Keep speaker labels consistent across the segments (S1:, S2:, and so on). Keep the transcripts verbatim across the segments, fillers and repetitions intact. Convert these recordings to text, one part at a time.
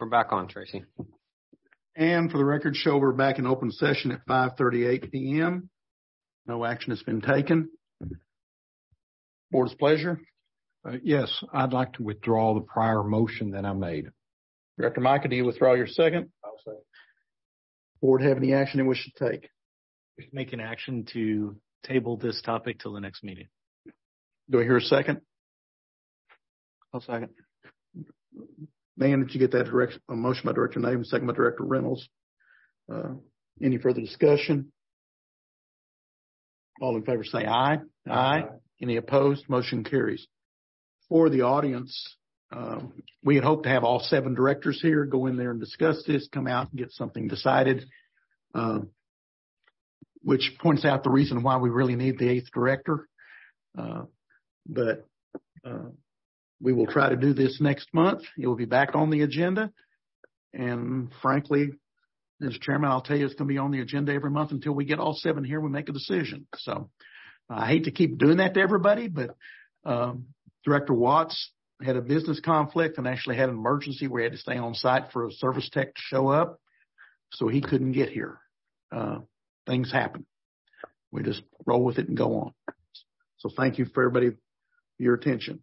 S1: We're back on, Tracy.
S2: And for the record, show we're back in open session at five thirty-eight p.m. No action has been taken. Board's pleasure.
S3: Uh, yes, I'd like to withdraw the prior motion that I made.
S2: Director Micah, do you withdraw your second?
S4: I'll say.
S2: Board have any action they wish to take?
S4: Make an action to table this topic till the next meeting.
S2: Do I hear a second?
S4: I'll second.
S2: Man, did you get that direction? A motion by Director Navin, second by Director Reynolds. Uh, any further discussion? All in favor say aye. Aye. Aye. Any opposed? Motion carries. For the audience, um, we had hoped to have all seven directors here go in there and discuss this, come out and get something decided, uh, which points out the reason why we really need the eighth director. Uh, but uh, we will try to do this next month. It will be back on the agenda. And frankly, as chairman, I'll tell you it's going to be on the agenda every month until we get all seven here and we make a decision. So I hate to keep doing that to everybody, but um, Director Watts had a business conflict and actually had an emergency where he had to stay on site for a service tech to show up. So he couldn't get here. Uh, things happen. We just roll with it and go on. So thank you for everybody for your attention.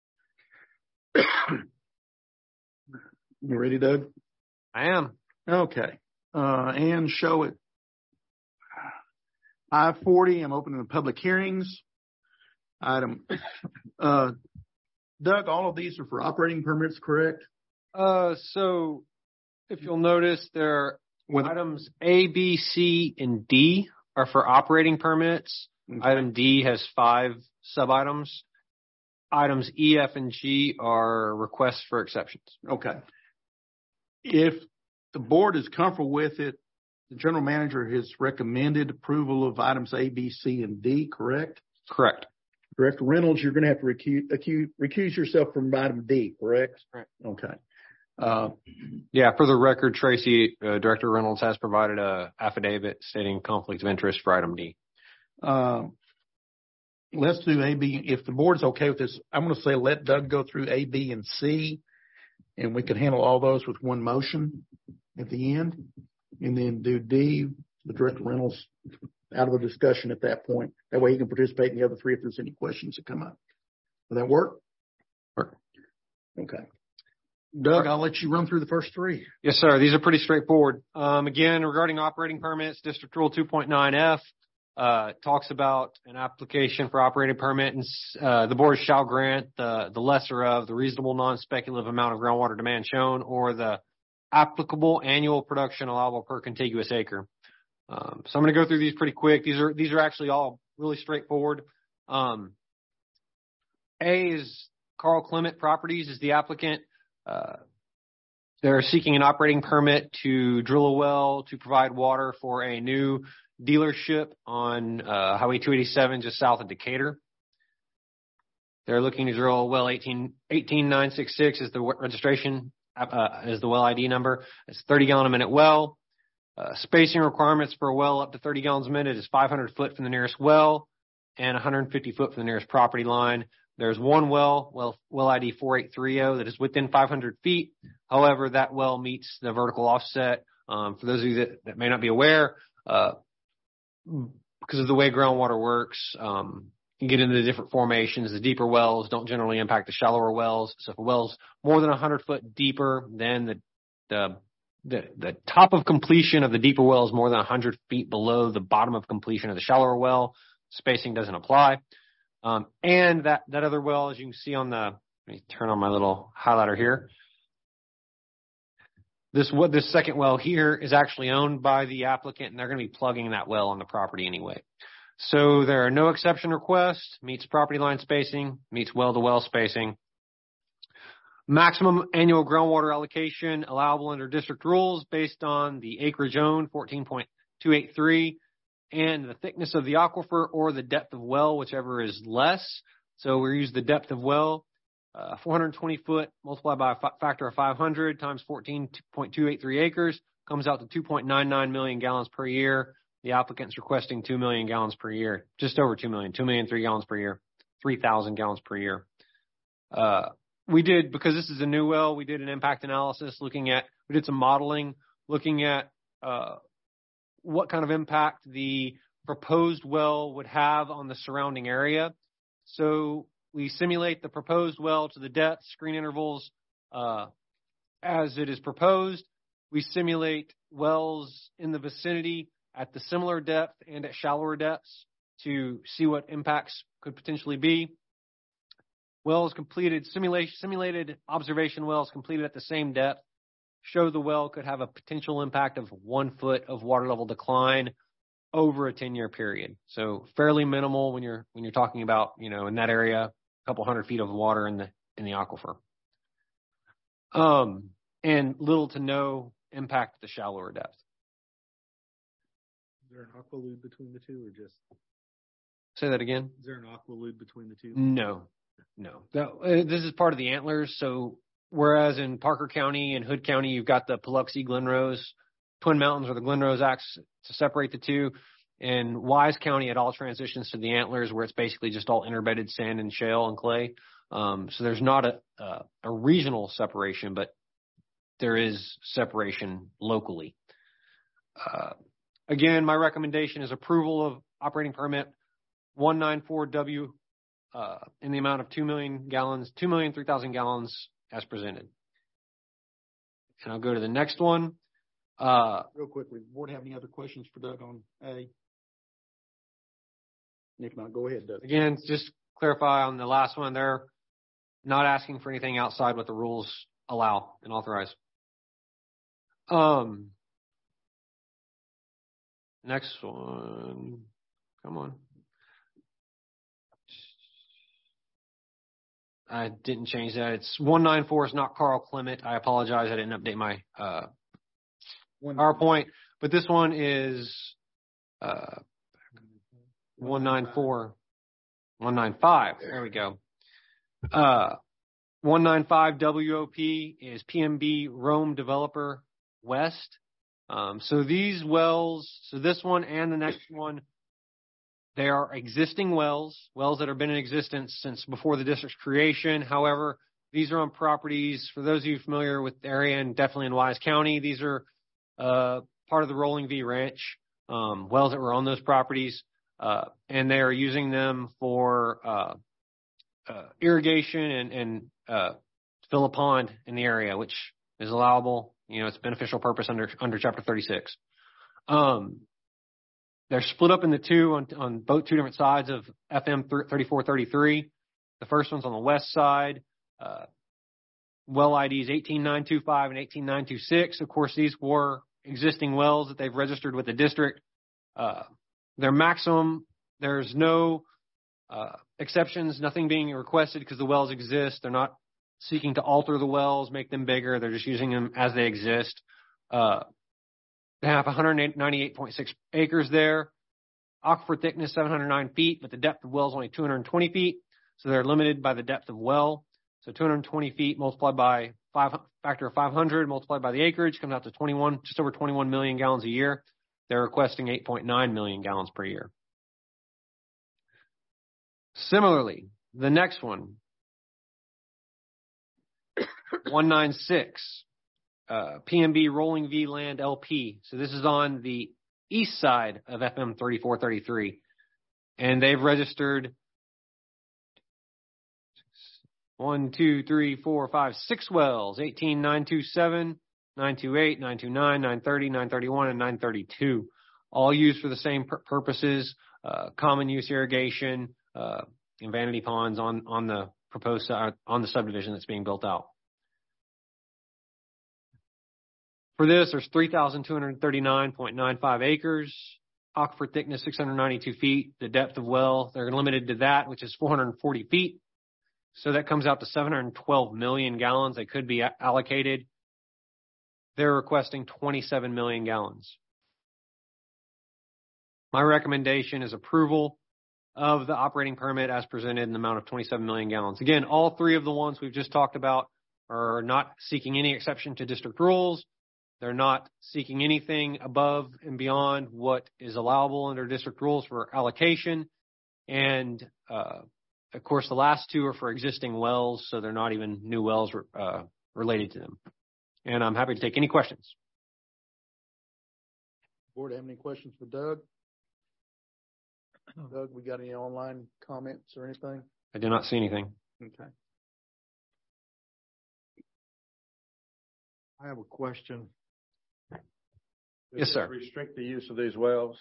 S2: You ready, Doug?
S1: I am.
S2: Okay. Uh, and show it. I forty, I'm opening the public hearings. Item, uh, Doug, all of these are for operating permits, correct?
S1: Uh, so if you'll notice, there are
S2: With,
S1: items A, B, C, and D are for operating permits.
S2: Okay.
S1: Item D has five sub-items. Items E, F, and G are requests for exceptions.
S2: Okay. If the board is comfortable with it, the general manager has recommended approval of items A, B, C, and D, correct?
S1: Correct.
S2: Director Reynolds, you're going to have to recuse, recuse, recuse yourself from item D, correct?
S1: Correct.
S2: Okay. Uh,
S1: Yeah, for the record, Tracy, uh, Director Reynolds has provided a affidavit stating conflict of interest for item D.
S2: uh, let's do A, B. If the board's okay with this, I'm going to say let Doug go through A, B, and C, and we can handle all those with one motion at the end, and then do D, the Director Reynolds out of the discussion at that point. That way he can participate in the other three if there's any questions that come up. Will that work?
S1: Work.
S2: Okay. Doug, I'll let you run through the first three.
S1: Yes, sir. These are pretty straightforward. Um, again, regarding operating permits, District Rule two point nine F uh, talks about an application for operating permit, and uh, the board shall grant the, the lesser of the reasonable non-speculative amount of groundwater demand shown or the applicable annual production allowable per contiguous acre. Um, so I'm going to go through these pretty quick. These are these are actually all really straightforward. Um, A is Carl Clement Properties is the applicant. Uh, they're seeking an operating permit to drill a well to provide water for a new dealership on uh, Highway two eighty-seven just south of Decatur. They're looking to drill a well eighteen nine sixty-six is the registration, uh, is the well I D number. It's thirty gallon a minute well. Uh, spacing requirements for a well up to thirty gallons a minute is five hundred foot from the nearest well and one hundred fifty foot from the nearest property line. There's one well, well, well I D four eight three zero that is within five hundred feet. However, that well meets the vertical offset. Um, for those of you that, that may not be aware, uh, because of the way groundwater works, um, you get into the different formations. The deeper wells don't generally impact the shallower wells. So if a well's more than one hundred foot deeper, then the, the, the, the top of completion of the deeper well is more than one hundred feet below the bottom of completion of the shallower well. Spacing doesn't apply. Um, and that, that other well, as you can see on the, let me turn on my little highlighter here. This, what this second well here is actually owned by the applicant, and they're going to be plugging that well on the property anyway. So there are no exception requests, meets property line spacing, meets well to well spacing. Maximum annual groundwater allocation allowable under district rules based on the acreage owned, fourteen point two eight three. And the thickness of the aquifer or the depth of well, whichever is less. So we use the depth of well, uh, four hundred twenty foot multiplied by a f- factor of five hundred times fourteen point two eight three acres comes out to two point nine nine million gallons per year. The applicant's requesting two million gallons per year, just over two million, two million three gallons per year, three thousand gallons per year. Uh, we did, because this is a new well, we did an impact analysis looking at we did some modeling looking at uh, what kind of impact the proposed well would have on the surrounding area. So we simulate the proposed well to the depth, screen intervals uh, as it is proposed. We simulate wells in the vicinity at the similar depth and at shallower depths to see what impacts could potentially be. Wells completed, simulation, simulated observation wells completed at the same depth show the well could have a potential impact of one foot of water level decline over a ten-year period. So fairly minimal when you're when you're talking about, you know, in that area, a couple hundred feet of water in the in the aquifer. Um, and little to no impact at the shallower depth.
S4: Is there an aqualude between the two, or just?
S1: Say that again.
S4: Is there an aqualude between the two?
S1: No, no. That, uh, this is part of the Antlers. So whereas in Parker County and Hood County, you've got the Paluxy, Glenrose, Twin Mountains, where the Glenrose acts to separate the two. In Wise County, it all transitions to the Antlers, where it's basically just all interbedded sand and shale and clay. Um, so there's not a, a, a regional separation, but there is separation locally. Uh, again, my recommendation is approval of operating permit one ninety-four W uh, in the amount of two million gallons, two million three thousand gallons as presented. And I'll go to the next one. Uh,
S2: Real quickly, board have any other questions for Doug on A? If not, go ahead, Doug.
S1: Again, just clarify on the last one, they're not asking for anything outside what the rules allow and authorize. Um, next one, come on. I didn't change that. It's one ninety-four. It's not Carl Clement. I apologize. I didn't update my uh, PowerPoint, but this one is uh, one ninety-four, one ninety-five. There we go. Uh, one ninety-five W O P is P M B Rome Developer West. Um, so these wells, so this one and the next one, they are existing wells, wells that have been in existence since before the district's creation. However, these are on properties, for those of you familiar with the area and definitely in Wise County, these are uh, part of the Rolling V Ranch, um, wells that were on those properties, uh, and they are using them for uh, uh, irrigation and, and uh, fill a pond in the area, which is allowable. You know, it's beneficial purpose under under Chapter thirty-six. Um, They're split up into two on, on both two different sides of F M thirty-four thirty-three. The first one's on the west side. Uh, well I Ds eighteen nine two five and eighteen nine two six. Of course, these were existing wells that they've registered with the district. Uh, their maximum, there's no uh, exceptions, nothing being requested because the wells exist. They're not seeking to alter the wells, make them bigger. They're just using them as they exist. Uh, They have one hundred ninety-eight point six acres there. Aquifer thickness seven hundred nine feet, but the depth of well is only two hundred twenty feet. So they're limited by the depth of well. So two hundred twenty feet multiplied by five factor of five hundred multiplied by the acreage comes out to twenty-one, just over twenty-one million gallons a year. They're requesting eight point nine million gallons per year. Similarly, the next one, one ninety-six. Uh, P M B Rolling V Land L P. So this is on the east side of F M thirty-four thirty-three. And they've registered one, two, three, four, five, six wells, eighteen nine two seven, nine two eight, nine two nine, nine thirty, nine thirty-one, and nine thirty-two. All used for the same pur- purposes, uh, common use irrigation, uh, and vanity ponds on, on the proposed, uh, on the subdivision that's being built out. For this, there's three thousand two hundred thirty-nine point nine five acres, aquifer thickness six hundred ninety-two feet, the depth of well, they're limited to that, which is four hundred forty feet. So that comes out to seven hundred twelve million gallons that could be allocated. They're requesting twenty-seven million gallons. My recommendation is approval of the operating permit as presented in the amount of twenty-seven million gallons. Again, all three of the ones we've just talked about are not seeking any exception to district rules. They're not seeking anything above and beyond what is allowable under district rules for allocation. And, uh, of course, the last two are for existing wells, so they're not even new wells uh, related to them. and I'm happy to take any questions.
S2: Board have any questions for Doug? Doug, we got any online comments or anything?
S1: I do not see anything.
S2: Okay.
S3: I have a question.
S1: Yes, sir.
S3: Restrict the use of these wells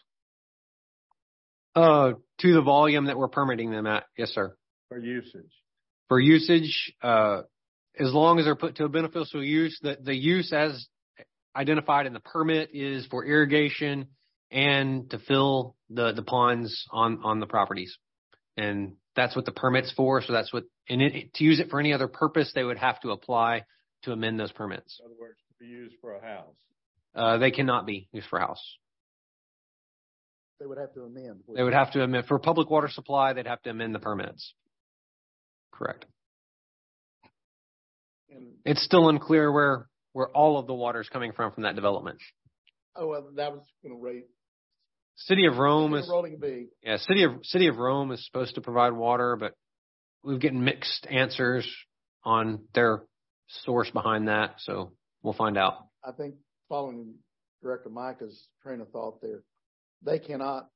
S1: Uh, to the volume that we're permitting them at. Yes, sir.
S3: for usage.
S1: For usage, uh, as long as they're put to a beneficial use, the, the use as identified in the permit is for irrigation and to fill the, the ponds on, on the properties. And that's what the permit's for. So that's what, and it, to use it for any other purpose, they would have to apply to amend those permits.
S3: In other words, to be used for a house.
S1: Uh, they cannot be used for a house.
S2: They would have to amend.
S1: They would have to amend for public water supply. They'd have to amend the permits. Correct.
S2: And,
S1: It's still unclear where, where all of the water is coming from from that development.
S2: oh, well, that was going to rate.
S1: City of Rome is,
S2: Rolling B.
S1: yeah, City of, City of Rome is supposed to provide water, but we've getting mixed answers on their source behind that. So we'll find out.
S2: I think following Director Micah's train of thought there, they cannot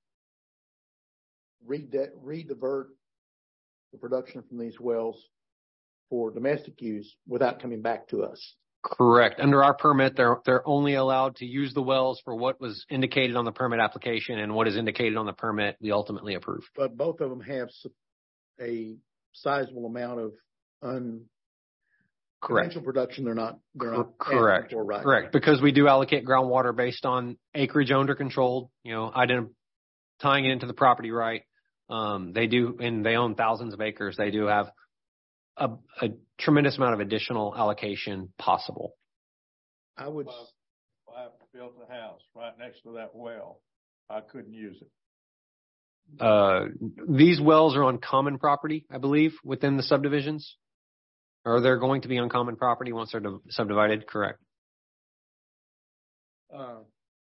S2: rede- redivert the production from these wells for domestic use without coming back to us.
S1: Correct. Under our permit, they're, they're only allowed to use the wells for what was indicated on the permit application, and what is indicated on the permit we ultimately approve.
S2: But both of them have s- a sizable amount of un
S1: Correct.
S2: conventional production. They're not. They're not
S1: Correct.
S2: asking for right
S1: Correct. Because we do allocate groundwater based on acreage owned or controlled, you know, ident- tying it into the property right. Um, they do, and they own thousands of acres. They do have a, a tremendous amount of additional allocation possible.
S2: I would.
S3: If I built a house right next to that well, I couldn't use it.
S1: Uh, these wells are on common property, I believe, within the subdivisions. Or they're going to be on common property once they're div- subdivided, correct?
S2: Uh,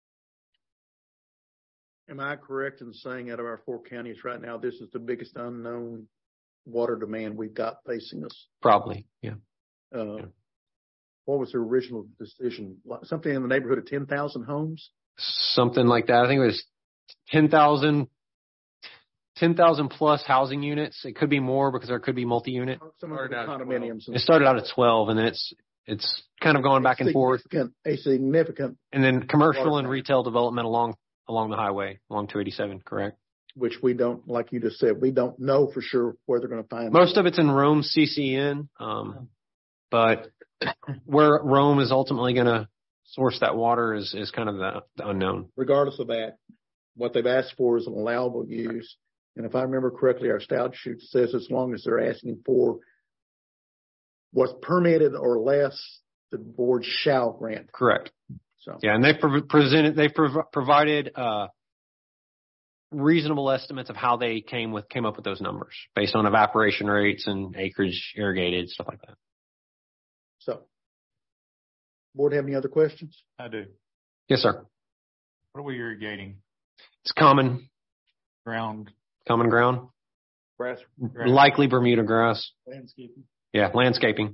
S2: am I correct in saying out of our four counties right now, this is the biggest unknown water demand we've got facing us?
S1: Probably, yeah.
S2: Uh,
S1: Yeah.
S2: What was the original decision? Like something in the neighborhood of ten thousand homes?
S1: Something like that. I think it was ten thousand, ten thousand plus housing units. It could be more because there could be multi-unit.
S2: Some of
S3: Started
S2: the
S3: out at
S2: condominiums.
S1: It started out at twelve, and then it's it's kind of going back and forth.
S2: Significant- A significant,
S1: And then commercial
S2: Water
S1: and
S2: plant.
S1: retail development along along the highway, along two eighty-seven, correct?
S2: which we don't, like you just said, we don't know for sure where they're going to find.
S1: Most of it's in Rome C C N, um, but where Rome is ultimately going to source that water is is kind of the, the unknown.
S2: Regardless of that, what they've asked for is an allowable use. And if I remember correctly, our statute says as long as they're asking for what's permitted or less, the board shall grant.
S1: Correct.
S2: So,
S1: Yeah, and they've prov- presented, they've prov- provided uh, reasonable estimates of how they came with came up with those numbers based on evaporation rates and acreage irrigated, stuff like that.
S2: so board have any other questions?
S3: I do.
S1: Yes, sir.
S3: What are we irrigating?
S1: It's common
S3: Ground,
S1: common ground,
S3: grass,
S1: likely Bermuda grass.
S2: Landscaping.
S1: Yeah, landscaping.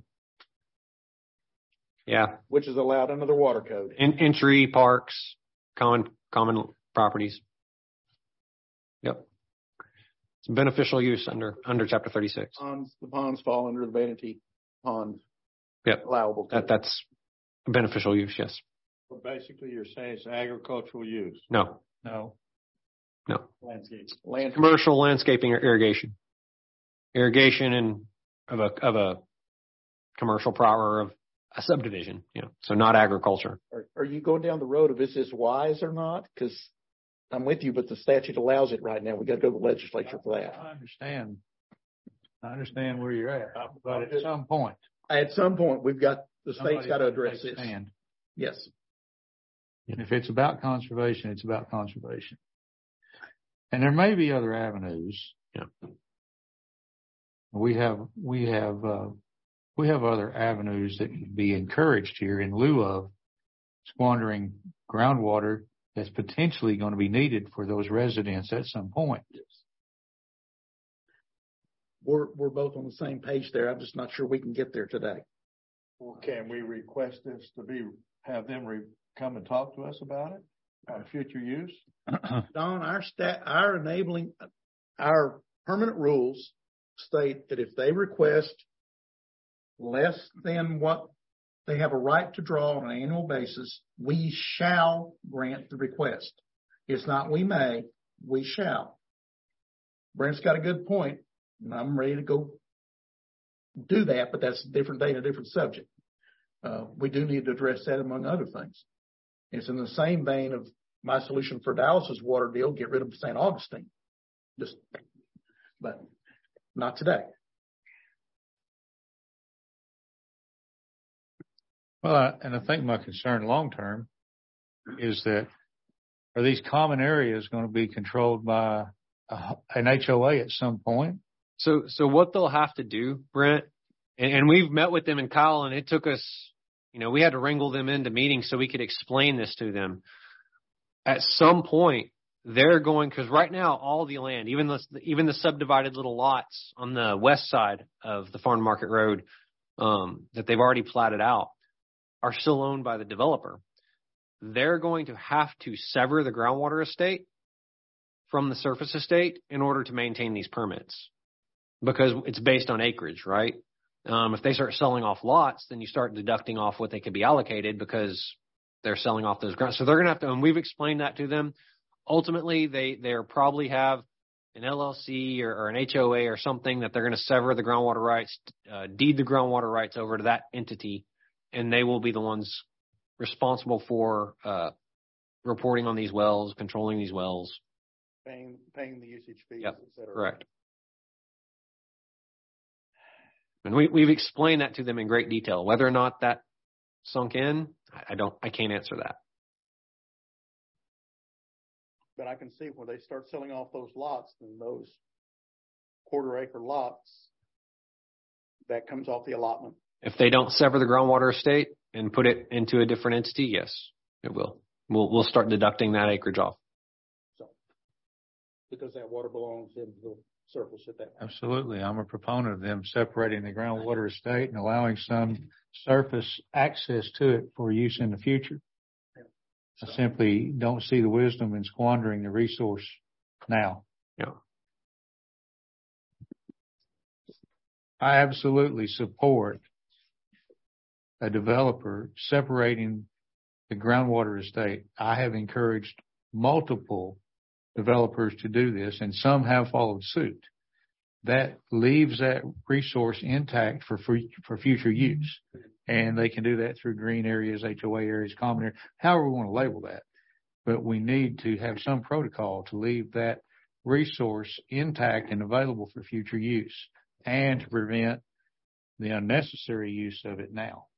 S1: Yeah,
S2: Which is allowed under the water code.
S1: in, entry parks, common common properties. Yep, it's beneficial use under under Chapter thirty-six.
S2: Ponds, the ponds fall under the vanity pond.
S1: Yep.
S2: Allowable.
S1: That that's beneficial use. Yes.
S3: Well, basically, you're saying it's agricultural use.
S1: No.
S3: No.
S1: No.
S3: Landscape.
S2: Land.
S1: Commercial landscaping or irrigation. Irrigation and of a of a commercial pro or of a subdivision. Yeah. So not agriculture.
S2: Are, are you going down the road of is this wise or not? Because I'm with you, but the statute allows it right now. We got to go to the legislature for that.
S5: I understand. I understand where you're at, but at some point,
S2: At some point, we've got, the state's
S5: somebody's
S2: got to
S5: gotta
S2: address
S5: take a
S2: this.
S5: stand.
S2: Yes.
S5: And if it's about conservation, it's about conservation. And there may be other avenues.
S1: Yeah.
S5: We have, we have, uh, we have other avenues that can be encouraged here in lieu of squandering groundwater that's potentially going to be needed for those residents at some point.
S2: We're, we're both on the same page there. I'm just not sure we can get there today.
S3: Well, can we request this to be, have them re, come and talk to us about it on future use?
S2: Don, our stat, our enabling, our permanent rules state that if they request less than what they have a right to draw on an annual basis, we shall grant the request. It's not we may, we shall. Brent's got a good point, and I'm ready to go do that, but that's a different day and a different subject. Uh, we do need to address that among other things. It's in the same vein of my solution for Dallas's water deal, get rid of Saint Augustine. Just, but not today.
S5: Well, I, and I think my concern long term is that are these common areas going to be controlled by a, an H O A at some point?
S1: So, so what they'll have to do, Brent, and, and we've met with them in Kyle, and it took us, you know, we had to wrangle them into meetings so we could explain this to them. At some point, they're going, because right now all the land, even the even the subdivided little lots on the west side of the Farm Market Road um, that they've already platted out, are still owned by the developer. They're going to have to sever the groundwater estate from the surface estate in order to maintain these permits, because it's based on acreage, right? Um, if they start selling off lots, then you start deducting off what they could be allocated because they're selling off those grounds. So they're going to have to, and we've explained that to them. Ultimately, they they probably have an L L C or, or an H O A or something that they're going to sever the groundwater rights, uh, deed the groundwater rights over to that entity, and they will be the ones responsible for uh, reporting on these wells, controlling these wells.
S2: Paying, paying the usage fees,
S1: yep,
S2: et cetera.
S1: Correct. And we, we've explained that to them in great detail. Whether or not that sunk in, I don't, I can't answer that.
S2: But I can see when they start selling off those lots, then those quarter acre lots, that comes off the allotment.
S1: If they don't sever the groundwater estate and put it into a different entity, yes, it will. We'll we'll start deducting that acreage off.
S2: So, because that water belongs in the surface at that point.
S5: Absolutely. I'm a proponent of them separating the groundwater estate and allowing some surface access to it for use in the future.
S2: Yeah.
S5: So, I simply don't see the wisdom in squandering the resource now.
S1: Yeah.
S5: I absolutely support a developer separating the groundwater estate. I have encouraged multiple developers to do this, and some have followed suit. That leaves that resource intact for free, for future use. And they can do that through green areas, H O A areas, common areas, however we want to label that. But we need to have some protocol to leave that resource intact and available for future use, and to prevent the unnecessary use of it now.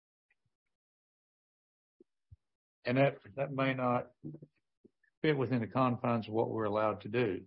S5: And that, that may not fit within the confines of what we're allowed to do.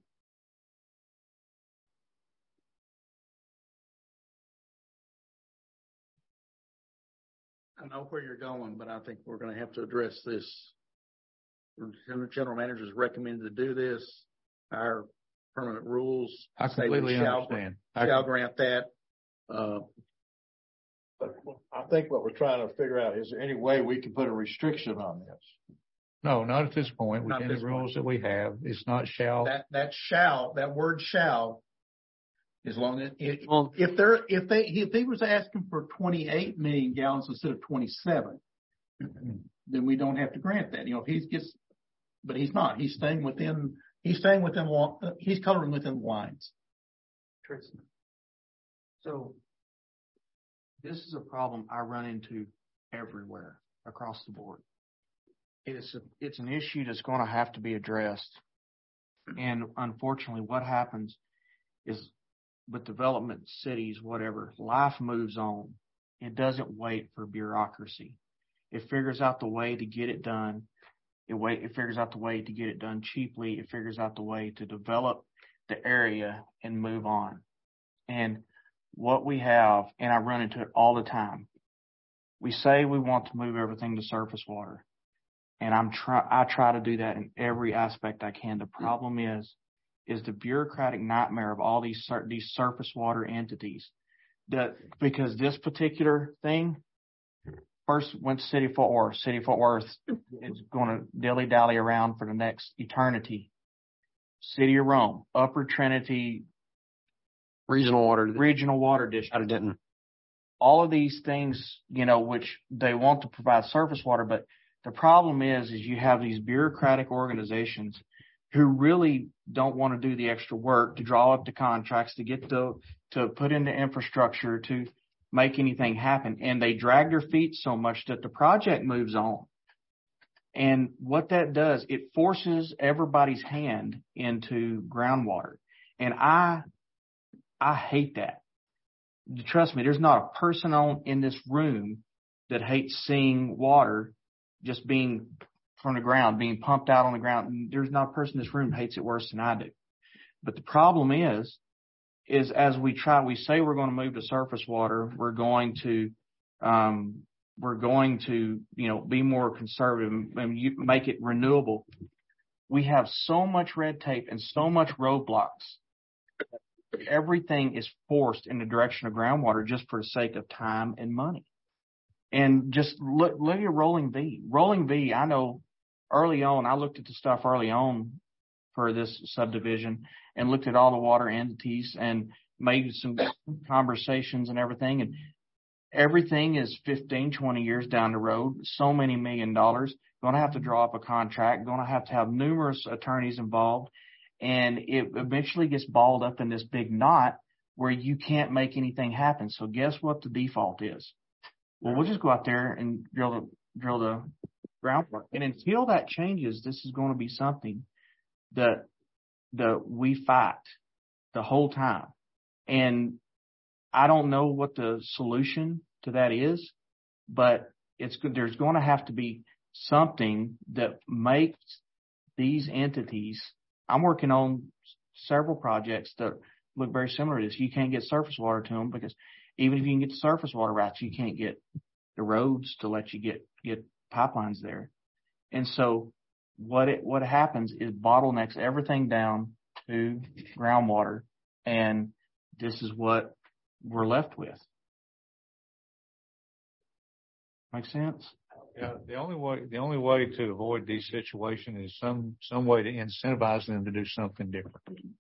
S2: I know where you're going, but I think we're going to have to address this. The general manager is recommended to do this. Our permanent rules.
S5: I completely
S2: shall,
S5: understand.
S2: Shall grant that. Uh,
S3: But I think what we're trying to figure out, is there any way we can put a restriction on this?
S5: No, not at this point.
S2: Not
S5: Within
S2: this
S5: the rules that we have, it's not shall.
S2: that that shall, that word shall, as long as it,
S1: Well,
S2: if they're if they if he was asking for twenty-eight million gallons instead of twenty-seven, then we don't have to grant that. You know, if he gets, but he's not. He's staying within. He's staying within. He's coloring within the lines.
S6: Tristan. So this is a problem I run into everywhere across the board. It's a, it's an issue that's going to have to be addressed. And unfortunately, what happens is with development, cities, whatever, life moves on. It doesn't wait for bureaucracy. It figures out the way to get it done. It wait, it figures out the way to get it done cheaply. It figures out the way to develop the area and move on. And what we have, and I run into it all the time, we say we want to move everything to surface water. And I'm try, I try to do that in every aspect I can. The problem is, is the bureaucratic nightmare of all these these surface water entities. That because this particular thing first went to City of Fort Worth. City of Fort Worth is going to dilly-dally around for the next eternity. City of Rome, Upper Trinity
S1: Regional water.
S6: Regional Water District.
S1: Out of Denton.
S6: All of these things, you know, which they want to provide surface water, but the problem is, is you have these bureaucratic organizations who really don't want to do the extra work to draw up the contracts, to get the, to put into infrastructure, to make anything happen. And they drag their feet so much that the project moves on. And what that does, it forces everybody's hand into groundwater. And I, I hate that. Trust me, there's not a person on in this room that hates seeing water just being from the ground, being pumped out on the ground. There's not a person in this room that hates it worse than I do. But the problem is, is as we try, we say we're going to move to surface water, we're going to, um, we're going to, you know, be more conservative and you make it renewable. We have so much red tape and so much roadblocks. Everything is forced in the direction of groundwater just for the sake of time and money. And just look, look at Rolling V. Rolling V, I know early on, I looked at the stuff early on for this subdivision and looked at all the water entities and made some conversations and everything. And everything is fifteen, twenty years down the road, so many million dollars, going to have to draw up a contract, going to have to have numerous attorneys involved. And it eventually gets balled up in this big knot where you can't make anything happen. So guess what the default is? Well, we'll just go out there and drill the, drill the groundwork. And until that changes, this is going to be something that, that we fight the whole time. And I don't know what the solution to that is, but it's good. There's going to have to be something that makes these entities. I'm working on several projects that look very similar to this. You can't get surface water to them because even if you can get the surface water rights, you can't get the roads to let you get, get pipelines there. And so what it, what happens is bottlenecks everything down to groundwater. And this is what we're left with. Make sense?
S5: Yeah, the only way the only way to avoid these situations is some some way to incentivize them to do something different.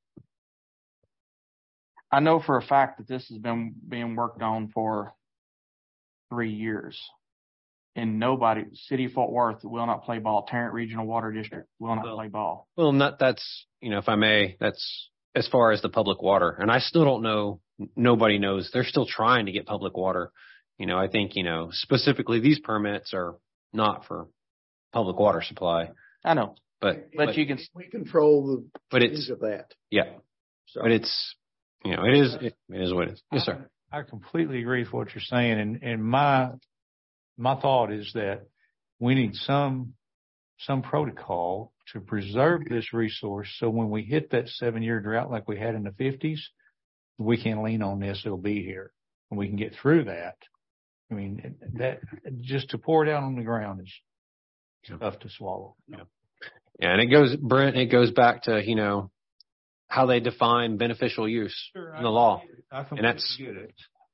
S6: I know for a fact that this has been being worked on for three years, and nobody, City of Fort Worth will not play ball. Tarrant Regional Water District will not
S1: well,
S6: play ball.
S1: Well, not that's you know, if I may, that's as far as the public water, and I still don't know. Nobody knows. They're still trying to get public water. You know, I think, you know, specifically these permits are not for public water supply.
S6: I know.
S1: But,
S6: but,
S1: but
S6: you can,
S2: We control the
S1: but it's,
S2: of that.
S1: Yeah.
S2: So.
S1: But it's, you know, it is, it, it is what it is. Yes, sir.
S5: I, I completely agree with what you're saying. And, and my, my thought is that we need some, some protocol to preserve this resource. So when we hit that seven year drought, like we had in the fifties, we can lean on this. It'll be here and we can get through that. I mean, that just to pour it out on the ground is tough to swallow.
S1: Yeah. Yeah. And it goes, Brent, it goes back to, you know, how they define beneficial use
S5: Sure,
S1: in the law.
S5: I
S1: and that's,
S5: get it.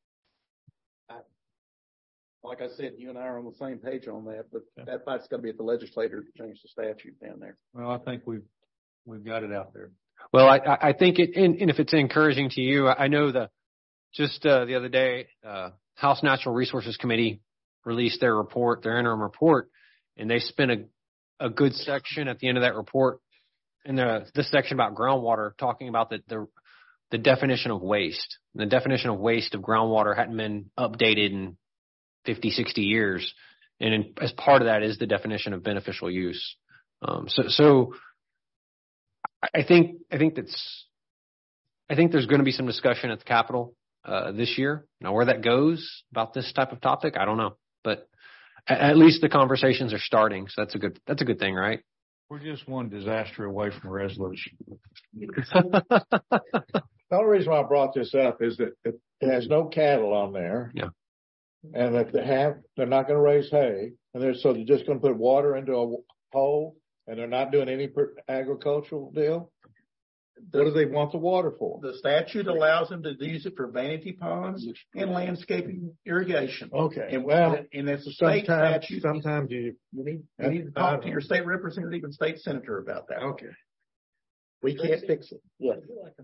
S2: Like I said, you and I are on the same page on that, but that fight's got to be at the legislature to change the statute down there.
S5: Well, I think we've, we've got it out there.
S1: Well, I, I think it, and, and if it's encouraging to you, I know the, just uh, the other day, uh, House Natural Resources Committee released their report, their interim report, and they spent a, a good section at the end of that report in the, this section about groundwater, talking about the, the, the definition of waste. The definition of waste of groundwater hadn't been updated in fifty, sixty years. And in, as part of that is the definition of beneficial use. Um, so, so I think, I think that's, I think there's going to be some discussion at the Capitol uh, this year. Now, where that goes about this type of topic, I don't know, but at, at least the conversations are starting. So that's a good, that's a good thing, right?
S5: We're just one disaster away from a resolution.
S3: The only reason why I brought this up is that it has no cattle on there.
S1: Yeah.
S3: And if they have, they're not going to raise hay. And they're, so they're just going to put water into a hole and they're not doing any per- agricultural deal. What do they want the water for?
S2: The statute allows them to use it for vanity ponds and landscaping irrigation.
S3: Okay,
S2: And
S3: well,
S2: and it's a state
S3: sometimes,
S2: statute.
S3: sometimes you,
S2: You need, you need to talk to your state representative and state senator about that.
S3: okay.
S2: We can't fix it. Yes.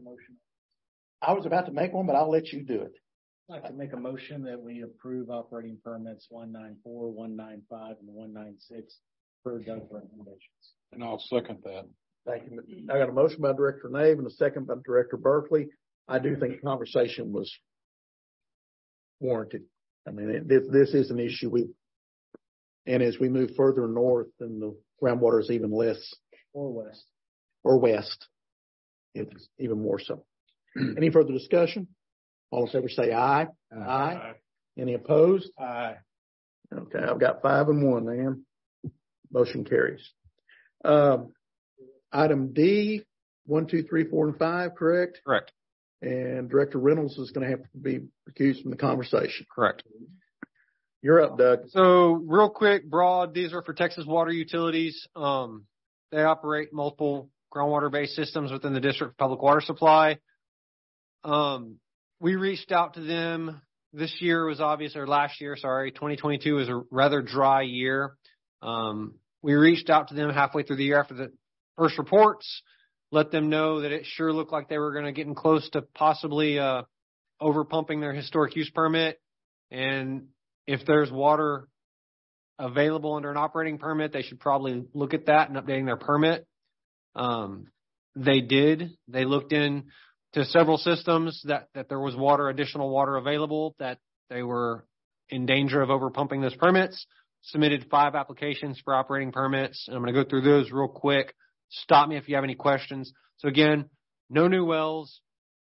S2: I was about to make one, but I'll let you do it.
S4: I'd like to make a motion that we approve operating permits one nine four, one nine five, and one nine six per Doug's recommendations.
S3: And I'll second that.
S2: Thank you. I got a motion by Director Nave and a second by Director Berkeley. I do think the conversation was warranted. I mean, it, this, this is an issue we, and as we move further north, then the groundwater is even less,
S4: Or west.
S2: or west, it's even more so. Any further discussion? All in favor say aye. Aye. Any opposed?
S3: Aye.
S2: Okay, I've got five and one, ma'am. Motion carries. Um, item D, one, two, three, four, and five, correct?
S1: Correct.
S2: And Director Reynolds is going to have to be recused from the conversation.
S1: Correct.
S2: You're up, Doug.
S1: So real quick, broad, these are for Texas Water Utilities. Um, they operate multiple groundwater-based systems within the district public water supply. Um, we reached out to them. This year was obvious, or last year, sorry, twenty twenty-two was a rather dry year. Um, we reached out to them halfway through the year after the first reports, let them know that it sure looked like they were going to getting close to possibly, uh, over pumping their historic use permit. And if there's water available under an operating permit, they should probably look at that and updating their permit. Um, they did. They looked in to several systems that, that there was water, additional water available, that they were in danger of over pumping those permits, submitted five applications for operating permits. And I'm going to go through those real quick. Stop me if you have any questions. So again, no new wells.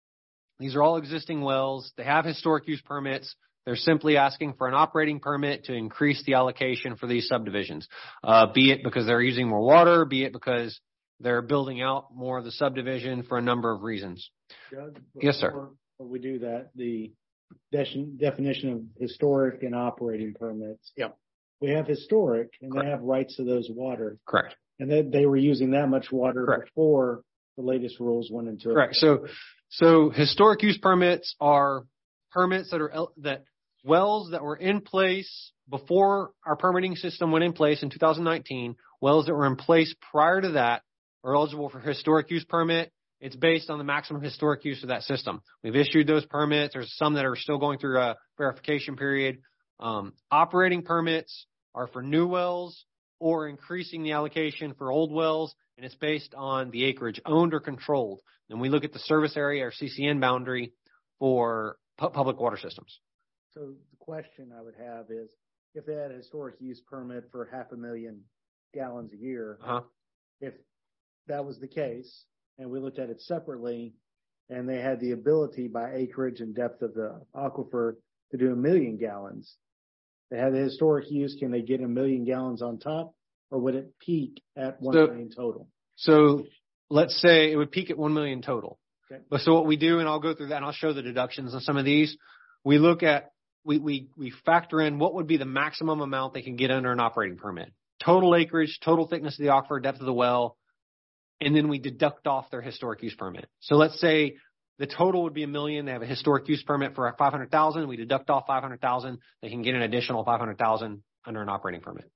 S1: These are all existing wells. They have historic use permits. They're simply asking for an operating permit to increase the allocation for these subdivisions, uh, be it because they're using more water, be it because they're building out more of the subdivision for a number of reasons.
S4: Doug,
S1: Yes, sir.
S4: Before we do that, the de- definition of historic and operating permits.
S2: Yep.
S4: We have historic, and
S1: Correct.
S4: they have rights to those water,
S1: Correct.
S4: and then they were using that much water
S1: Correct.
S4: before the latest rules went into
S1: Correct.
S4: it.
S1: So, so historic use permits are permits that are, el- that wells that were in place before our permitting system went in place in two thousand nineteen, wells that were in place prior to that are eligible for historic use permit. It's based on the maximum historic use of that system. We've issued those permits. There's some that are still going through a verification period. Um, operating permits are for new wells or increasing the allocation for old wells, and it's based on the acreage owned or controlled. And we look at the service area or C C N boundary for pu- public water systems.
S4: So the question I would have is, if they had a historic use permit for half a million gallons a year,
S1: Uh-huh.
S4: if that was the case, and we looked at it separately, and they had the ability by acreage and depth of the aquifer to do a million gallons, they had the historic use, can they get a million gallons on top, or would it peak at one
S1: So-
S4: million total?
S1: So let's say it would peak at one million total.
S4: Okay.
S1: But so what we do, and I'll go through that and I'll show the deductions on some of these. We look at, we, we, we factor in what would be the maximum amount they can get under an operating permit. Total acreage, total thickness of the aquifer, depth of the well, and then we deduct off their historic use permit. So let's say the total would be a million. They have a historic use permit for five hundred thousand. We deduct off five hundred thousand. They can get an additional five hundred thousand under an operating permit.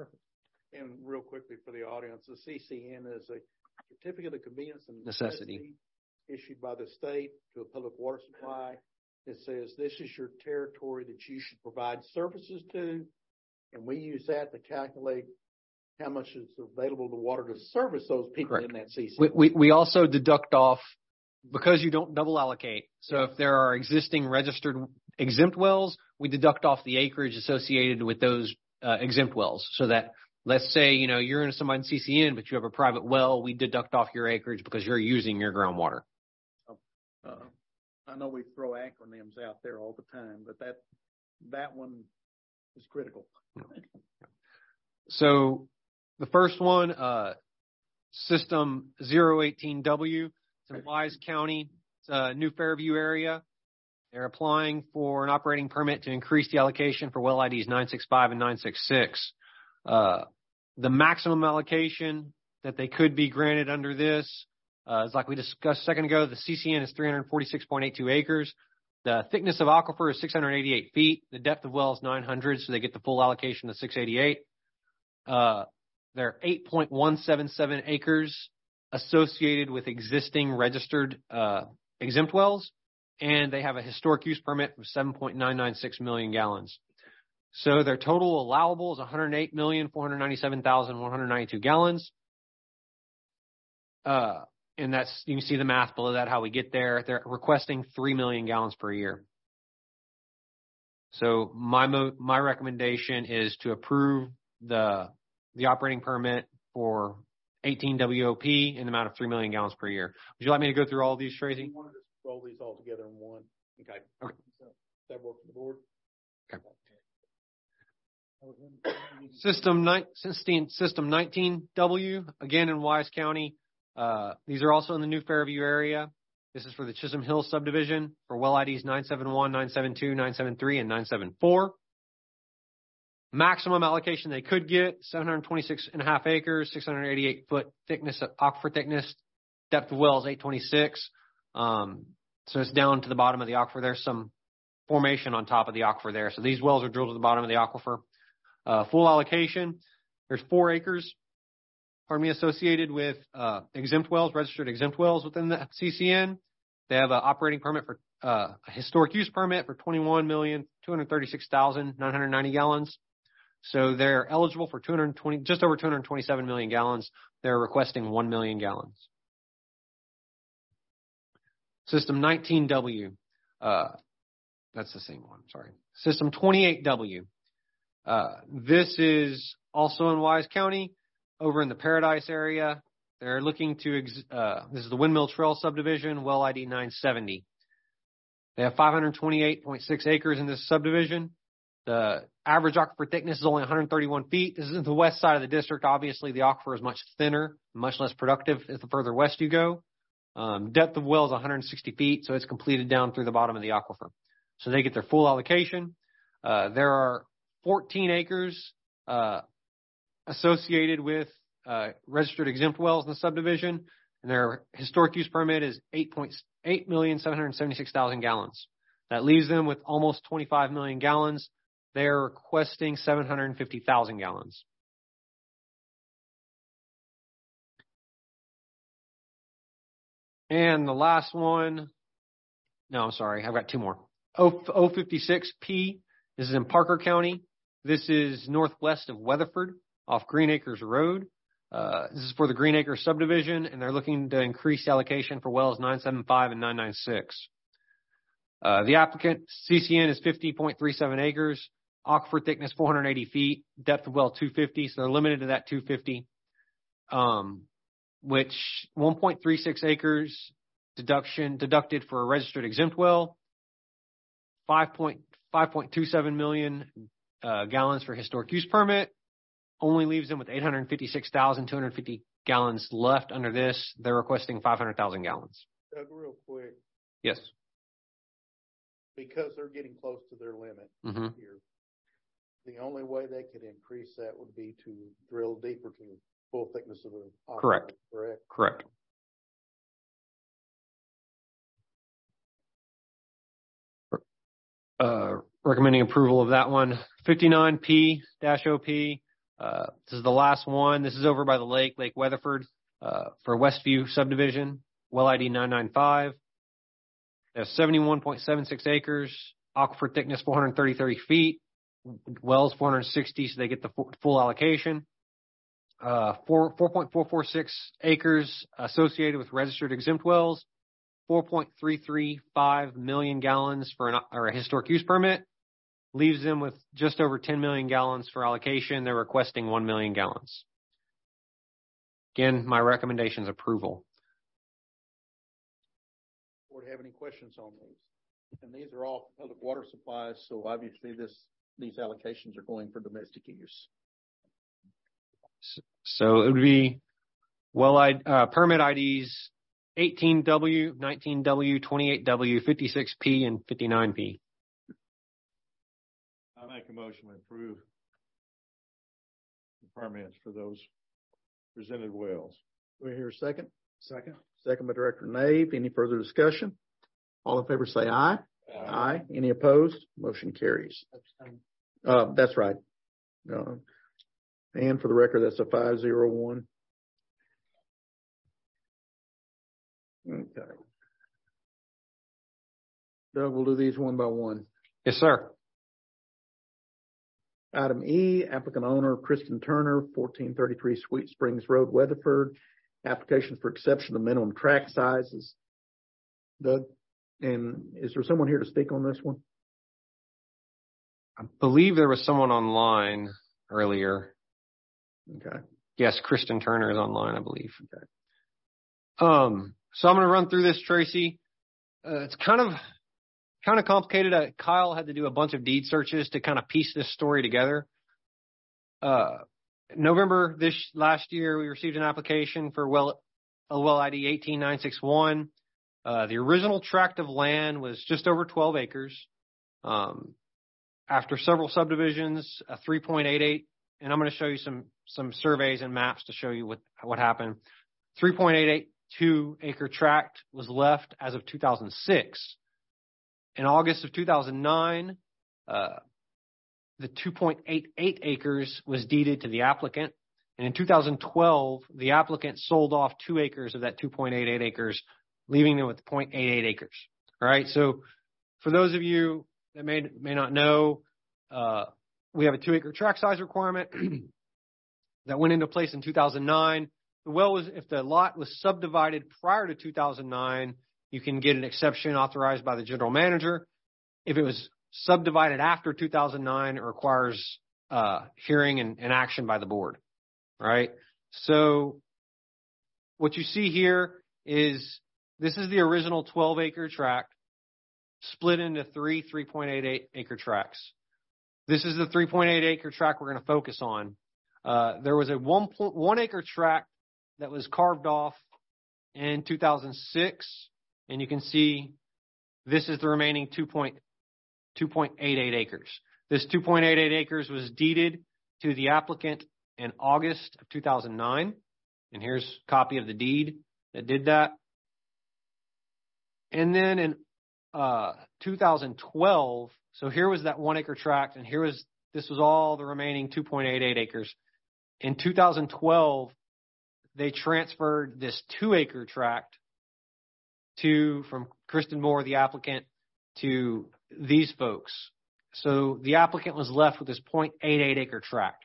S2: And real quickly for the audience, the C C N is a certificate of convenience and
S1: Necessity.
S2: issued by the state to a public water supply. It says this is your territory that you should provide services to, and we use that to calculate how much is available to water to service those people
S1: Correct.
S2: in that C C N.
S1: We, we, we also deduct off, because you don't double allocate. So if there are existing registered exempt wells, we deduct off the acreage associated with those uh, exempt wells. So that, let's say, you know, you're in somebody's C C N, but you have a private well, we deduct off your acreage because you're using your groundwater.
S2: Uh, I know we throw acronyms out there all the time, but that, that one is critical.
S1: So the first one, uh, system zero eighteen W, it's in Wise County, it's a New Fairview area. They're applying for an operating permit to increase the allocation for well I Ds nine six five and nine six six. Uh, the maximum allocation that they could be granted under this Uh, it's like we discussed a second ago, the C C N is three hundred forty-six point eight two acres. The thickness of aquifer is six hundred eighty-eight feet. The depth of well is nine hundred, so they get the full allocation of six eighty-eight. Uh, there are eight point one seven seven acres associated with existing registered uh, exempt wells, and they have a historic use permit for seven point nine nine six million gallons. So their total allowable is one hundred eight million four hundred ninety-seven thousand one hundred ninety-two gallons. Uh, and that's, you can see the math below that, how we get there. They're requesting three million gallons per year. So my mo- my recommendation is to approve the the operating permit for eighteen W O P in the amount of three million gallons per year. Would you like me to go through all of these, Tracy?
S2: We wanted to roll these all together in one. Okay.
S1: Okay.
S2: So, that work for the board?
S1: Okay. System nine, system nineteen W, again in Wise County. Uh, these are also in the New Fairview area. This is for the Chisholm Hill subdivision for well I Ds nine seven one, nine seven two, nine seven three, and nine seven four. Maximum allocation they could get, seven hundred twenty-six and a half acres, six hundred eighty-eight foot thickness, aquifer thickness, depth of wells eight twenty-six. Um, so it's down to the bottom of the aquifer. There's some formation on top of the aquifer there. So these wells are drilled to the bottom of the aquifer. Uh, full allocation, there's four acres, pardon me, associated with uh, exempt wells, registered exempt wells within the C C N. They have an operating permit for uh, a historic use permit for twenty-one million two hundred thirty-six thousand nine hundred ninety gallons. So they're eligible for two hundred twenty, just over two hundred twenty-seven million gallons. They're requesting one million gallons. System nineteen W, uh, that's the same one, sorry. System twenty-eight W. Uh, this is also in Wise County, over in the Paradise area. They're looking to, ex- uh, this is the Windmill Trail subdivision, well I D nine seventy. They have five hundred twenty-eight point six acres in this subdivision. The average aquifer thickness is only one hundred thirty-one feet. This is the west side of the district. Obviously, the aquifer is much thinner, much less productive as the further west you go. Um, depth of well is one hundred sixty feet, so it's completed down through the bottom of the aquifer. So they get their full allocation. Uh, there are fourteen acres uh, associated with uh, registered exempt wells in the subdivision, and their historic use permit is eight million seven hundred seventy-six thousand gallons. That leaves them with almost twenty-five million gallons. They are requesting seven hundred fifty thousand gallons. And the last one, no, I'm sorry, I've got two more. O fifty-six P, this is in Parker County. This is northwest of Weatherford off Green Acres Road. Uh, this is for the Green Acres subdivision, and they're looking to increase allocation for wells nine seven five and nine nine six. Uh, the applicant C C N is fifty point three seven acres, aquifer thickness four hundred eighty feet, depth of well two fifty, so they're limited to that two fifty, um, which one point three six acres deduction deducted for a registered exempt well, five point two seven million uh, gallons for historic use permit, only leaves them with eight hundred fifty-six thousand two hundred fifty gallons left under this. They're requesting five hundred thousand gallons.
S2: Doug, real quick,
S1: Yes.
S2: because they're getting close to their limit
S1: Mm-hmm.
S2: here, the only way they could increase that would be to drill deeper to the full thickness of the aquifer.
S1: Correct.
S2: Correct.
S1: Correct. Uh, recommending approval of that one. fifty-nine P O P. Uh, this is the last one. This is over by the lake, Lake Weatherford, uh, for Westview subdivision, well I D nine ninety-five. They have seventy-one point seven six acres, aquifer thickness four hundred thirty feet, wells four hundred sixty, so they get the full allocation. Uh, four, four point four four six acres associated with registered exempt wells, four point three three five million gallons for an, or a historic use permit, leaves them with just over ten million gallons for allocation. They're requesting one million gallons. Again, my recommendation is approval.
S2: Board have any questions on these? And these are all public water supplies, so obviously this, these allocations are going for domestic use.
S1: So it would be well, I uh, permit I Ds eighteen W, nineteen W, twenty-eight W, fifty-six P, and fifty-nine P.
S3: I make a motion to approve the permits for those presented wells.
S2: Do we hear a second?
S4: Second.
S2: Second by Director Nave. Any further discussion? All in favor say aye. Aye. Any opposed? Motion carries. Uh, that's right. Uh, and for the record, that's a five zero one. Okay. Doug, we'll do these one by one.
S1: Yes, sir.
S2: Item E, applicant owner Kristen Turner, fourteen thirty-three Sweet Springs Road, Weatherford. Application for exception of minimum track sizes. Doug, and is there someone here to speak on this one?
S1: I believe there was someone online earlier.
S2: Okay.
S1: Yes, Kristen Turner is online, I believe. Okay. Um, so I'm going to run through this, Tracy. Uh, it's kind of, kind of complicated. Uh, Kyle had to do a bunch of deed searches to kind of piece this story together. Uh, November this last year, we received an application for well, L well I D one eight nine six one. Uh, the original tract of land was just over twelve acres. Um, after several subdivisions, a three point eight eight, and I'm going to show you some, some surveys and maps to show you what, what happened. three point eight eight two acre tract was left as of two thousand six. In August of two thousand nine, uh, the two point eight eight acres was deeded to the applicant. And in two thousand twelve, the applicant sold off two acres of that two point eight eight acres, leaving them with zero point eight eight acres. All right. So for those of you that may, may not know, uh, we have a two acre tract size requirement that went into place in two thousand nine. The well was, if the lot was subdivided prior to two thousand nine, you can get an exception authorized by the general manager. If it was subdivided after two thousand nine, it requires uh, hearing and, and action by the board. Right. So what you see here is this is the original twelve acre tract split into three three point eight eight acre tracts. This is the three point eight acre tract we're going to focus on. Uh, there was a one point one acre tract that was carved off in two thousand six, and you can see this is the remaining two point eight eight acres. This two point eight eight acres was deeded to the applicant in August of two thousand nine, and here's a copy of the deed that did that. And then in uh, two thousand twelve, so here was that one acre tract, and here was this was all the remaining two point eight eight acres. In two thousand twelve, they transferred this two acre tract to from Kristen Moore, the applicant, to these folks. So the applicant was left with this zero point eight eight acre tract.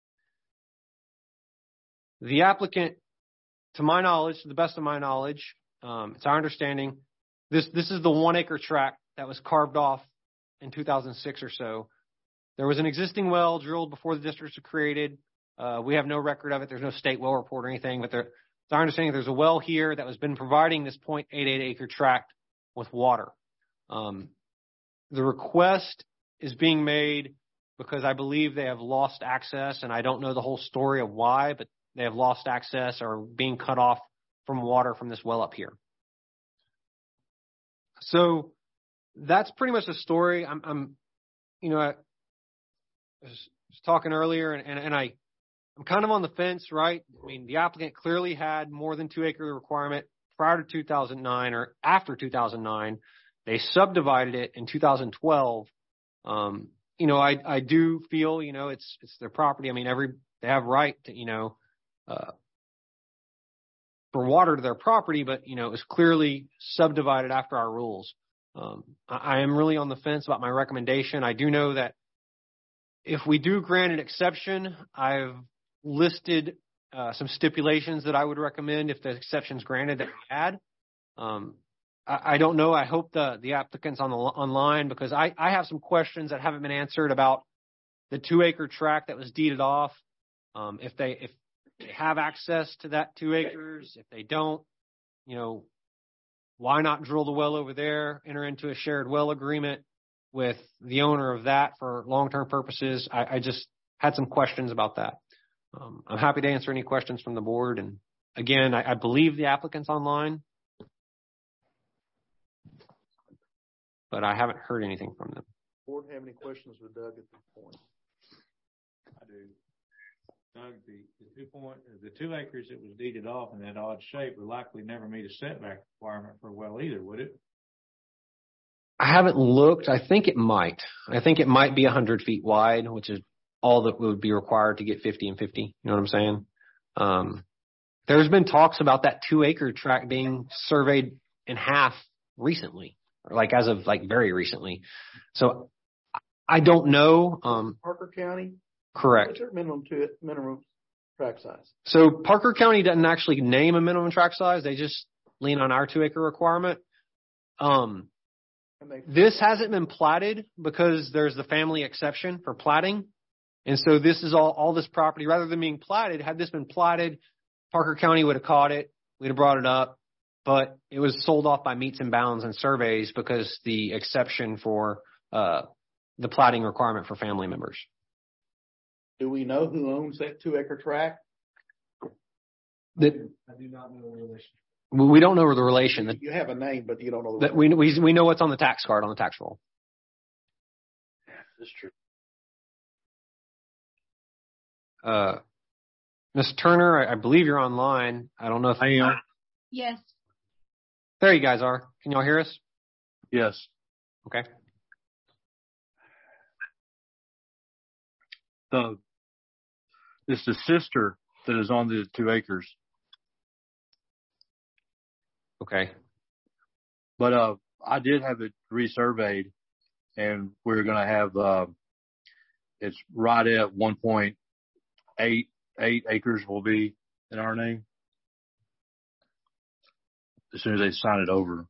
S1: The applicant, to my knowledge, to the best of my knowledge, um, it's our understanding, this this is the one acre tract that was carved off in two thousand six or so. There was an existing well drilled before the districts were created. Uh, we have no record of it. There's no state well report or anything, but there, it's our understanding there's a well here that has been providing this zero point eight eight acre tract with water. Um, the request is being made because I believe they have lost access, and I don't know the whole story of why, but they have lost access or being cut off from water from this well up here. So that's pretty much the story. I'm, I'm you know, I was talking earlier, and, and, and I, I'm kind of on the fence, right? I mean, the applicant clearly had more than two acre requirement prior to two thousand nine or after two thousand nine. They subdivided it in two thousand twelve. Um, you know, I, I do feel, you know, it's, it's their property. I mean, every, they have right to, you know, uh, for water to their property, but, you know, it was clearly subdivided after our rules. Um, I, I am really on the fence about my recommendation. I do know that if we do grant an exception, I've listed uh, some stipulations that I would recommend if the exception's granted that we add. Um, I, I don't know. I hope the, the applicant's on the online because I, I have some questions that haven't been answered about the two acre tract that was deeded off. Um, if they, if they have access to that two acres, if they don't, you know, why not drill the well over there, enter into a shared well agreement with the owner of that for long-term purposes? I, I just had some questions about that. Um, I'm happy to answer any questions from the board. And again, I, I believe the applicant's online, but I haven't heard anything from them.
S2: Board have any questions with Doug at this point?
S3: I do.
S5: Doug, the, the two point, the two acres that was deeded off in that odd shape would likely never meet a setback requirement for a well either, would it?
S1: I haven't looked. I think it might. I think it might be one hundred feet wide, which is all that would be required to get fifty and fifty. You know what I'm saying? Um, there's been talks about that two acre tract being surveyed in half recently, or like as of like very recently. So I don't know. Um,
S2: Parker County?
S1: correct.
S2: What's their minimum to it, minimum tract size?
S1: So Parker County doesn't actually name a minimum tract size. They just lean on our two acre requirement. Um,
S2: And they,
S1: this hasn't been platted because there's the family exception for platting. And so this is all, all this property, rather than being platted, had this been platted, Parker County would have caught it. We'd have brought it up, but it was sold off by meets and bounds and surveys because the exception for, uh, the platting requirement for family members.
S2: do we know who owns that two acre tract?
S1: That
S6: I do not know the relation.
S1: we don't know the relation. That,
S2: You have a name, but you don't know the
S1: that we, we, we know what's on the tax card on the tax roll.
S2: That's true.
S1: Uh, Miz Turner, I, I believe you're online. I don't know if I am.
S7: Yes.
S1: There you guys are. Can y'all hear us?
S8: Yes.
S1: Okay.
S8: The, it's the sister that is on the two acres.
S1: Okay.
S8: But, uh, I did have it resurveyed and we're going to have, uh, it's right at one point eight, eight acres will be in our name as soon as they sign it over.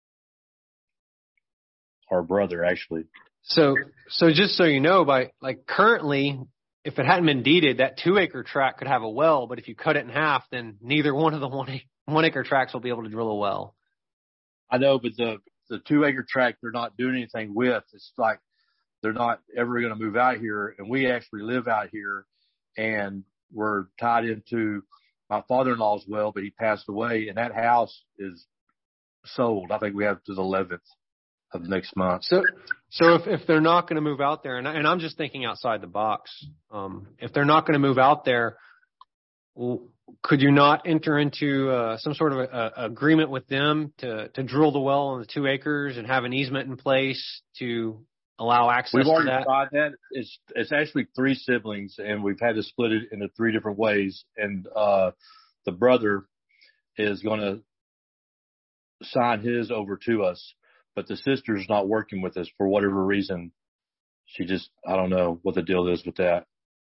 S8: Our brother, actually.
S1: So, so just so you know, by like currently, if it hadn't been deeded, that two acre tract could have a well, but if you cut it in half, then neither one of the one, one acre tracts will be able to drill a well.
S8: I know, but the, the two acre tract, they're not doing anything with. It's like, they're not ever going to move out here. And we actually live out here and we're tied into my father-in-law's well, but he passed away and that house is sold. I think we have to the eleventh of next month.
S1: So, so if, if they're not going to move out there, and, I, and I'm just thinking outside the box, um, if they're not going to move out there, well, could you not enter into uh, some sort of a, a agreement with them to, to drill the well on the two acres and have an easement in place to allow access
S8: We've
S1: to
S8: already
S1: that?
S8: tried that. It's, it's actually three siblings and we've had to split it into three different ways. And, uh, the brother is going to sign his over to us, but the sister's not working with us for whatever reason. She just, I don't know what the deal is with that.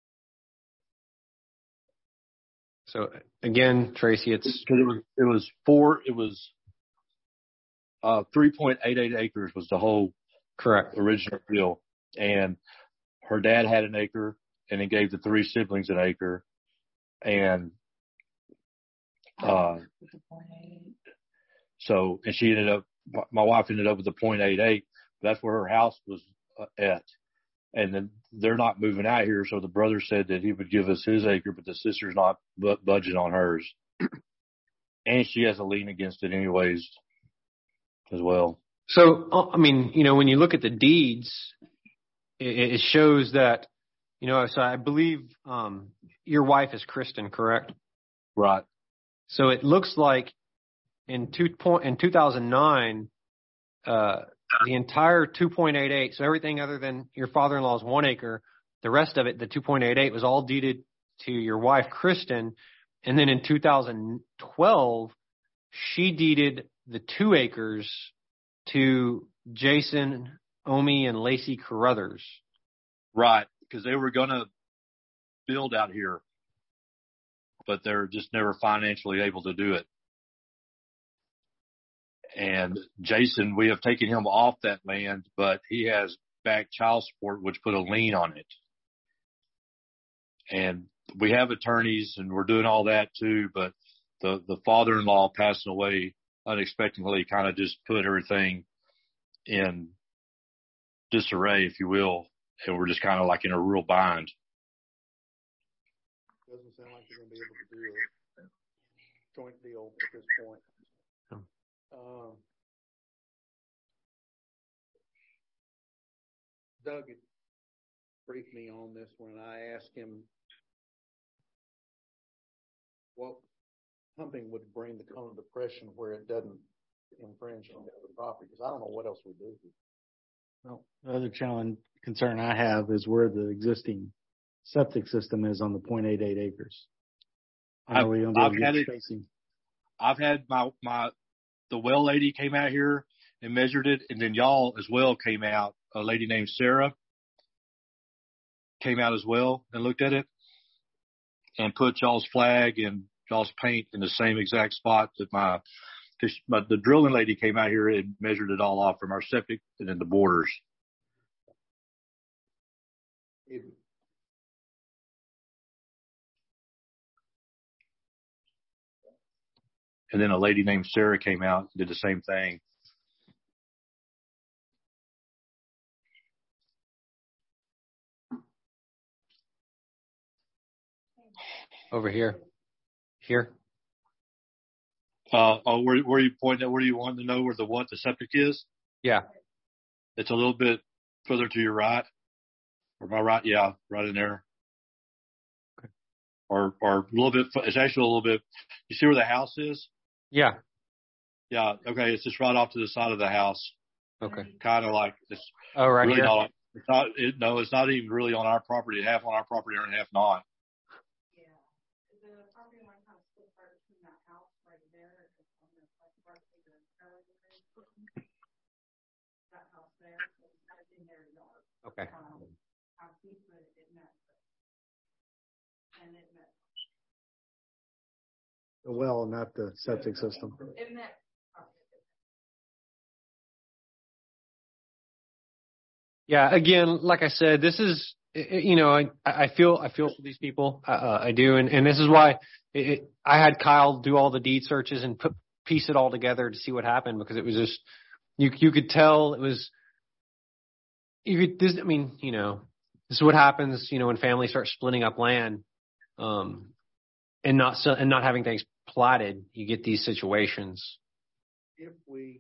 S1: So again, Tracy, it's
S8: Cause it was, it was four, it was, uh, three point eight eight acres was the whole
S1: correct.
S8: original deal. And her dad had an acre and he gave the three siblings an acre. And, uh, so, and she ended up, my wife ended up with a point eight eight. That's where her house was at. And then they're not moving out here. So the brother said that he would give us his acre, but the sister's not bu- budging on hers. And she has a lien against it anyways as well.
S1: So, I mean, you know, when you look at the deeds, it, it shows that, you know, so I believe um, your wife is Kristen, correct?
S8: Right.
S1: So it looks like in two point in two thousand nine, uh, the entire two point eight eight, so everything other than your father-in-law's one acre, the rest of it, the two point eight eight, was all deeded to your wife, Kristen. And then in two thousand twelve, she deeded the two acres to Jason, Omi, and Lacey Carruthers.
S8: Right. Because they were going to build out here, but they're just never financially able to do it. And Jason, we have taken him off that land, but he has back child support, which put a lien on it. And we have attorneys and we're doing all that too, but the, the father-in-law passing away unexpectedly kind of just put everything in disarray, if you will. And we're just kind of like in a real bind.
S2: Doesn't sound like you're going to be able to do a joint deal at this point. Um, Doug had briefed me on this when I asked him Well, pumping would bring the cone of depression where it doesn't infringe on the other property, because I don't know what else we do.
S4: Well, the other challenge, concern I have is where the existing septic system is on the point eight eight acres. Are
S8: I've,
S4: we gonna be
S8: I've
S4: able to get
S8: had it,
S4: spacing?
S8: I've had my, my, the well lady came out here and measured it, and then y'all as well came out. A lady named Sarah came out as well and looked at it and put y'all's flag and y'all's paint in the same exact spot that my, but the drilling lady came out here and measured it all off from our septic and then the borders.
S2: It,
S8: And then a lady named Sarah came out and did the same thing.
S1: Over here. Here.
S8: Uh, oh, where, where you pointing at? Where do you want to know where the what the septic is?
S1: Yeah.
S8: It's a little bit further to your right. Or my right? Yeah, right in there.
S1: Okay.
S8: Or, or a little bit, it's actually a little bit, you see where the house is?
S1: Yeah.
S8: Yeah. Okay. It's just right off to the side of the house.
S1: Okay.
S8: Kind of like it's
S1: Oh, right
S8: really
S1: here.
S8: not, it's not, it, no, it's not even really on our property. Half on our property and half not.
S1: Okay.
S4: The well, not the septic system.
S1: Yeah. Again, like I said, this is, you know, I, I feel, I feel for these people. Uh, I do. And, and this is why it, it, I had Kyle do all the deed searches and put, piece it all together to see what happened, because it was just, you, you could tell it was, you could, this, I mean, you know, this is what happens, you know, when families start splitting up land, um, and not, so, and not having things platted, you get these situations.
S2: if we,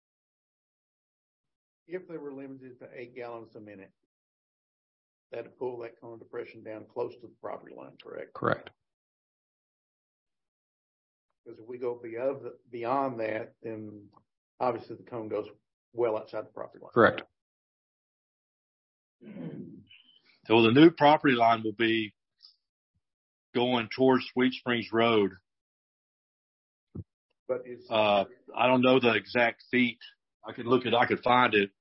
S2: if they were limited to eight gallons a minute, that'd pull that cone of depression down close to the property line, correct?
S1: Correct.
S2: Because if we go beyond, beyond that, then obviously the cone goes well outside the property line.
S1: Correct.
S8: So the new property line will be going towards Sweet Springs Road.
S2: But it's,
S8: Uh, I don't know the exact feet. I could look at, I could find it.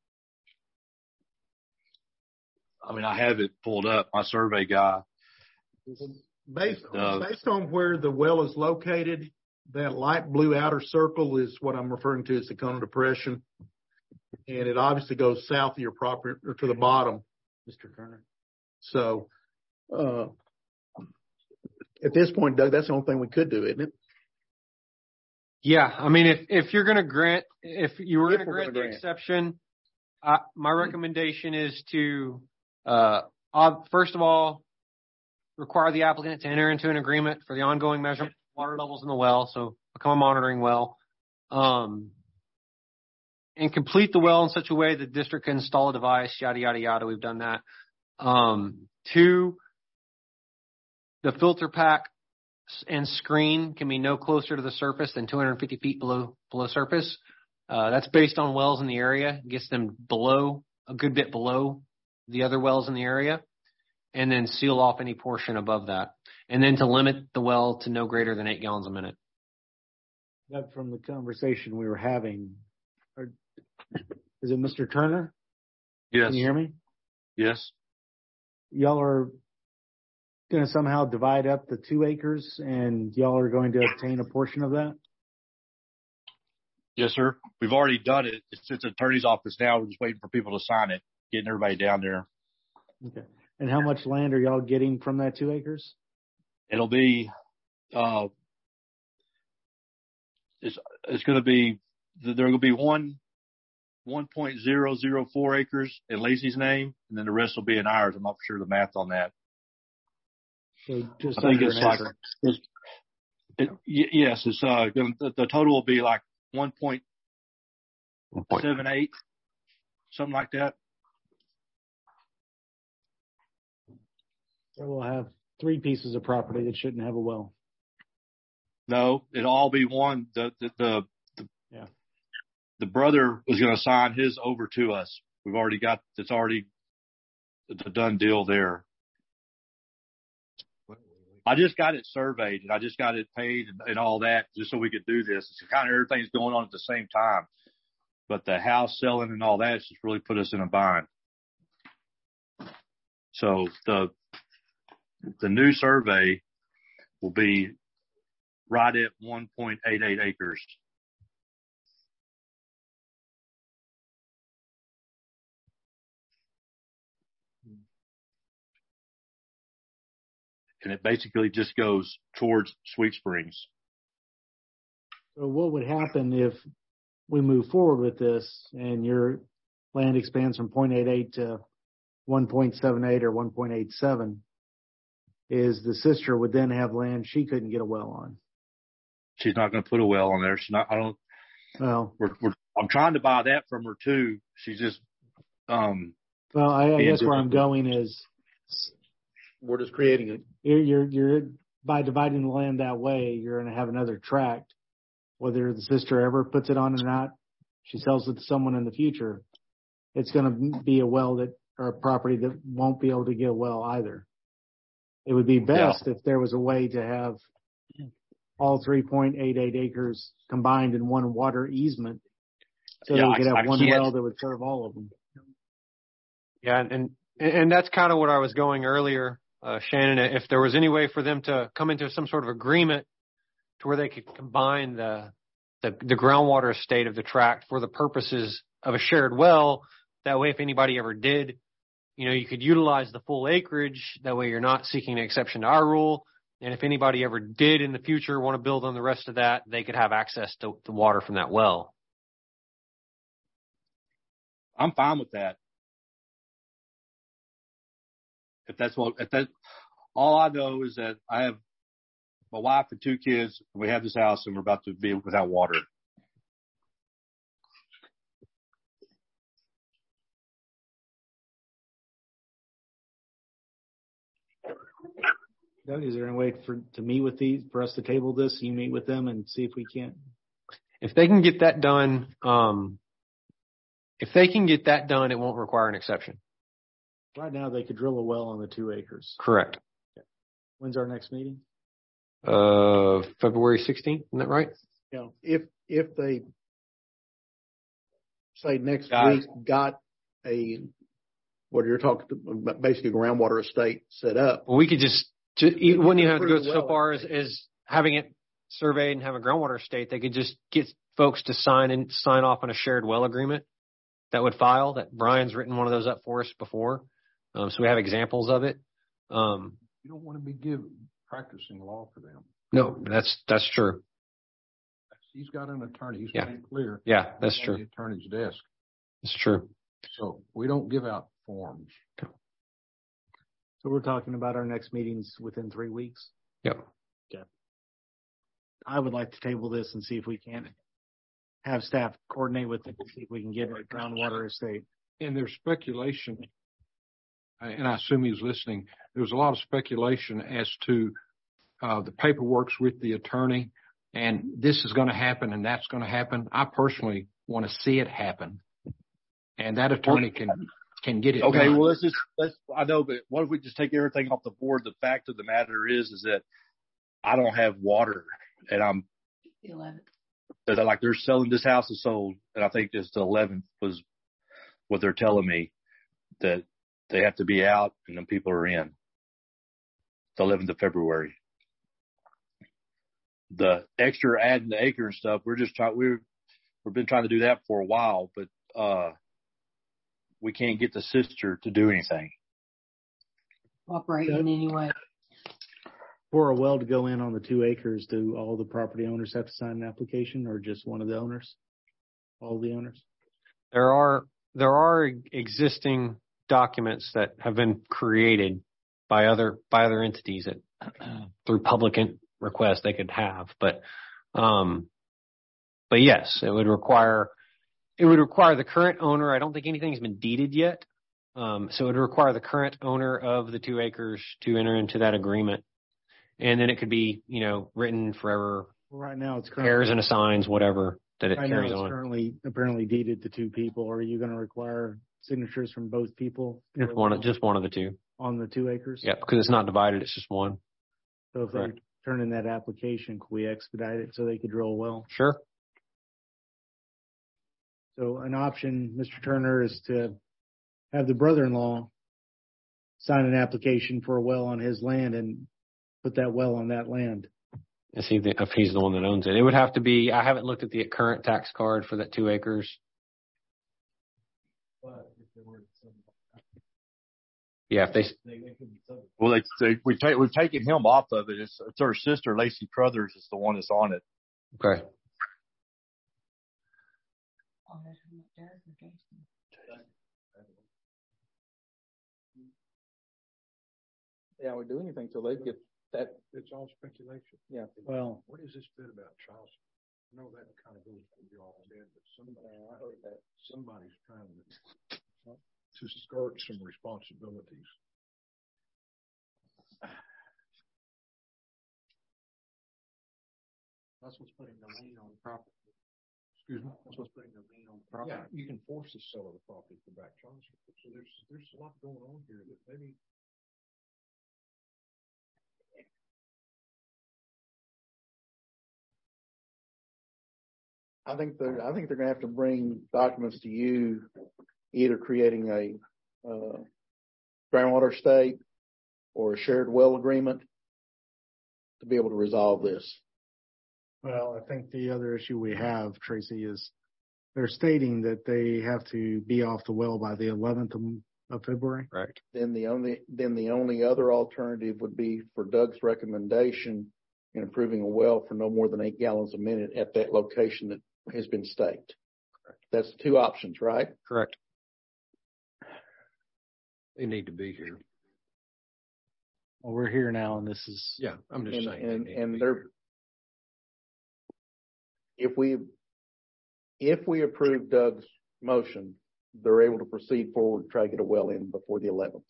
S8: I mean, I have it pulled up, my survey guy.
S2: based,
S8: Uh,
S2: based on where the well is located, that light blue outer circle is what I'm referring to as the cone of depression. And it obviously goes south of your property or to the bottom, Mister Turner. So, uh, at this point, Doug, that's the only thing we could do, isn't it?
S1: Yeah. I mean, if, if you're going to grant, if you were
S2: If
S1: going to
S2: we're
S1: grant
S2: gonna
S1: the
S2: grant.
S1: exception, uh, my recommendation is to, uh, uh, first of all, require the applicant to enter into an agreement for the ongoing measurement of water levels in the well. So become a monitoring well, um, and complete the well in such a way that the district can install a device, yada, yada, yada. We've done that. Um, two, the filter pack and screen can be no closer to the surface than two hundred fifty feet below, below surface. Uh, that's based on wells in the area. It gets them below, a good bit below the other wells in the area, and then seal off any portion above that. And then to limit the well to no greater than eight gallons a minute.
S4: That from the conversation we were having, or, is it Mister Turner?
S8: Yes.
S4: Can you hear me?
S8: Yes.
S4: Y'all are going to somehow divide up the two acres and y'all are going to obtain a portion of that?
S8: Yes, sir. We've already done it. It's at the attorney's office now. We're just waiting for people to sign it, getting everybody down there.
S4: Okay. And how much land are y'all getting from that two acres?
S8: It'll be, uh, it's, it's going to be, there will be one, one point zero zero four acres in Lacey's name, and then the rest will be in ours. I'm not sure the math on that.
S4: So just
S8: I think
S4: under
S8: it's
S4: an
S8: like,
S4: acre.
S8: it's, it, y- yes, it's, uh, gonna, the, the total will be like one point seven eight, something like that.
S4: So we'll have three pieces of property that shouldn't have a well.
S8: No, it'll all be one. The, the, the, the,
S4: Yeah.
S8: the brother was going to sign his over to us. We've already got, it's already the done deal there. I just got it surveyed and I just got it paid and, and all that just so we could do this. It's kind of everything's going on at the same time, but the house selling and all that has just really put us in a bind. So the, the new survey will be right at one point eight eight acres. And it basically just goes towards Sweet Springs.
S4: So what would happen if we move forward with this and your land expands from zero point eight eight to one point seven eight or one point eight seven? Is the sister would then have land she couldn't get a well on?
S8: She's not going to put a well on there. She's not, I don't,
S4: Well,
S8: we're, we're, I'm trying to buy that from her too. She's just, um,
S4: well, I, I
S8: being
S4: guess where I'm going is
S2: We're just creating it.
S4: you're, you're, you're by dividing the land that way, you're going to have another tract. Whether the sister ever puts it on or not, she sells it to someone in the future. It's going to be a well that, or a property that won't be able to get a well either. It would be best yeah. if there was a way to have all three point eight eight acres combined in one water easement, so yeah, that we could I, have I one can't. well that would serve all of them.
S1: Yeah, and and that's kind of what I was going earlier, uh, Shannon. If there was any way for them to come into some sort of agreement to where they could combine the the, the groundwater estate of the tract for the purposes of a shared well, that way, if anybody ever did, you know, you could utilize the full acreage. That way you're not seeking an exception to our rule. And if anybody ever did in the future want to build on the rest of that, they could have access to the water from that well.
S8: I'm fine with that. If that's what, if that, all I know is that I have my wife and two kids. We have this house and we're about to be without water.
S4: Doug, is there any way for to meet with these for us to table this? You meet with them and see if we can't.
S1: If they can get that done, um, if they can get that done, it won't require an exception.
S4: Right now, they could drill a well on the two acres.
S1: Correct.
S4: Okay. When's our next meeting?
S1: Uh, February sixteenth. Isn't that right?
S2: Yeah. If if they say next
S8: got
S2: week it. got a what you're talking about, basically a groundwater estate set up.
S1: Well, we could just. Just, you wouldn't even have to go so far as, as having it surveyed and have a groundwater estate. They could just get folks to sign and sign off on a shared well agreement that would file. That Brian's written one of those up for us before, um, so we have examples of it. Um,
S3: you don't want to be give, practicing law for them.
S1: No, that's that's true.
S3: He's got an attorney. He's
S1: yeah.
S3: made it clear.
S1: Yeah, that's true.
S3: The attorney's desk.
S1: That's true.
S3: So we don't give out forms.
S4: So we're talking about our next meetings within three weeks?
S1: Yep.
S4: Okay. I would like to table this and see if we can have staff coordinate with it, see if we can get a groundwater estate.
S3: And there's speculation, and I assume he's listening, there was a lot of speculation as to uh, the paperwork's with the attorney, and this is going to happen and that's going to happen. I personally want to see it happen. And that attorney can... can get it
S8: okay,
S3: done.
S8: Well, let's just, let's, I know, but what if we just take everything off the board? The fact of the matter is, is that I don't have water and I'm,
S7: the eleventh.
S8: They're like, they're selling, this house is sold. And I think it's the eleventh was what they're telling me, that they have to be out and then people are in. The eleventh of February. The extra adding the acre and stuff, we're just trying, we've, we've been trying to do that for a while, but, uh, we can't get the sister to do anything.
S7: Cooperate in any way.
S4: For a well to go in on the two acres, do all the property owners have to sign an application or just one of the owners? All the owners?
S1: There are, there are existing documents that have been created by other, by other entities that through public request they could have, but, um, but yes, it would require, It would require the current owner. I don't think anything's been deeded yet. Um, so it would require the current owner of the two acres to enter into that agreement. And then it could be, you know, written forever
S4: Right now, it's currently,
S1: Heirs and assigns, whatever that it
S4: right now,
S1: carries
S4: it's
S1: on.
S4: currently apparently deeded to two people. Are you going to require signatures from both people?
S1: Just one, of- just one of the two.
S4: On the two acres?
S1: Yeah, because it's not divided, it's just one.
S4: So if
S1: Correct.
S4: they turn in that application, could we expedite it so they could drill a well?
S1: Sure.
S4: So an option, Mister Turner, is to have the brother-in-law sign an application for a well on his land and put that well on that land.
S1: And see the, if he's the one that owns it. It would have to be, I haven't looked at the current tax card for that two acres. Yeah, if they,
S8: Well, they, they, we take, we've taken him off of it. It's, it's her sister, Lacey Crothers, is the one that's on it.
S1: okay.
S2: Yeah, we do anything till they get that.
S3: It's all speculation.
S2: Yeah.
S4: Well,
S3: What is this bit about Charles? I know that kind of goes to you all dead, but somebody, I heard that somebody's trying to, to skirt some responsibilities.
S6: That's what's putting the lien on the property.
S3: Excuse me?
S6: That's what's putting the lien on the property.
S3: Yeah, you can force the seller of the property to back Charles. So there's, there's a lot going on here that maybe.
S2: I think they're, I think they're gonna have to bring documents to you, either creating a, uh, groundwater state or a shared well agreement to be able to resolve this.
S4: well, I think the other issue we have, Tracy, is they're stating that they have to be off the well by the eleventh of February.
S1: Right.
S2: Then the only, then the only other alternative would be for Doug's recommendation in approving a well for no more than eight gallons a minute at that location that has been staked. That's two options, right?
S1: Correct.
S3: They need to be here.
S4: Well, we're here now, and this is,
S3: Yeah, I'm just
S2: And,
S3: saying. they
S2: and,
S3: need to
S2: and
S3: be
S2: they're,
S3: here.
S2: if we, if we approve Doug's motion, they're able to proceed forward and try to get a well in before the eleventh.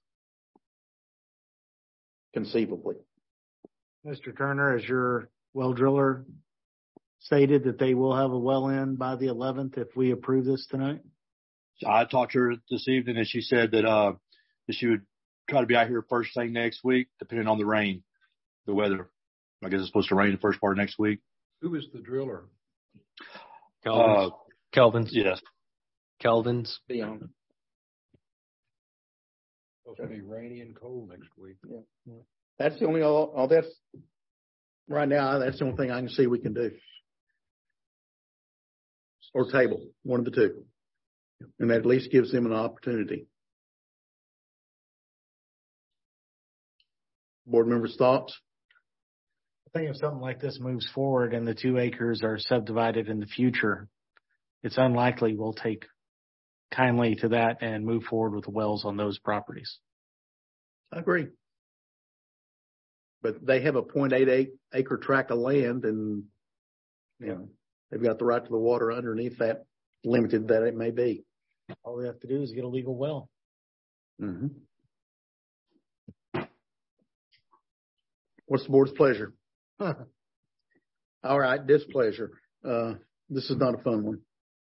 S2: Conceivably.
S4: Mister Turner, as your well driller stated that they will have a well in by the eleventh if we approve this tonight?
S8: I talked to her this evening and she said that, uh, that she would try to be out here first thing next week, depending on the rain, the weather. I guess it's supposed to rain the first part of next week.
S3: Who is the driller?
S1: Kelvin's.
S8: Uh,
S1: Kelvin's.
S8: yes.
S1: Kelvin's.
S2: Beyond.
S3: Supposed to be rainy and cold next week.
S2: That's the only, all, all that's, right now, that's the only thing I can see we can do. Or table, one of the two. And that at least gives them an opportunity. Board members' thoughts?
S4: I think if something like this moves forward and the two acres are subdivided in the future, it's unlikely we'll take kindly to that and move forward with the wells on those properties.
S2: I agree. But they have a point eight eight acre tract of land and, you know, they've got the right to the water underneath that, limited that it may be.
S4: All we have to do is get a legal well.
S2: Mm-hmm. What's the board's pleasure? All right, displeasure. Uh, this is not a fun one.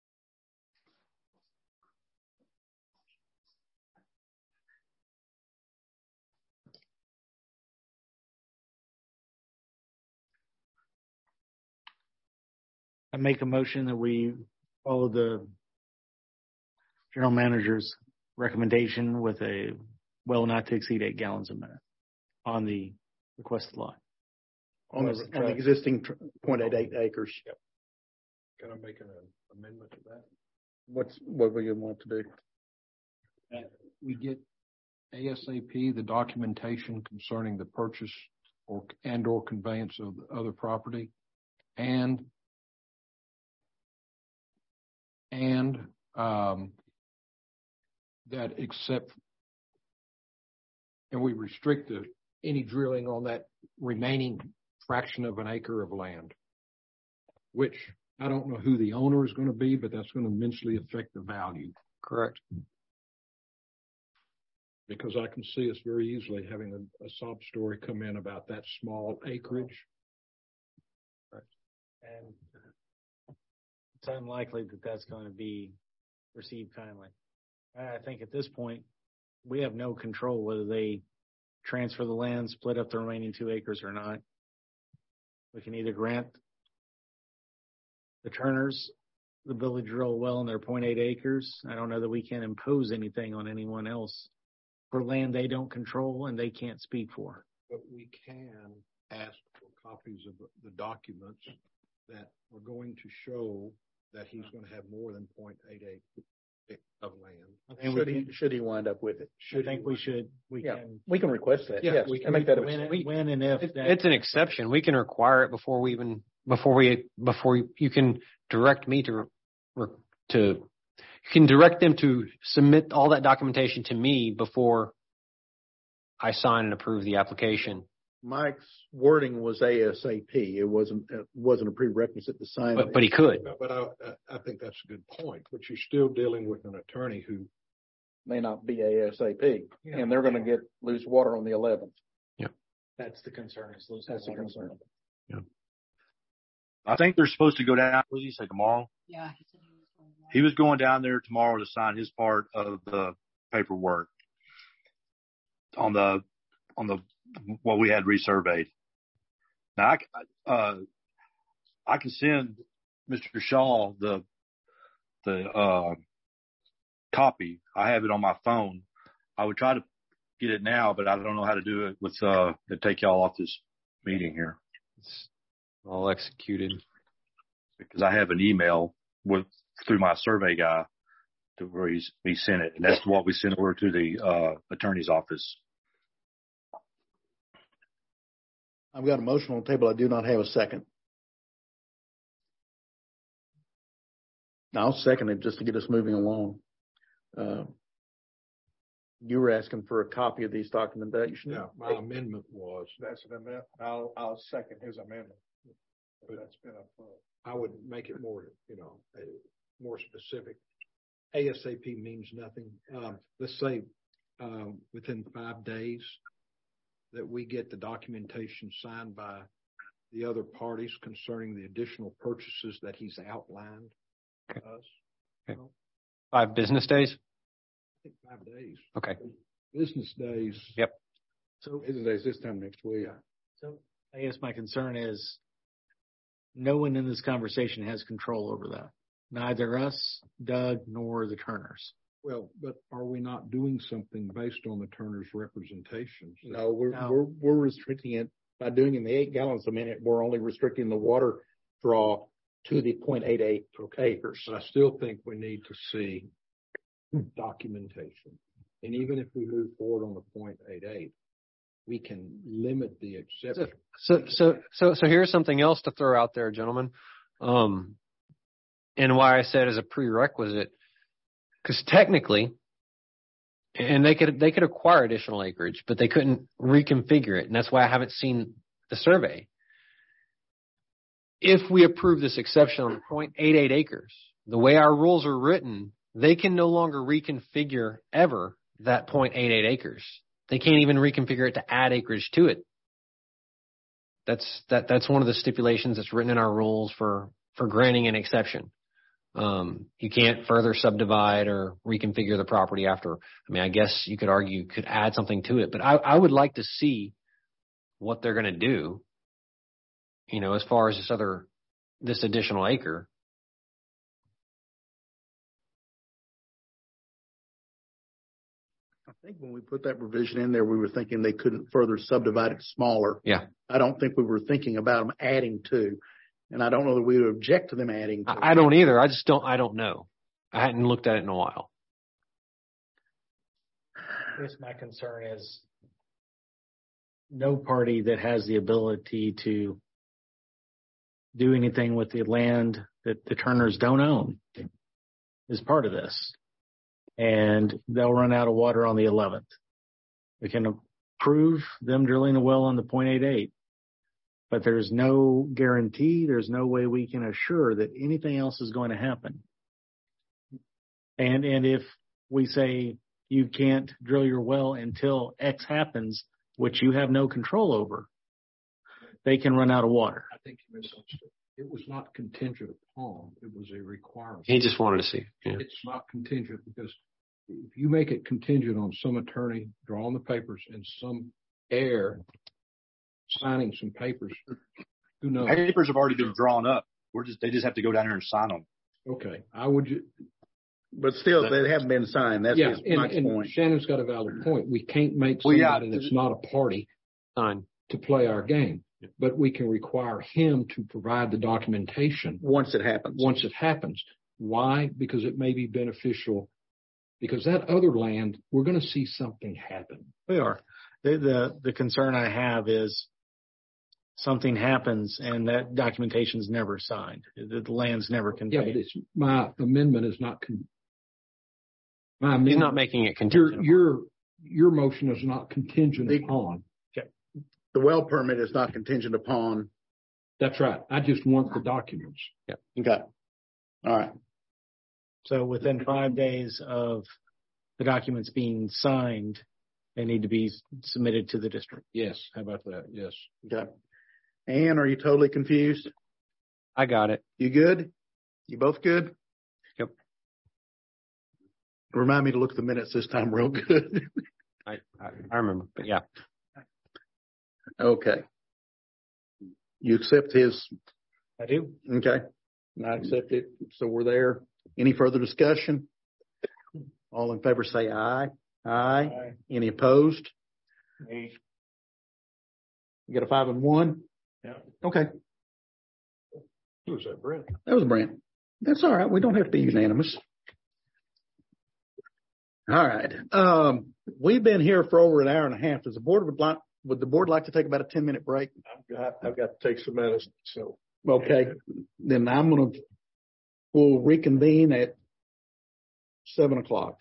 S4: I make a motion that we follow the general manager's recommendation with a well not to exceed eight gallons a minute on the requested lot.
S2: On the, on the existing tr- point eight eight acres. Yep.
S3: Can I make an amendment to that?
S2: What's, what we want to do?
S3: We get ASAP the documentation concerning the purchase or and or conveyance of the other property, and and um, that except and we restrict the, any drilling on that remaining fraction of an acre of land, which I don't know who the owner is going to be, but that's going to immensely affect the value.
S1: Correct.
S3: Because I can see us very easily having a, a sob story come in about that small acreage.
S1: Right.
S4: And it's unlikely that that's going to be received kindly. I think at this point, we have no control whether they transfer the land, split up the remaining two acres or not. We can either grant the Turners the ability to drill a well in their zero point eight acres. I don't know that we can impose anything on anyone else for land they don't control and they can't speak for.
S3: But we can ask for copies of the documents that are going to show that he's going to have more than zero point eight eight of land.
S2: Should he, should he wind up with it?
S4: I think we should, we
S2: Yeah,
S4: can.
S2: we can request that.
S3: Yeah,
S2: Yes,
S3: we
S2: we
S3: can
S2: can make that.
S4: When,
S2: a-
S4: when and if
S1: It-
S4: that.
S1: It's an exception. We can require it before we even, before we, before you you can direct me to, to, you can direct them to submit all that documentation to me before I sign and approve the application.
S2: Mike's wording was ASAP. It wasn't, it wasn't a prerequisite to sign.
S1: But,
S2: it.
S1: but he could.
S3: But I, I think that's a good point, but you're still dealing with an attorney who,
S2: May not be ASAP, and they're going to get loose water on the eleventh.
S4: That's the concern. Is losing
S2: That's the
S4: water.
S2: concern.
S8: I think they're supposed to go down, what did he say, tomorrow?
S7: Yeah, he said he was going to.
S8: He was going down there tomorrow to sign his part of the paperwork on the, on the, what we had resurveyed. Now, I, uh, I can send Mister Shaw the, the, uh, copy. I have it on my phone. I would try to get it now, but I don't know how to do it with, uh, to take y'all off this meeting here.
S1: It's all executed.
S8: Because I have an email with through my survey guy to where he's he sent it, and that's what we sent over to the uh, attorney's office.
S2: I've got a motion on the table. I do not have a second. Now, I'll second it just to get us moving along. Uh, you were asking for a copy of these documentation.
S3: yeah, my amendment was,
S9: That's an amendment. I'll, I'll second his amendment. But that's been a,
S3: I would make it more, you know, uh, more specific. ASAP means nothing. Um, let's say, um, within five days that we get the documentation signed by the other parties concerning the additional purchases that he's outlined to us.
S1: Okay. Five business days?
S3: I think five days.
S1: Okay.
S3: Business days.
S1: Yep.
S4: So,
S2: Business days this time next week.
S4: so I guess my concern is no one in this conversation has control over that. Neither us, Doug, nor the Turners.
S3: Well, but are we not doing something based on the Turner's representations?
S2: No, we're,
S4: No.
S2: we're, we're restricting it by doing in the eight gallons a minute. We're only restricting the water draw to the zero point eight eight acres.
S3: But I still think we need to see documentation. And even if we move forward on the zero point eight eight, we can limit the exception.
S1: So, so, so, so here's something else to throw out there, gentlemen. Um, and why I said as a prerequisite, because technically, and they could, they could acquire additional acreage, but they couldn't reconfigure it. And that's why I haven't seen the survey. If we approve this exception on zero point eight eight acres, the way our rules are written, they can no longer reconfigure ever that zero point eight eight acres. They can't even reconfigure it to add acreage to it. That's that. That's one of the stipulations that's written in our rules for for granting an exception. Um, you can't further subdivide or reconfigure the property after. I mean, I guess you could argue you could add something to it, but I, I would like to see what they're going to do. You know, as far as this other, this additional acre.
S2: I think when we put that provision in there, we were thinking they couldn't further subdivide it smaller.
S1: Yeah.
S2: I don't think we were thinking about them adding to, and I don't know that we would object to them adding to.
S1: I, I don't either. I just don't, I don't know. I hadn't looked at it in a while.
S4: I guess my concern is no party that has the ability to do anything with the land that the Turners don't own is part of this. And they'll run out of water on the eleventh. We can approve them drilling a well on the zero point eight eight, but there's no guarantee, there's no way we can assure that anything else is going to happen. And, and if we say you can't drill your well until X happens, which you have no control over, they can run out of water.
S3: I think you misunderstood. It was not contingent upon, it was a requirement.
S1: He just wanted to see. Yeah.
S3: It's not contingent because if you make it contingent on some attorney drawing the papers and some heir signing some papers, who knows?
S8: Papers have already been drawn up. We're just, they just have to go down there and sign them.
S3: Okay, I would, ju-
S2: But still, they haven't been signed. That's
S3: yeah,
S2: his
S3: and,
S2: Mike's
S3: and
S2: point.
S3: Shannon's got a valid point. We can't make
S8: Well,
S3: somebody
S8: yeah.
S3: that's not a party
S1: Fine.
S3: to play our game, but we can require him to provide the documentation
S2: Once it happens.
S3: once it happens. Why? Because it may be beneficial. Because that other land, we're going to see something happen.
S4: We are. The, the, the concern I have is something happens and that documentation is never signed. The, the land's never
S3: Yeah,
S4: conveyed.
S3: but it's, my amendment is not, con- my
S1: He's
S3: amendment,
S1: not making it
S3: your,
S1: contingent.
S3: your, your motion is not contingent
S2: The-
S3: upon.
S2: The well permit is not contingent upon.
S3: That's right. I just want the documents.
S2: Okay. All right.
S4: So within five days of the documents being signed, they need to be submitted to the district.
S3: Yes. How about that? Yes.
S2: Okay. Ann, are you totally confused?
S1: I got it.
S2: You good? You both good?
S1: Yep.
S2: Remind me to look at the minutes this time real good.
S1: I, I, I remember, but yeah.
S2: Okay. You accept his,
S4: I do.
S2: okay. I accept it. So we're there. Any further discussion? All in favor say aye. Aye.
S4: Aye.
S2: Any opposed? You got a five and one?
S4: Yeah.
S2: Okay.
S3: Who was that, Brent?
S2: That was Brent. That's all right. We don't have to be unanimous. All right. Um, we've been here for over an hour and a half. Does the board would like, would the board like to take about a ten minute break?
S9: I've got, I've got to take some medicine, so.
S2: Okay. Then I'm going to, we'll reconvene at seven o'clock.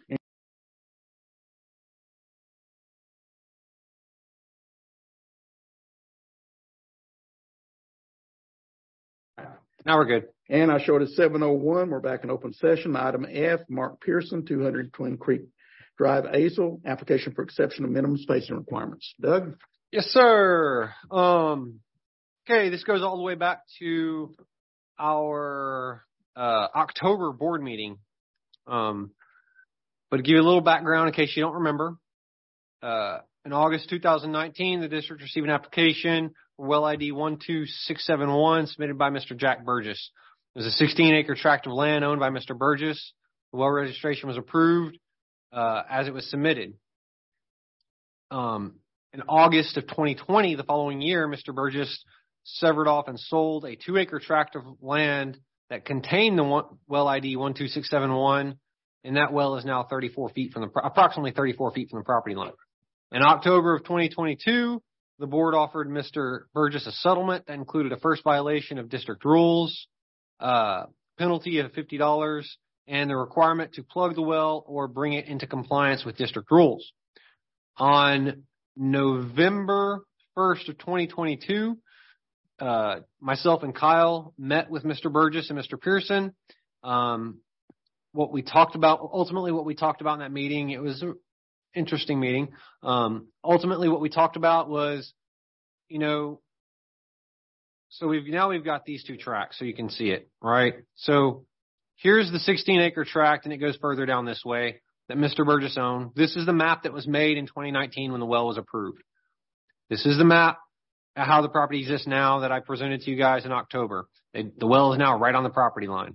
S1: Now we're good.
S2: And I showed at seven oh one, we're back in open session. Item F, Mark Pearson, two hundred Twin Creek Drive, Azle, application for exception of minimum spacing requirements. Doug?
S1: Yes, sir. Um, okay, this goes all the way back to our uh, October board meeting. Um, but to give you a little background in case you don't remember, uh, in August two thousand nineteen, the district received an application for well I D one two six seven one submitted by Mister Jack Burgess. It was a sixteen acre tract of land owned by Mister Burgess. The well registration was approved uh, as it was submitted. Um, in August of twenty twenty, the following year, Mister Burgess severed off and sold a two acre tract of land that contained the one, well I D one two six seven one, and that well is now thirty-four feet from the, approximately thirty-four feet from the property line. In October of twenty twenty-two, the board offered Mister Burgess a settlement that included a first violation of district rules, uh, penalty of fifty dollars, and the requirement to plug the well or bring it into compliance with district rules. On November first of twenty twenty-two, uh, myself and Kyle met with Mister Burgess and Mister Pearson. Um, what we talked about, ultimately what we talked about in that meeting, it was an interesting meeting. Um, ultimately what we talked about was, you know, so we've, now we've got these two tracts so you can see it, right? So here's the sixteen acre tract and it goes further down this way that Mister Burgess owned. This is the map that was made in twenty nineteen when the well was approved. This is the map of how the property exists now that I presented to you guys in October. They, the well is now right on the property line.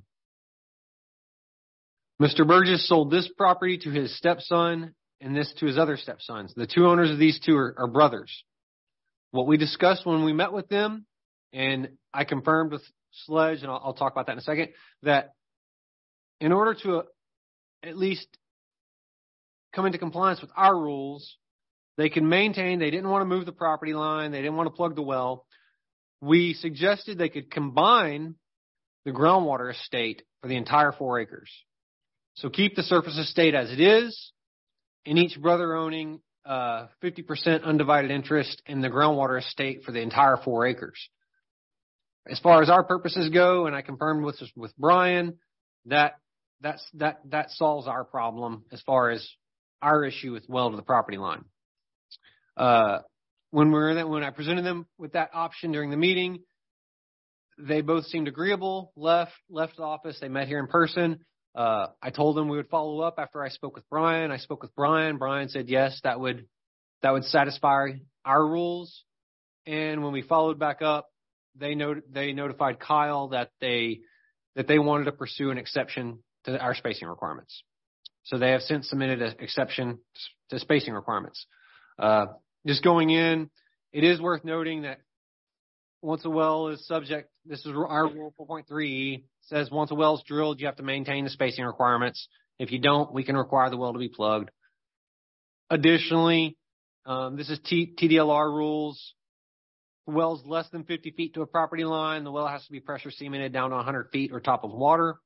S1: Mister Burgess sold this property to his stepson and this to his other stepsons. The two owners of these two are, are brothers. What we discussed when we met with them, and I confirmed with Sledge, and I'll, I'll talk about that in a second, that in order to uh, at least come into compliance with our rules, they can maintain, they didn't want to move the property line, they didn't want to plug the well. We suggested they could combine the groundwater estate for the entire four acres. So keep the surface estate as it is, and each brother owning uh, fifty percent undivided interest in the groundwater estate for the entire four acres. As far as our purposes go, and I confirmed with with Brian, that that's that that solves our problem as far as our issue with well to the property line. Uh, when we were when I presented them with that option during the meeting, they both seemed agreeable, left, left the office. They met here in person. Uh, I told them we would follow up after I spoke with Brian. I spoke with Brian. Brian said, yes, that would, that would satisfy our rules. And when we followed back up, they not, they notified Kyle that they, that they wanted to pursue an exception to our spacing requirements. So they have since submitted an exception to spacing requirements. Uh, just going in, it is worth noting that once a well is subject, this is our rule four point three says once a well is drilled, you have to maintain the spacing requirements. If you don't, we can require the well to be plugged. Additionally, um, this is T- TDLR rules. Wells less than fifty feet to a property line. The well has to be pressure cemented down to one hundred feet or top of water.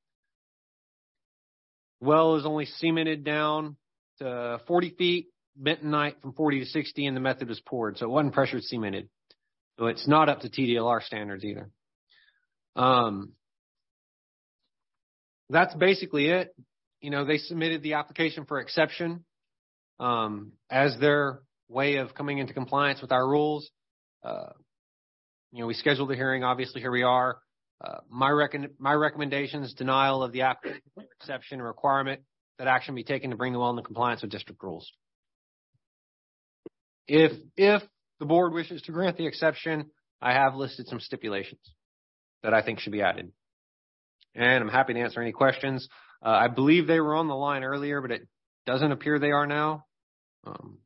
S1: Well is only cemented down to forty feet, bentonite from forty to sixty, and the method was poured. So it wasn't pressure cemented. So it's not up to T D L R standards either. Um, that's basically it. You know, they submitted the application for exception um, as their way of coming into compliance with our rules. Uh, you know, we scheduled the hearing. Obviously, here we are. Uh, my rec- my recommendation is denial of the application for exception requirement that action be taken to bring the well into compliance with district rules. If if the board wishes to grant the exception, I have listed some stipulations that I think should be added. And I'm happy to answer any questions. Uh, I believe they were on the line earlier, but it doesn't appear they are now. Um,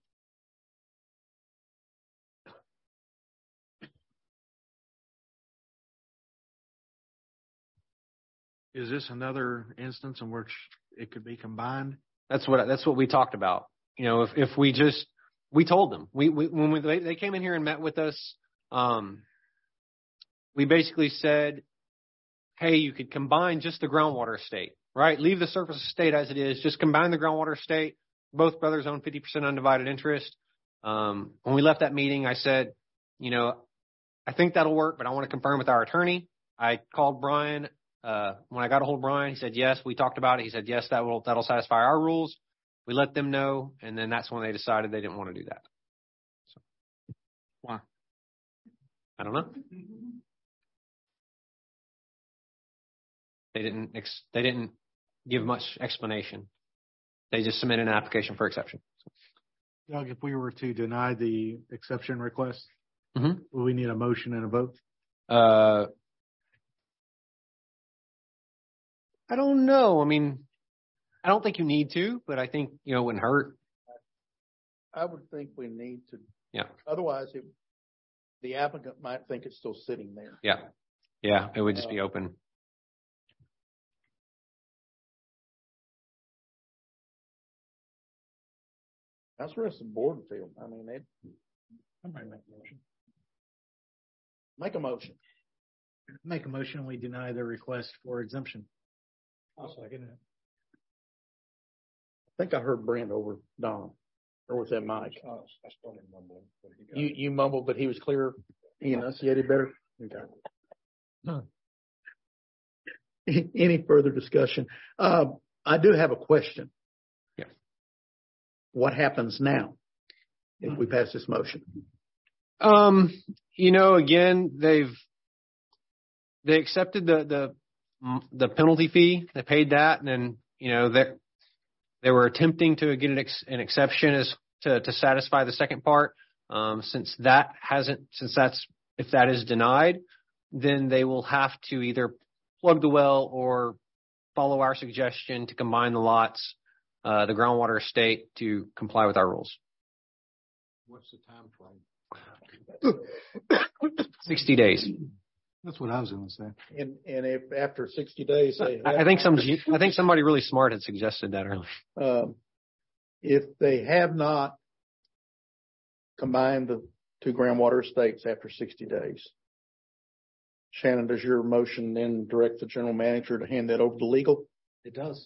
S2: Is this another instance in which it could be combined?
S1: That's what that's what we talked about. You know, if if we just we told them we, we when we, they, they came in here and met with us, um, we basically said, hey, you could combine just the groundwater estate, right? Leave the surface estate as it is. Just combine the groundwater estate. Both brothers own fifty percent undivided interest. Um, when we left that meeting, I said, you know, I think that'll work, but I want to confirm with our attorney. I called Brian. Uh, when I got a hold of Brian, he said, yes, we talked about it. He said, yes, that will, that'll satisfy our rules. We let them know. And then that's when they decided they didn't want to do that. So,
S2: why?
S1: I don't know. They didn't, ex- they didn't give much explanation. They just submitted an application for exception.
S2: Doug, if we were to deny the exception request,
S1: Mm-hmm.
S2: will we need a motion and a vote?
S1: Uh, I don't know. I mean, I don't think you need to, but I think, you know, it wouldn't hurt.
S2: I would think we need to.
S1: Yeah.
S2: Otherwise, it, the applicant might think it's still sitting there.
S1: Yeah. Yeah. It would just be open.
S2: How's the rest of the board feel? I mean, they. I might make a motion. Make a motion.
S10: Make a motion. We deny the request for exemption.
S2: I'll second it. I think I heard Brent over Don, or was that Mike?
S9: I started mumbling.
S2: You you mumbled, but he was clear. He enunciated better. Okay. Huh. Any further discussion? Uh, I do have a question.
S1: Yeah.
S2: What happens now if we pass this motion?
S1: Um, you know, again, they've they accepted the the the penalty fee. They paid that, and then you know they they were attempting to get an, ex, an exception as to to satisfy the second part. Um, since that hasn't, since that's if that is denied, then they will have to either plug the well or follow our suggestion to combine the lots, uh, the groundwater estate to comply with our rules.
S3: What's the time frame?
S1: sixty days.
S10: That's what I was going to say.
S2: And and if after sixty days, they have,
S1: I think some I think somebody really smart had suggested that earlier.
S2: um, if they have not combined the two groundwater estates after sixty days, Shannon, does your motion then direct the general manager to hand that over to legal?
S10: It does.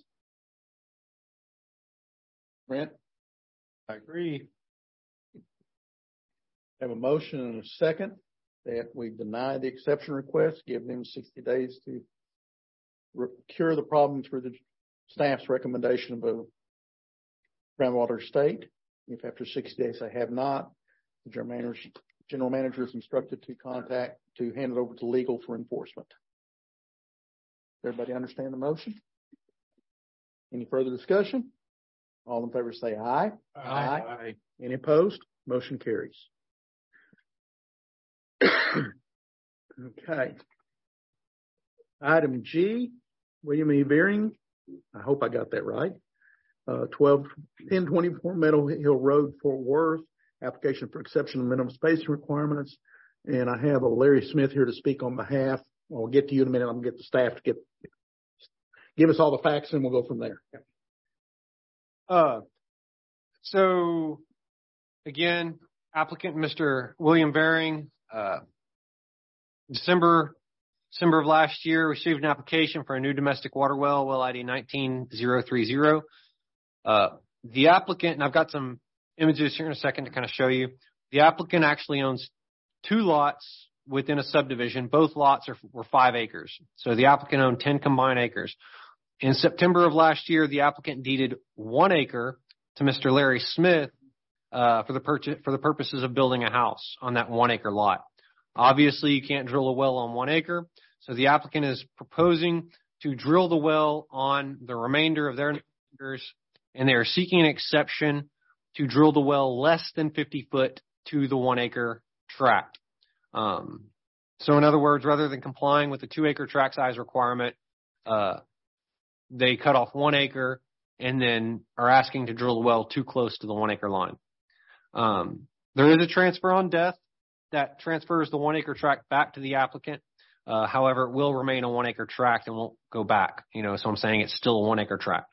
S2: Brent,
S10: I agree.
S2: have a motion and a second that we deny the exception request, give them sixty days to re- cure the problem through the staff's recommendation of a groundwater estate. If after sixty days they have not, the general manager general manager is instructed to contact, to hand it over to legal for enforcement. Everybody understand the motion? Any further discussion? All in favor say aye.
S3: Aye.
S2: Any opposed? Motion carries. Okay. Item G, William E. Veering. I hope I got that right. Uh, twelve, ten twenty-four Meadow Hill Road, Fort Worth. Application for exception of minimum spacing requirements. And I have a Larry Smith here to speak on behalf. I'll get to you in a minute. I'm gonna get the staff to get, give us all the facts and we'll go from there.
S1: Uh, so again, applicant, Mister William Veering, uh, December, December of last year received an application for a new domestic water well, well I D nineteen zero three zero. Uh, the applicant, and I've got some images here in a second to kind of show you. The applicant actually owns two lots within a subdivision. Both lots are, were five acres. So the applicant owned ten combined acres. In September of last year, the applicant deeded one acre to Mister Larry Smith, uh, for the purchase, for the purposes of building a house on that one acre lot. Obviously, you can't drill a well on one acre. So the applicant is proposing to drill the well on the remainder of their acres, and they are seeking an exception to drill the well less than fifty foot to the one acre tract. Um, so in other words, rather than complying with the two acre tract size requirement, uh, they cut off one acre and then are asking to drill the well too close to the one acre line. Um, there is a transfer on death that transfers the one acre tract back to the applicant. Uh, however, it will remain a one acre tract and won't go back. You know, so I'm saying it's still a one acre tract.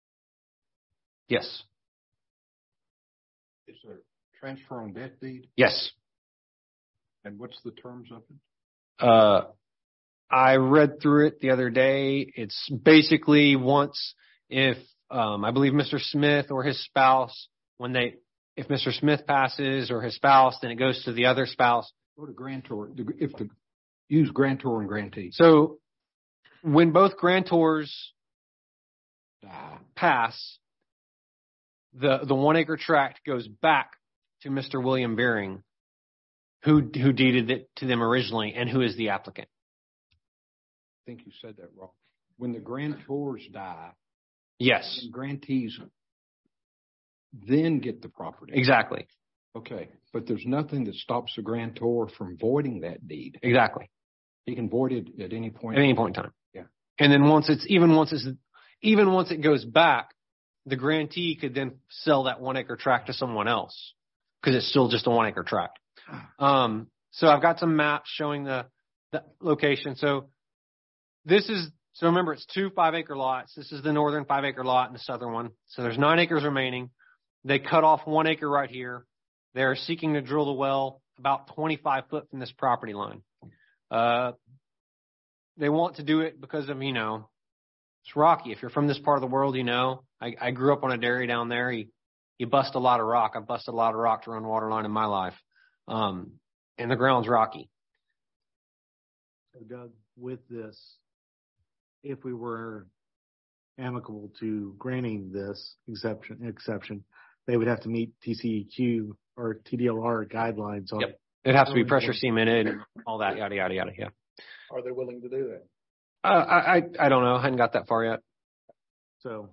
S1: Yes.
S3: Is there transfer on death deed?
S1: Yes.
S3: And what's the terms of it?
S1: Uh, I read through it the other day. It's basically once if, um, I believe Mister Smith or his spouse, when they, if Mister Smith passes or his spouse, then it goes to the other spouse.
S3: Go to grantor. If the, use grantor and grantee.
S1: So when both grantors uh, pass, the, the one acre tract goes back to Mister William Veering, who, who deeded it to them originally and who is the applicant.
S3: I think you said that wrong. When the grantors die,
S1: yes,
S3: and grantees then get the property.
S1: Exactly.
S3: Okay, but there's nothing that stops the grantor from voiding that deed.
S1: Exactly.
S3: He can void it at any point.
S1: At any point in time.
S3: Yeah.
S1: And then once it's even once it's even once it goes back, the grantee could then sell that one acre tract to someone else because it's still just a one acre tract. Um, so I've got some maps showing the the location. So this is, so remember, it's two five acre lots. This is the northern five acre lot and the southern one. So there's nine acres remaining. They cut off one acre right here. They're seeking to drill the well about twenty-five foot from this property line. Uh, they want to do it because of, you know, it's rocky. If you're from this part of the world, you know, I, I grew up on a dairy down there. You, you bust a lot of rock. I busted a lot of rock to run water line in my life. Um, and the ground's rocky.
S4: So Doug, with this, if we were amicable to granting this exception, exception, they would have to meet T C E Q or T D L R guidelines on.
S1: Yep. It has to be pressure cemented and all that, yada, yada, yada. Yeah.
S2: Are they willing to do that?
S1: Uh, I, I, I don't know. I hadn't got that far yet.
S4: So,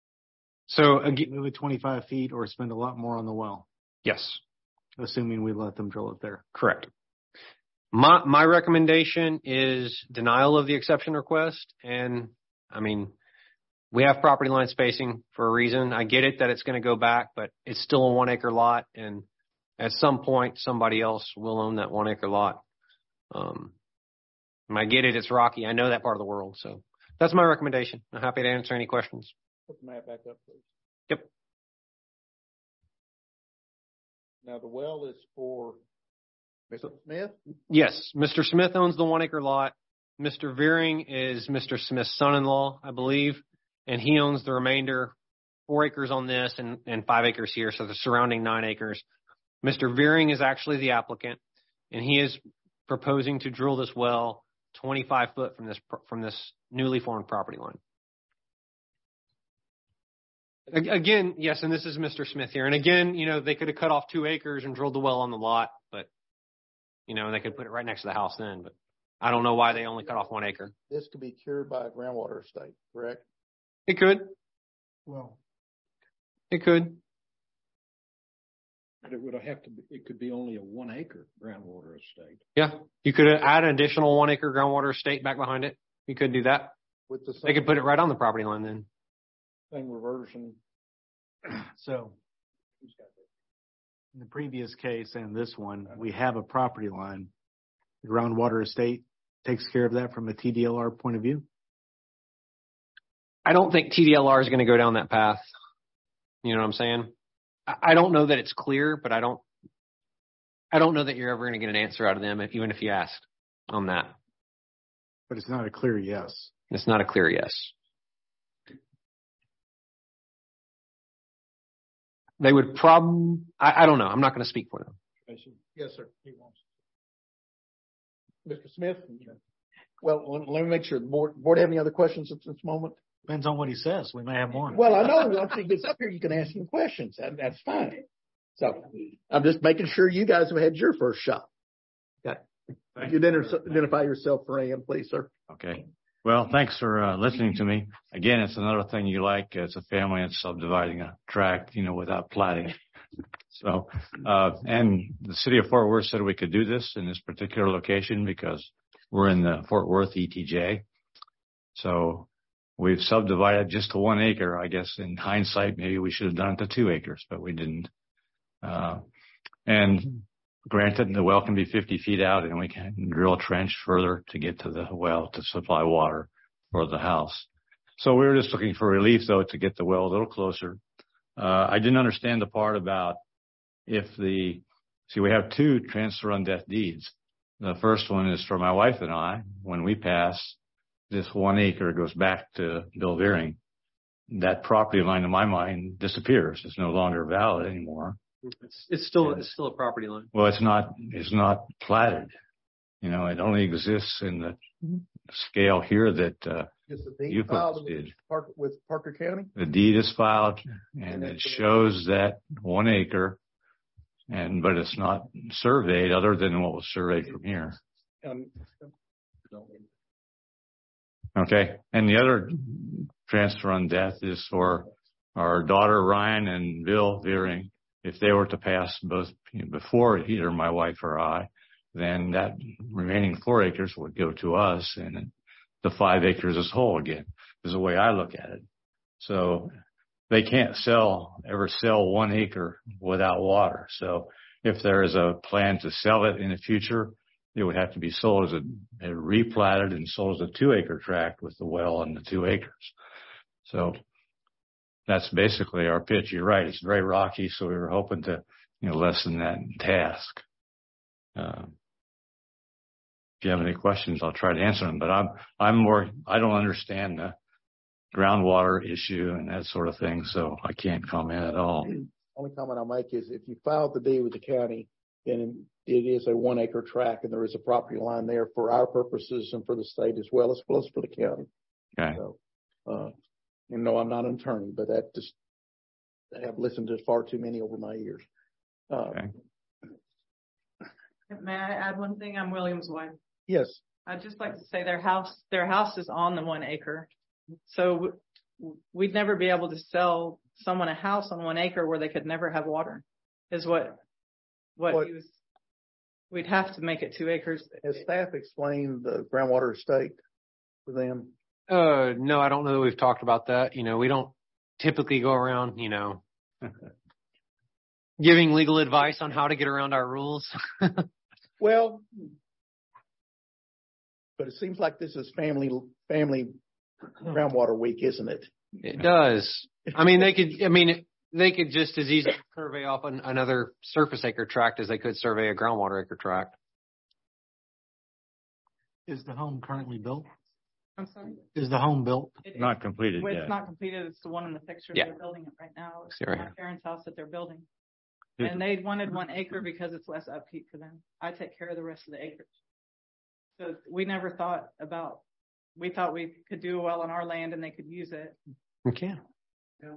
S1: so again,
S4: move it twenty-five feet or spend a lot more on the well.
S1: Yes.
S4: Assuming we let them drill it there.
S1: Correct. My, my recommendation is denial of the exception request. And I mean, we have property line spacing for a reason. I get it that it's going to go back, but it's still a one acre lot. And at some point, somebody else will own that one acre lot. Um, and I get it. It's rocky. I know that part of the world. So that's my recommendation. I'm happy to answer any questions.
S2: Put the map back up, please.
S1: Yep.
S2: Now the well is for Mister Smith?
S1: Yes. Mister Smith owns the one acre lot. Mister Veering is Mister Smith's son-in-law, I believe, and he owns the remainder, four acres on this and, and five acres here. So the surrounding nine acres. Mister Veering is actually the applicant, and he is proposing to drill this well twenty-five foot from this, from this newly formed property line. Again, yes, and this is Mister Smith here. And again, you know, they could have cut off two acres and drilled the well on the lot, but you know, and they could put it right next to the house then, but I don't know why they only cut off one acre.
S2: This could be cured by a groundwater estate, correct?
S1: It could,
S2: Well,
S1: it could.
S3: But it would have to be, it could be only a one acre groundwater estate.
S1: Yeah, you could add an additional one acre groundwater estate back behind it. You could do that.
S2: with the
S1: They could put it right on the property line then.
S9: Same reversion.
S10: So in the previous case and this one, we have a property line. The groundwater estate takes care of that from a T D L R point of view.
S1: I don't think T D L R is going to go down that path. You know what I'm saying? I, I don't know that it's clear, but I don't, I don't know that you're ever going to get an answer out of them, if, even if you asked on that.
S10: But it's not a clear yes.
S1: It's not a clear yes. They would prob, I, I don't know. I'm not going to speak for them.
S2: Yes, sir. He wants. Mister Smith? Well, let, let me make sure. The board, board have any other questions at this moment?
S10: Depends on what he says. We may have more.
S2: Well, I know once he gets up here, you can ask him questions. That, that's fine. So I'm just making sure you guys have had your first shot. Okay. If you identify yourself for A M, please, sir.
S11: Okay. Well, thanks for uh, listening to me. Again, it's another thing you like. It's a family and subdividing a tract, you know, without platting. So, uh, and the city of Fort Worth said we could do this in this particular location because we're in the Fort Worth E T J. So we've subdivided just to one acre. I guess in hindsight, maybe we should have done it to two acres, but we didn't. Uh, and granted, the well can be fifty feet out and we can drill a trench further to get to the well to supply water for the house. So we were just looking for relief, though, to get the well a little closer. Uh, I didn't understand the part about if the, see, we have two transfer on death deeds. The first one is for my wife and I. When we pass, this one acre goes back to Bill Veering. That property line, in my mind, disappears. It's no longer valid anymore.
S1: It's, it's still, it's still a property line.
S11: Well, it's not, it's not platted. You know, it only exists in the scale here that, uh,
S2: Is the deed
S11: you
S2: filed
S11: folks did.
S2: Park, with Parker County?
S11: The deed is filed and it shows that one acre and, but it's not surveyed other than what was surveyed from here.
S2: Um,
S11: Okay. And the other transfer on death is for our daughter, Ryan and Bill Veering. If they were to pass both before either my wife or I, then that remaining four acres would go to us and the five acres is whole again, is the way I look at it. So they can't sell, ever sell one acre without water. So if there is a plan to sell it in the future, it would have to be sold as a, a replatted and sold as a two acre tract with the well and the two acres. So that's basically our pitch. You're right. It's very rocky. So we were hoping to, you know, lessen that task. Uh, if you have any questions, I'll try to answer them, but I'm, I'm more, I don't understand the groundwater issue and that sort of thing. So I can't comment at all.
S2: Only comment I'll make is if you filed the deed with the county, then it is a one acre tract and there is a property line there for our purposes and for the state as well as well as for the county.
S11: Okay.
S2: So, uh, you know, I'm not an attorney, but that just, I have listened to far too many over my years. Uh,
S11: Okay.
S12: May I add one thing? I'm William's wife.
S2: Yes.
S12: I'd just like to say their house, their house is on the one acre. So we'd never be able to sell someone a house on one acre where they could never have water is what, what, what he was, we'd have to make it two acres.
S2: Has staff explained the groundwater estate for them?
S1: Uh, no, I don't know that we've talked about that. You know, we don't typically go around, you know, giving legal advice on how to get around our rules.
S2: Well, but it seems like this is family, family groundwater week, isn't it?
S1: It does. I mean, they could, I mean, they could just as easily survey off an, another surface acre tract as they could survey a groundwater acre tract.
S10: Is the home currently built?
S12: I'm sorry?
S10: Is the home built?
S12: It,
S11: Not completed
S12: well,
S11: yet.
S12: It's not completed. It's the one in the picture.
S1: Yeah.
S12: They're building it right now. It's
S1: Right
S12: my
S1: here.
S12: parents' house that they're building.
S11: Is-
S12: And they wanted one acre because it's less upkeep for them. I take care of the rest of the acreage. So we never thought about, we thought we could do well on our land and they could use it.
S1: Okay.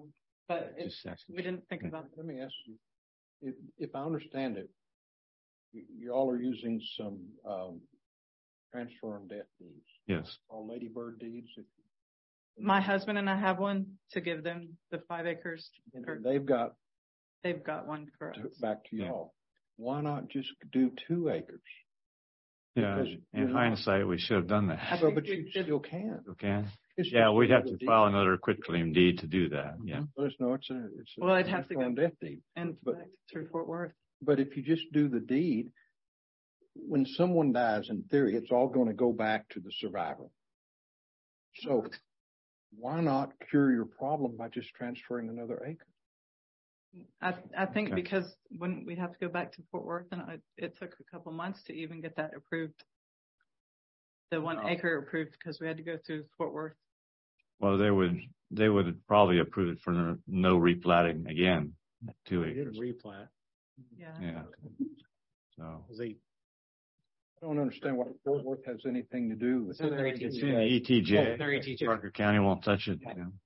S12: But it,
S11: Just a second.
S12: we didn't think about it.
S3: Let me ask you, if, if I understand it, y- y'all are using some, um, transfer on death deeds,
S11: Yes.
S3: all Lady Bird deeds. If-
S12: My husband and I have one to give them the five acres.
S3: And
S12: or
S3: they've got
S12: They've got one for us.
S3: to, back to
S11: Yeah.
S3: y'all. Why not just do two acres?
S11: Yeah.
S3: Because
S11: In
S3: you're not-
S11: hindsight, we should have done
S12: I
S11: that.
S3: Well,
S12: think
S3: but
S12: we
S3: you
S12: did-
S3: still can.
S11: Okay.
S3: It's
S11: Yeah,
S3: just
S11: we'd have
S3: another
S11: to
S3: deed.
S11: file another quitclaim deed to do that. Yeah.
S3: There's no, it's a, it's a.
S12: Well, I'd have to
S3: transfer on
S12: go-
S3: death deed.
S12: And
S3: But-
S12: back through Fort Worth.
S3: But if you just do the deed, when someone dies, in theory, it's all going to go back to the survivor. So why not cure your problem by just transferring another acre?
S12: I, I think
S11: Okay.
S12: because when we have to go back to Fort Worth and I, it took a couple months to even get that approved. The one
S11: Oh.
S12: acre approved because we had to go through Fort Worth.
S11: Well, they would, they would probably approve it for no- no replatting again, two
S10: They didn't
S11: acres.
S10: replat.
S12: Yeah.
S11: Yeah. So.
S10: They,
S3: I don't understand why Fort Worth has anything to do with.
S1: It's in their
S11: It's
S1: E T
S11: in the E T J.
S1: Oh, their E T J.
S11: Parker County won't touch it. you know.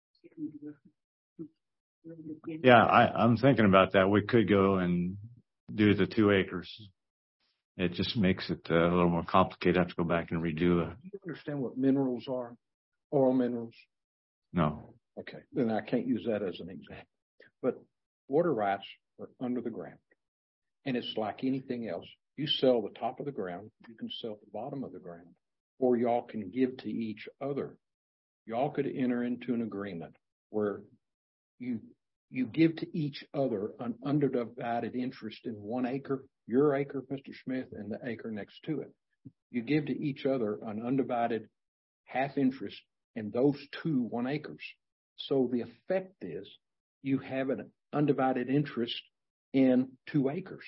S11: Yeah, I, I'm thinking about that. We could go and do the two acres. It just makes it uh, a little more complicated. I have to go back and redo it.
S3: Do you understand what minerals are? Oil minerals?
S11: No.
S3: Okay, then I can't use that as an example. But water rights are under the ground. And it's like anything else. You sell the top of the ground, you can sell the bottom of the ground, or y'all can give to each other. Y'all could enter into an agreement where you, you give to each other an undivided interest in one acre, your acre, Mister Smith, and the acre next to it. You give to each other an undivided half interest in those two one acres. So the effect is you have an undivided interest in two acres.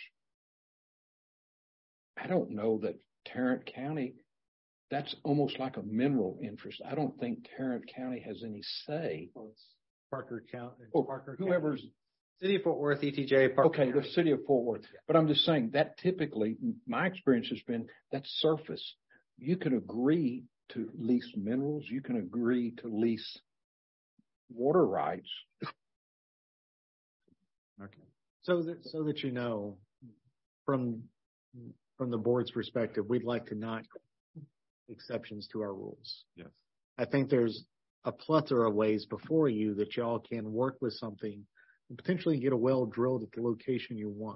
S3: I don't know that Tarrant County, that's almost like a mineral interest. I don't think Tarrant County has any say.
S10: Parker County.
S3: Or
S10: Parker
S3: whoever's,
S1: City of Fort Worth, E T J. Park
S3: okay, the
S1: County.
S3: city of Fort Worth. But I'm just saying that typically, my experience has been that's surface. You can agree to lease minerals. You can agree to lease water rights.
S11: Okay.
S10: So that, so that you know, from, from the board's perspective, we'd like to not exceptions to our rules.
S11: Yes.
S10: I think there's a plethora of ways before you that y'all can work with something and potentially get a well drilled at the location you want.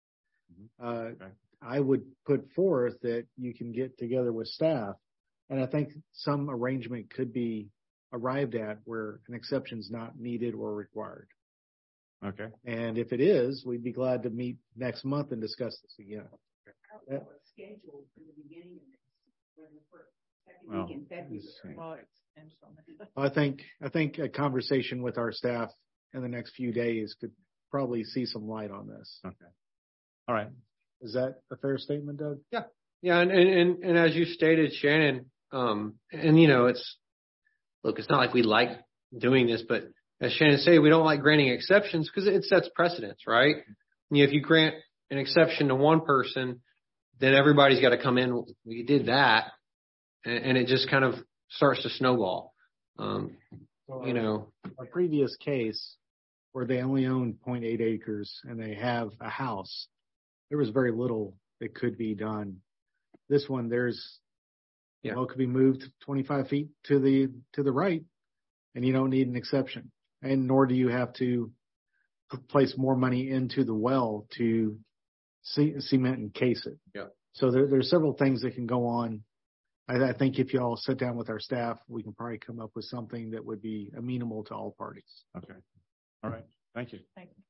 S10: Uh,
S11: Okay.
S10: I would put forth that you can get together with staff, and I think some arrangement could be arrived at where an exception is not needed or required.
S11: Okay.
S10: And if it is, we'd be glad to meet next month and discuss this again. Yeah.
S7: Scheduled for the beginning of this, for the first, second
S11: Well,
S7: week in February.
S11: let's see.
S12: Well, it's hinged on it.
S10: I think, I think a conversation with our staff in the next few days could probably see some light on this.
S11: Okay. All right.
S10: Is that a fair statement, Doug?
S1: Yeah, and, and, and, and as you stated, Shannon, um, and you know, it's, look, it's not like we like doing this, but as Shannon said, we don't like granting exceptions because it sets precedents, right? You know, if you grant an exception to one person, then everybody's got to come in. We did that, and, and it just kind of starts to snowball. Um, you know,
S10: A previous case where they only own zero point eight acres and they have a house, there was very little that could be done. This one, there's,
S1: Yeah.
S10: well, it could be moved twenty-five feet to the, to the right, and you don't need an exception. And nor do you have to p- place more money into the well to ce- cement and case it.
S1: Yeah.
S10: So there, there's several things that can go on. I, I think if you all sit down with our staff, we can probably come up with something that would be amenable to all parties.
S11: Okay. All right. Thank you.
S12: Thank you.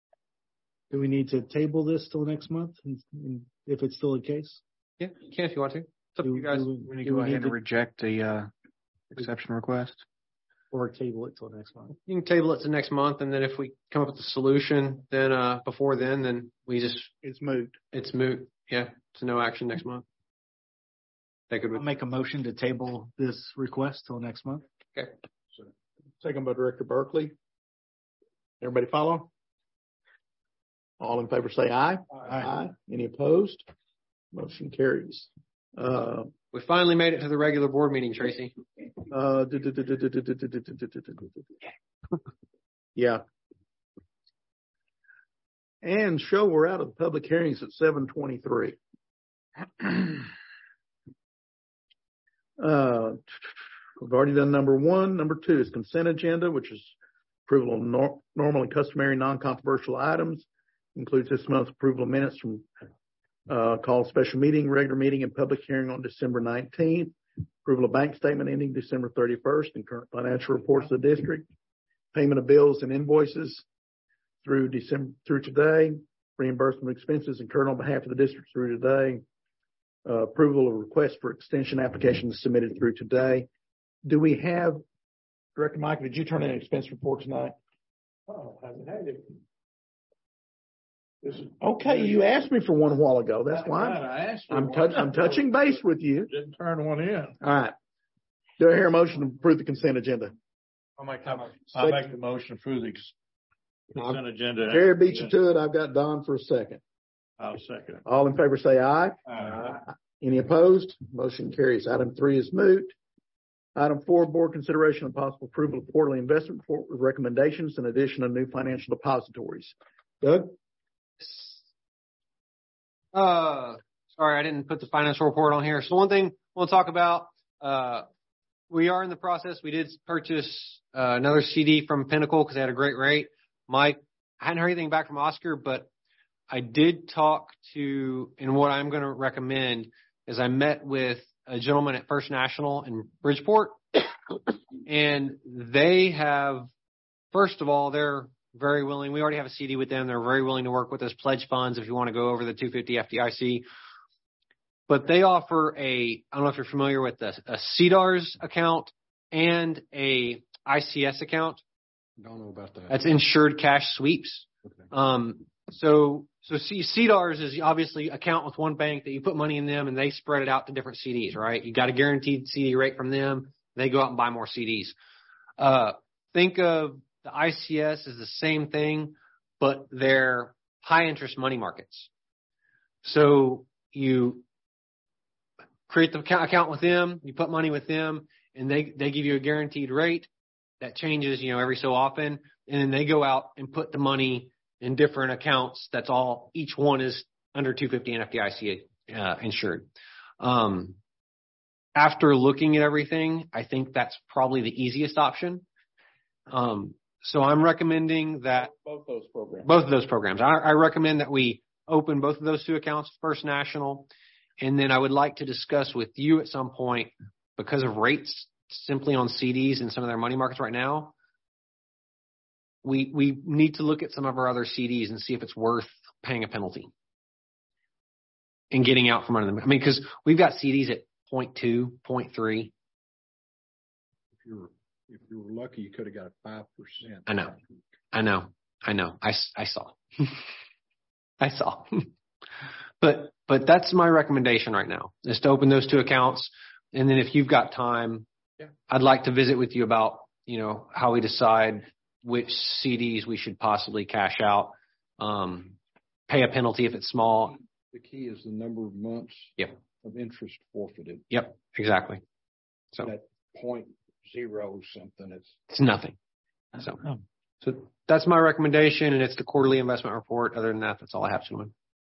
S10: Do we need to table this till next month, and, and if it's still the case?
S1: yeah, you can if you want to. It's up to
S10: Do-
S1: you guys.
S10: do
S6: We need
S10: do
S6: to go
S10: we
S6: ahead
S10: need
S6: and
S10: to-
S6: reject the, uh, exception request.
S10: Or table it till next month?
S1: You can table it to next month, and then if we come up with a solution, then uh, before then, then we just
S2: It's moved.
S1: it's moot. Yeah, it's no action next month. That could
S10: I'll make a motion to table this request till next month.
S1: okay.
S2: Second by Director Berkeley. Everybody follow? All in favor say aye. Aye. Any opposed? Motion carries. Uh,
S1: We finally made it to the regular board meeting, Tracy.
S2: uh, yeah. And show we're out of the public hearings at seven twenty-three. uh, we've already done number one. Number two is consent agenda, which is approval of nor- normal and customary non-controversial items. Includes this month's approval of minutes from uh, call special meeting, regular meeting, and public hearing on December nineteenth. Approval of bank statement ending December thirty-first and current financial reports of the district. Payment of bills and invoices through December through today. Reimbursement of expenses incurred on behalf of the district through today. Uh, approval of request for extension applications submitted through today. Do we have, Director Michael, did you turn in an expense report tonight?
S9: Oh, haven't had it. This is,
S2: Okay, you asked me for one a while ago. That's why I'm,
S9: I asked for
S2: I'm,
S9: one.
S2: touch, I'm touching base with you.
S9: Didn't turn one in.
S2: All right. Do I hear a motion to approve the consent agenda?
S9: I'll make that motion. I'll make the motion to approve the consent agenda.
S2: Terry beat you to it. I've got Don for a second.
S9: I'll second it.
S2: All in favor say aye.
S9: Aye.
S2: Any opposed? Motion carries. Item three is moot. Item four, board consideration of possible approval of quarterly investment report with recommendations and addition of new financial depositories. Doug?
S1: Uh, sorry, I didn't put the financial report on here. So one thing we'll talk about, uh, we are in the process. We did purchase uh, another C D from Pinnacle because they had a great rate. Mike, I hadn't heard anything back from Oscar, but I did talk to, and what I'm going to recommend is I met with a gentleman at First National in Bridgeport, and they have, first of all, they're very willing. We already have a C D with them. They're very willing to work with us, pledge funds if you want to go over the two hundred fifty F D I C. But they offer a, I don't know if you're familiar with this, a C D A R S account and a I C S account.
S3: Don't know about that.
S1: That's insured cash sweeps.
S3: Okay.
S1: Um, so, so C D A R S is obviously account with one bank that you put money in them and they spread it out to different C Ds, right? You got a guaranteed C D rate from them. They go out and buy more C Ds. Uh, think of the I C S as the same thing, but they're high interest money markets. So you create the account with them, you put money with them, and they, they give you a guaranteed rate that changes, you know, every so often. And then they go out and put the money in different accounts. That's all. Each one is under two hundred fifty and F D I C uh, insured. Um, after looking at everything, I think that's probably the easiest option. Um, so I'm recommending that
S2: both those programs,
S1: both of those programs, I, I recommend that we open both of those two accounts, First National. And then I would like to discuss with you at some point, because of rates simply on C Ds and some of their money markets right now, we we need to look at some of our other C Ds and see if it's worth paying a penalty and getting out from under them. I mean, because we've got C Ds at zero point two, zero point three.
S3: If you were if you were lucky, you could have got five percent.
S1: I know, I know, I know. I, I saw, I saw. But but that's my recommendation right now, is to open those two accounts. And then if you've got time, yeah, I'd like to visit with you about, you know, how we decide which C Ds we should possibly cash out, um, pay a penalty if it's small.
S3: The key is the number of months
S1: yep.
S3: of interest forfeited.
S1: Yep, exactly. So
S3: that point zero something, it's
S1: it's nothing. So so that's my recommendation, and it's the quarterly investment report. Other than that, that's all I have, gentlemen.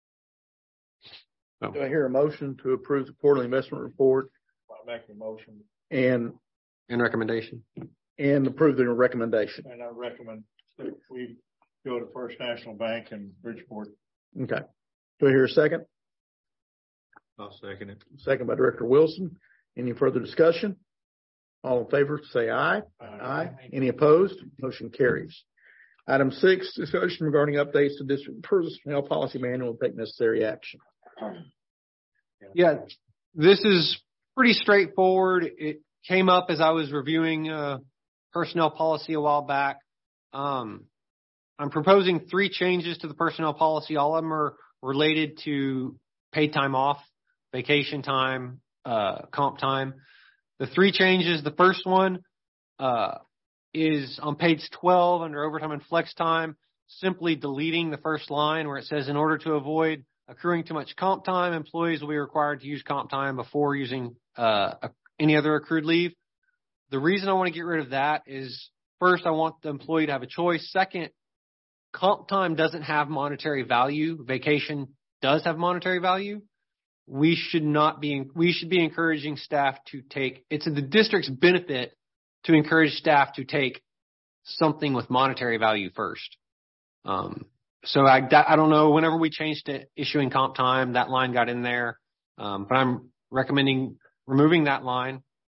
S2: Do I hear a motion to approve the quarterly investment report?
S9: I'll make the motion.
S2: And
S1: and recommendation.
S2: And approve the recommendation.
S9: And I recommend that we go to First National Bank in Bridgeport.
S2: Okay. Do I hear a second?
S11: I'll second it.
S2: Second by Director Wilson. Any further discussion? All in favor, say aye.
S9: Aye.
S2: Aye. Any opposed? Motion carries. Item six, discussion regarding updates to district personnel policy manual and take necessary action.
S1: Yeah, this is pretty straightforward. It came up as I was reviewing uh, personnel policy a while back. Um, I'm proposing three changes to the personnel policy. All of them are related to paid time off, vacation time, uh, comp time. The three changes, the first one uh, is on page twelve under overtime and flex time, simply deleting the first line where it says, in order to avoid accruing too much comp time, employees will be required to use comp time before using uh, any other accrued leave. The reason I want to get rid of that is, first, I want the employee to have a choice. Second, comp time doesn't have monetary value, vacation does have monetary value. We should not be, we should be encouraging staff to take, it's in the district's benefit to encourage staff to take something with monetary value first. Um, so I, I don't know, whenever we changed to issuing comp time, that line got in there. Um, but I'm recommending removing that line.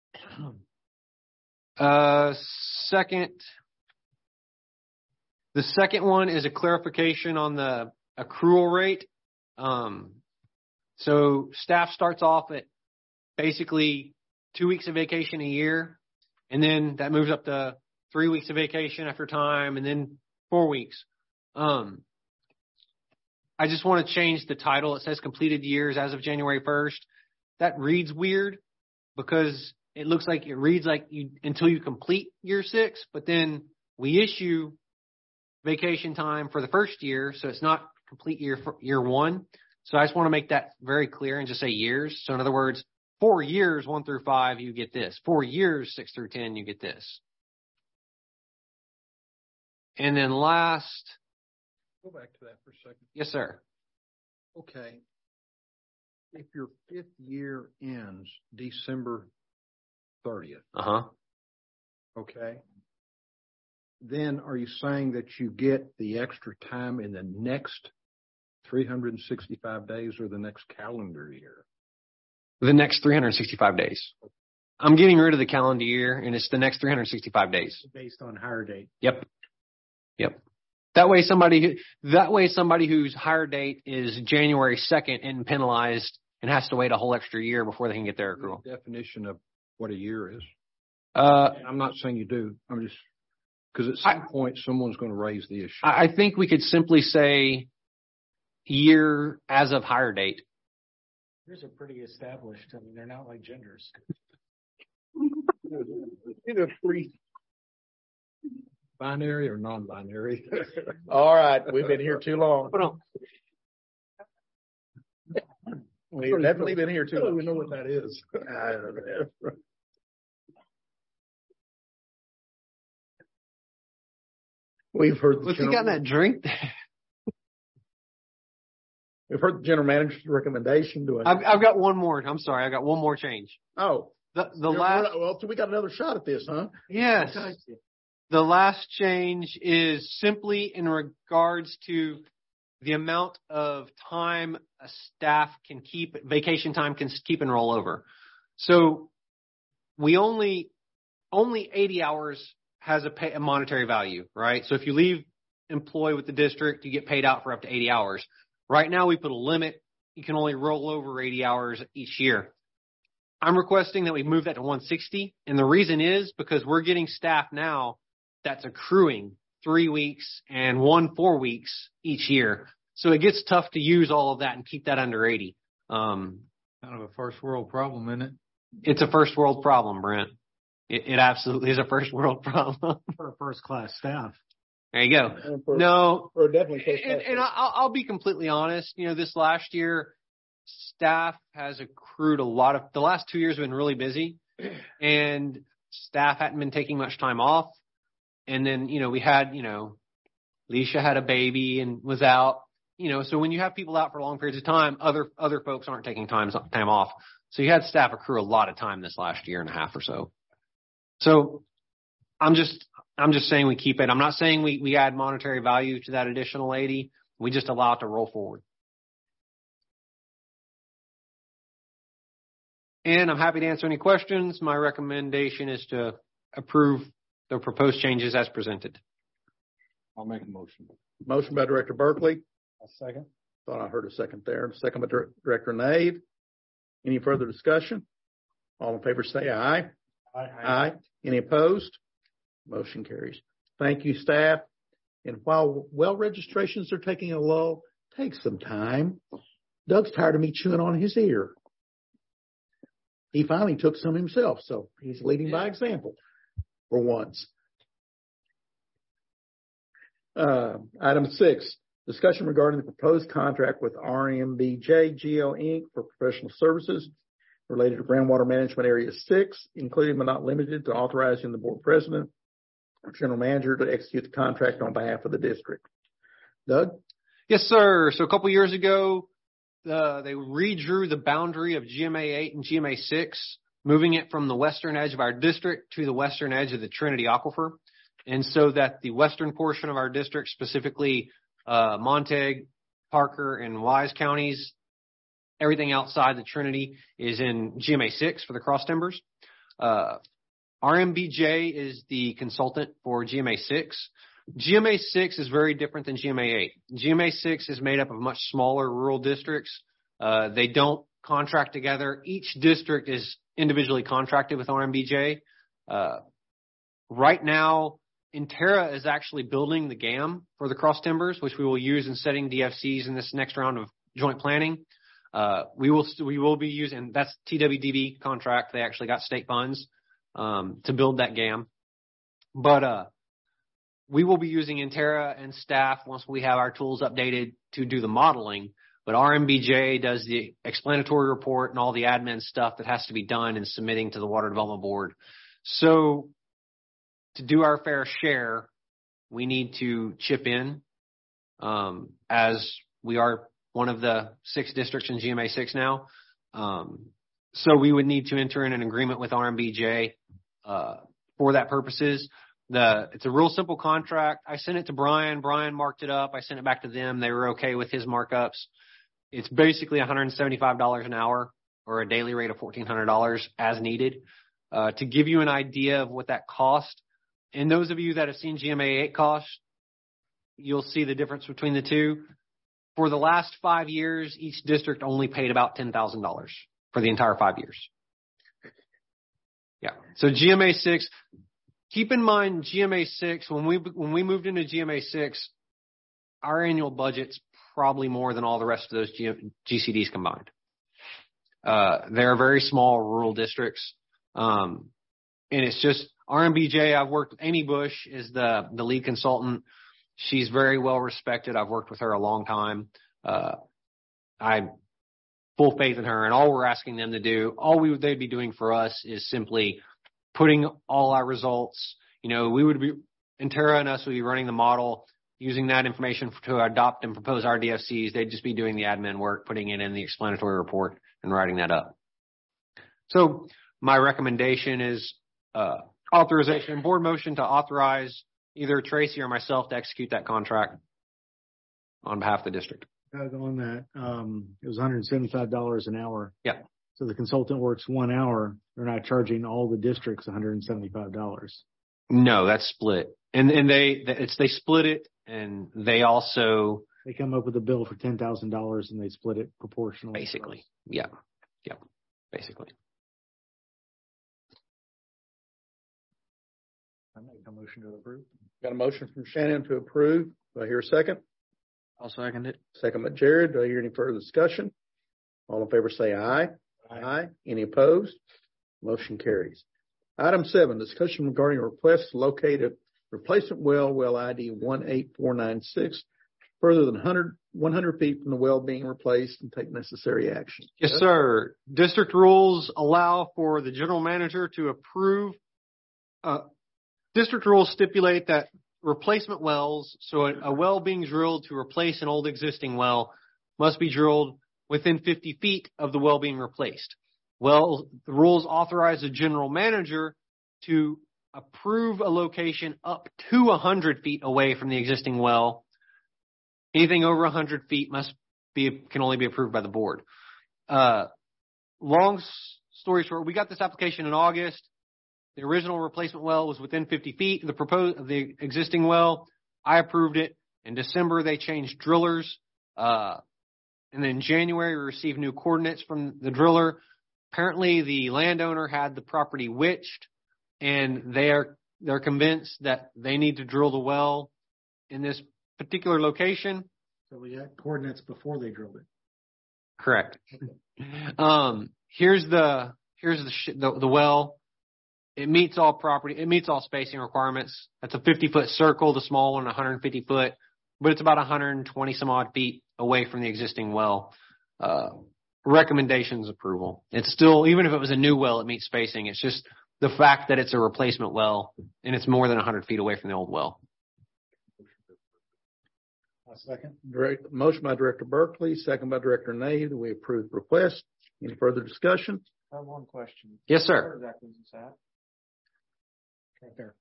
S1: Uh, second, the second one is a clarification on the accrual rate. Um, so staff starts off at basically two weeks of vacation a year, and then that moves up to three weeks of vacation after time, and then four weeks. Um, I just want to change the title. It says completed years as of January first. That reads weird because it looks like it reads like you until you complete year six, but then we issue vacation time for the first year, so it's not complete year for year one. So I just want to make that very clear and just say years. So in other words, four years, one through five, you get this. Four years, six through ten, you get this. And then last.
S3: Go back to that for a second.
S1: Yes, sir.
S3: Okay. If your fifth year ends December thirtieth.
S1: Uh-huh.
S3: Okay. Then are you saying that you get the extra time in the next three hundred sixty-five days or the next calendar year?
S1: The next three hundred sixty-five days. I'm getting rid of the calendar year, and it's the next three hundred sixty-five days.
S2: Based on hire date.
S1: Yep. Yep. That way somebody, that way somebody whose hire date is January second isn't penalized and has to wait a whole extra year before they can get their accrual.
S3: Definition of what a year is.
S1: Uh,
S3: I'm not saying you do. I'm just, because at some I, point someone's going to raise the issue.
S1: I think we could simply say year as of hire date.
S10: Yours are pretty established. I mean, they're not like genders.
S3: Either free binary or non-binary.
S2: All right, we've been here too long.
S1: Hold on.
S2: We've definitely been here too long.
S3: I don't even know what that is.
S2: I don't know. We've heard.
S1: What's he got in that drink?
S2: We've heard the general manager's recommendation. Do
S1: I've, I've got one more. I'm sorry. I got one more change.
S2: Oh,
S1: the the last.
S2: Well, so we got another shot at this, huh?
S1: Yes. Okay. The last change is simply in regards to the amount of time a staff can keep, vacation time can keep and roll over. So we only, only eighty hours has a, pay, a monetary value, right? So if you leave employee with the district, you get paid out for up to eighty hours. Right now we put a limit. You can only roll over eighty hours each year. I'm requesting that we move that to one sixty. And the reason is because we're getting staff now that's accruing three weeks and one four weeks each year. So it gets tough to use all of that and keep that under eighty. Um,
S5: kind of a first world problem, isn't it?
S1: It's a first world problem, Brent. It, it absolutely is a first world problem.
S10: For first class staff.
S1: There you go.
S2: For,
S1: no,
S2: for definitely first
S1: and, and I'll, I'll be completely honest. You know, this last year, staff has accrued a lot of, the last two years have been really busy and staff hadn't been taking much time off. And then, you know, we had, you know, Leisha had a baby and was out, you know, so when you have people out for long periods of time, other, other folks aren't taking time, time off. So you had staff accrue a lot of time this last year and a half or so. So I'm just, I'm just saying we keep it. I'm not saying we, we add monetary value to that additional eighty. We just allow it to roll forward. And I'm happy to answer any questions. My recommendation is to approve the proposed changes as presented.
S3: I'll make a motion.
S2: Motion by Director Berkeley.
S9: A second.
S2: Thought I heard a second there. Second by Director Nave. Any further discussion? All in favor say aye.
S9: Aye.
S2: Aye. Any opposed? Motion carries. Thank you, staff. And while well registrations are taking a lull, take some time. Doug's tired of me chewing on his ear. He finally took some himself, so he's leading by example for once. Uh, item six, discussion regarding the proposed contract with R M B J G L Incorporated for professional services related to groundwater management area six, including but not limited to authorizing the board president or general manager to execute the contract on behalf of the district. Doug?
S1: Yes, sir. So a couple years ago, uh, they redrew the boundary of G M A eight and G M A six, moving it from the western edge of our district to the western edge of the Trinity Aquifer. And so that the western portion of our district, specifically uh, Montague, Parker, and Wise counties, everything outside the Trinity is in G M A six for the cross timbers. Uh, R M B J is the consultant for G M A six. G M A six is very different than G M A eight. G M A six is made up of much smaller rural districts. Uh, they don't contract together. Each district is individually contracted with R M B J. Uh, right now, Intera is actually building the G A M for the cross timbers, which we will use in setting D F Cs in this next round of joint planning. Uh, we will, we will be using, that's T W D B contract. They actually got state funds, um, to build that G A M. But, uh, we will be using Intera and staff once we have our tools updated to do the modeling. But R M B J does the explanatory report and all the admin stuff that has to be done in submitting to the Water Development Board. So to do our fair share, we need to chip in, um, as we are one of the six districts in G M A six now. Um, so we would need to enter in an agreement with R M B J, uh, for that purposes. The, it's a real simple contract. I sent it to Brian. Brian marked it up. I sent it back to them. They were okay with his markups. It's basically one hundred seventy-five dollars an hour or a daily rate of fourteen hundred dollars as needed. Uh, to give you an idea of what that cost, and those of you that have seen G M A eight cost, you'll see the difference between the two. For the last five years, each district only paid about ten thousand dollars for the entire five years. Yeah. So G M A six, keep in mind G M A six, when we, when we moved into G M A six, our annual budget's probably more than all the rest of those G- GCDs combined. Uh, they're very small rural districts. Um, and it's just R M B J. I've worked with Amy Bush is the, the lead consultant. She's very well respected. I've worked with her a long time. Uh, I full faith in her, and all we're asking them to do, all we would, they'd be doing for us is simply putting all our results. You know, we would be, Intera and us would be running the model, using that information to adopt and propose our D F Cs. They'd just be doing the admin work, putting it in the explanatory report and writing that up. So my recommendation is, uh, authorization, board motion to authorize either Tracy or myself to execute that contract on behalf of the district.
S10: Doug, on that, um, it was one hundred seventy-five dollars an hour.
S1: Yeah.
S10: So the consultant works one hour. They're not charging all the districts one hundred seventy-five dollars.
S1: No, that's split. And, and they, it's, they split it, and they also,
S10: They come up with a bill for ten thousand dollars and they split it proportionally.
S1: basically, yeah, yeah, basically.
S10: I make a motion to approve.
S2: Got a motion from Shannon to approve. Do I hear a second?
S6: I'll second it.
S2: Second by Jared. Do I hear any further discussion? All in favor say aye. Aye. Aye. Any opposed? Motion carries. Item seven, discussion regarding a request to locate a replacement well, well I D one eight four nine six, further than one hundred, one hundred feet from the well being replaced, and take necessary action.
S1: Yes, sir. District rules allow for the general manager to approve. Uh, district rules stipulate that replacement wells, so a, a well being drilled to replace an old existing well, must be drilled within fifty feet of the well being replaced. Well, the rules authorize the general manager to approve a location up to one hundred feet away from the existing well. Anything over one hundred feet must be, can only be approved by the board. Uh, long story short, we got this application in August. The original replacement well was within fifty feet of the proposed, of the existing well. I approved it. In December, they changed drillers. Uh, and then in January, we received new coordinates from the driller. Apparently, the landowner had the property witched, and they are, they're convinced that they need to drill the well in this particular location.
S10: So we got coordinates before they drilled it.
S1: Correct. Um, here's the, here's the, sh- the, the well. It meets all property, it meets all spacing requirements. That's a fifty foot circle, the small one, one hundred fifty foot, but it's about one hundred twenty some odd feet away from the existing well. Uh, recommendations approval. It's still, even if it was a new well, it meets spacing. It's just the fact that it's a replacement well and it's more than one hundred feet away from the old well.
S9: I'll
S10: second.
S2: Direct, motion by Director Berkeley, second by Director Nave, that we approve the request. Any further discussion?
S6: I have one question.
S1: Yes, sir.
S6: Where exactly is this at?
S10: Right there.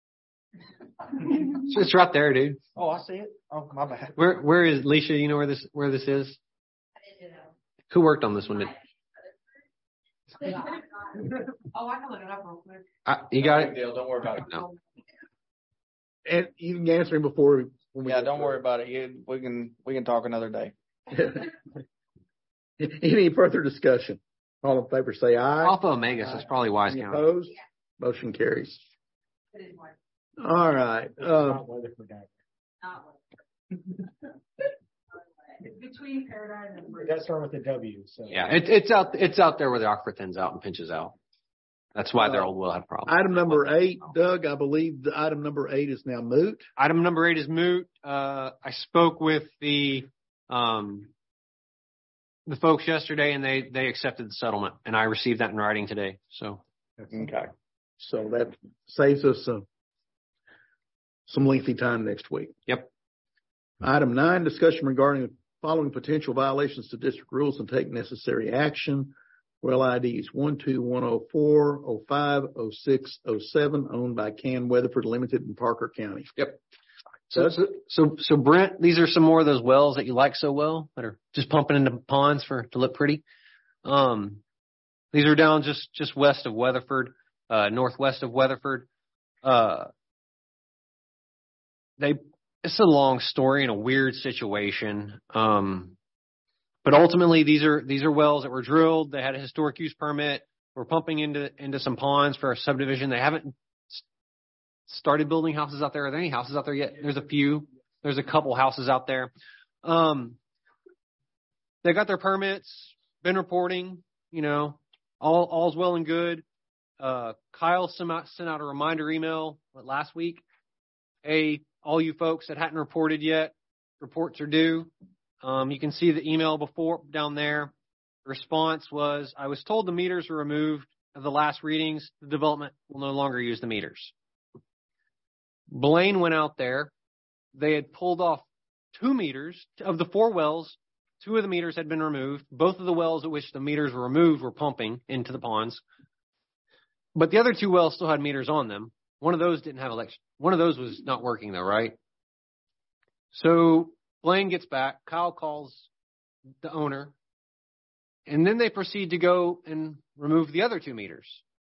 S1: It's it's right there, dude.
S6: Oh, I see it. Oh, my bad.
S1: Where where is Alicia? You know where this where this is? Who worked on this one? Did,
S7: Oh, I can look it up real quick.
S1: uh, you got it?
S8: Deal. Don't worry about it.
S1: No.
S2: And you can answer him before. we- When we
S6: Yeah,
S2: get
S6: don't
S2: to
S6: worry about it. You, we can, we can talk another day.
S2: it. Any further discussion? All in favor, say aye.
S1: Alpha Omega, so it's probably Wise
S2: Any
S1: County.
S2: opposed? Motion carries.
S7: It is one.
S2: All right. Uh,
S10: Not Weatherford Avenue.
S7: Not one. It's between Paradise and
S10: It
S7: Bridge.
S10: does start with a W, so.
S1: Yeah, it's it's out it's out there where the aquifer thins out and pinches out. That's why their old well had problems.
S2: item number eight, Doug, I believe the item number eight is now moot.
S1: Item number eight is moot. Uh, I spoke with the um, the folks yesterday, and they they accepted the settlement, and I received that in writing today. So
S2: Okay. So that saves us uh, some lengthy time next week.
S1: Yep.
S2: Item nine, discussion regarding the following potential violations to district rules and take necessary action. Well, I Ds one two one oh four, oh five, oh six, oh seven, owned by Can Weatherford Limited in Parker County.
S1: Yep. So, so, so, so Brent, these are some more of those wells that you like so well that are just pumping into ponds for to look pretty. Um, these are down just just west of Weatherford, uh, northwest of Weatherford. Uh, they it's a long story and a weird situation. Um, but ultimately, these are these are wells that were drilled. They had a historic use permit. We're pumping into into some ponds for a subdivision. They haven't started building houses out there. Are there any houses out there yet? There's a few. There's a couple houses out there. Um, they got their permits, been reporting, you know, all, all's well and good. Uh, Kyle sent out, sent out a reminder email what, last week. Hey, all you folks that hadn't reported yet, reports are due. Um, you can see the email before down there. The response was, I was told the meters were removed of the last readings. The development will no longer use the meters. Blaine went out there. They had pulled off two meters of the four wells. Two of the meters had been removed. Both of the wells at which the meters were removed were pumping into the ponds. But the other two wells still had meters on them. One of those didn't have electric. One of those was not working though, right? So Blaine gets back. Kyle calls the owner. And then they proceed to go and remove the other two meters.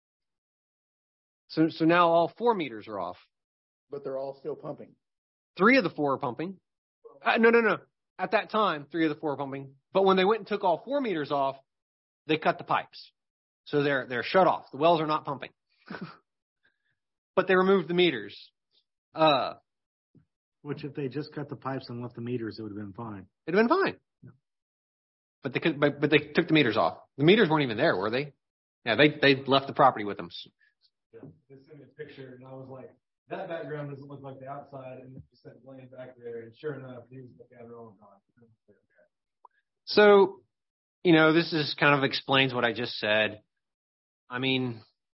S1: So, so now all four meters are off.
S2: But they're all still pumping.
S1: Three of the four are pumping. Uh, no, no, no. At that time, three of the four are pumping. But when they went and took all four meters off, they cut the pipes. So they're they're shut off. The wells are not pumping. But they removed the meters. Uh,
S10: Which if they just cut the pipes and left the meters, it would have been fine.
S1: It'd have been fine. But they could, but, but they took the meters off. The meters weren't even there, were they? Yeah, they they left the property with them.
S13: Yeah, they sent me a picture, and I was like, that background doesn't look like the outside, and they sent Blaine back there, and sure enough, he was looking at it all the time.
S1: So, you know, this is kind of explains what I just said. I mean,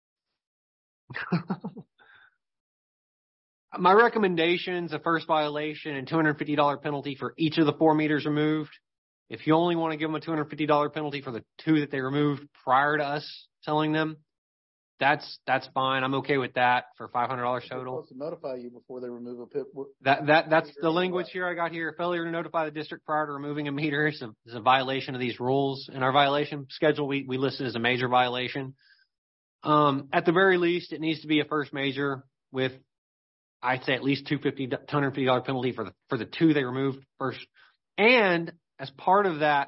S1: my recommendation's a first violation and two hundred fifty dollars penalty for each of the four meters removed. If you only want to give them a two hundred fifty dollars penalty for the two that they removed prior to us telling them, that's that's fine. I'm okay with that for five hundred dollars total.
S2: They're supposed to notify you before they remove a pit.
S1: That that that's the language here I got here. Failure to notify the district prior to removing a meter is a, is a violation of these rules. In our violation schedule, we we listed as a major violation. Um, at the very least, it needs to be a first major with, I'd say, at least two hundred fifty dollars penalty for the for the two they removed first. And as part of that,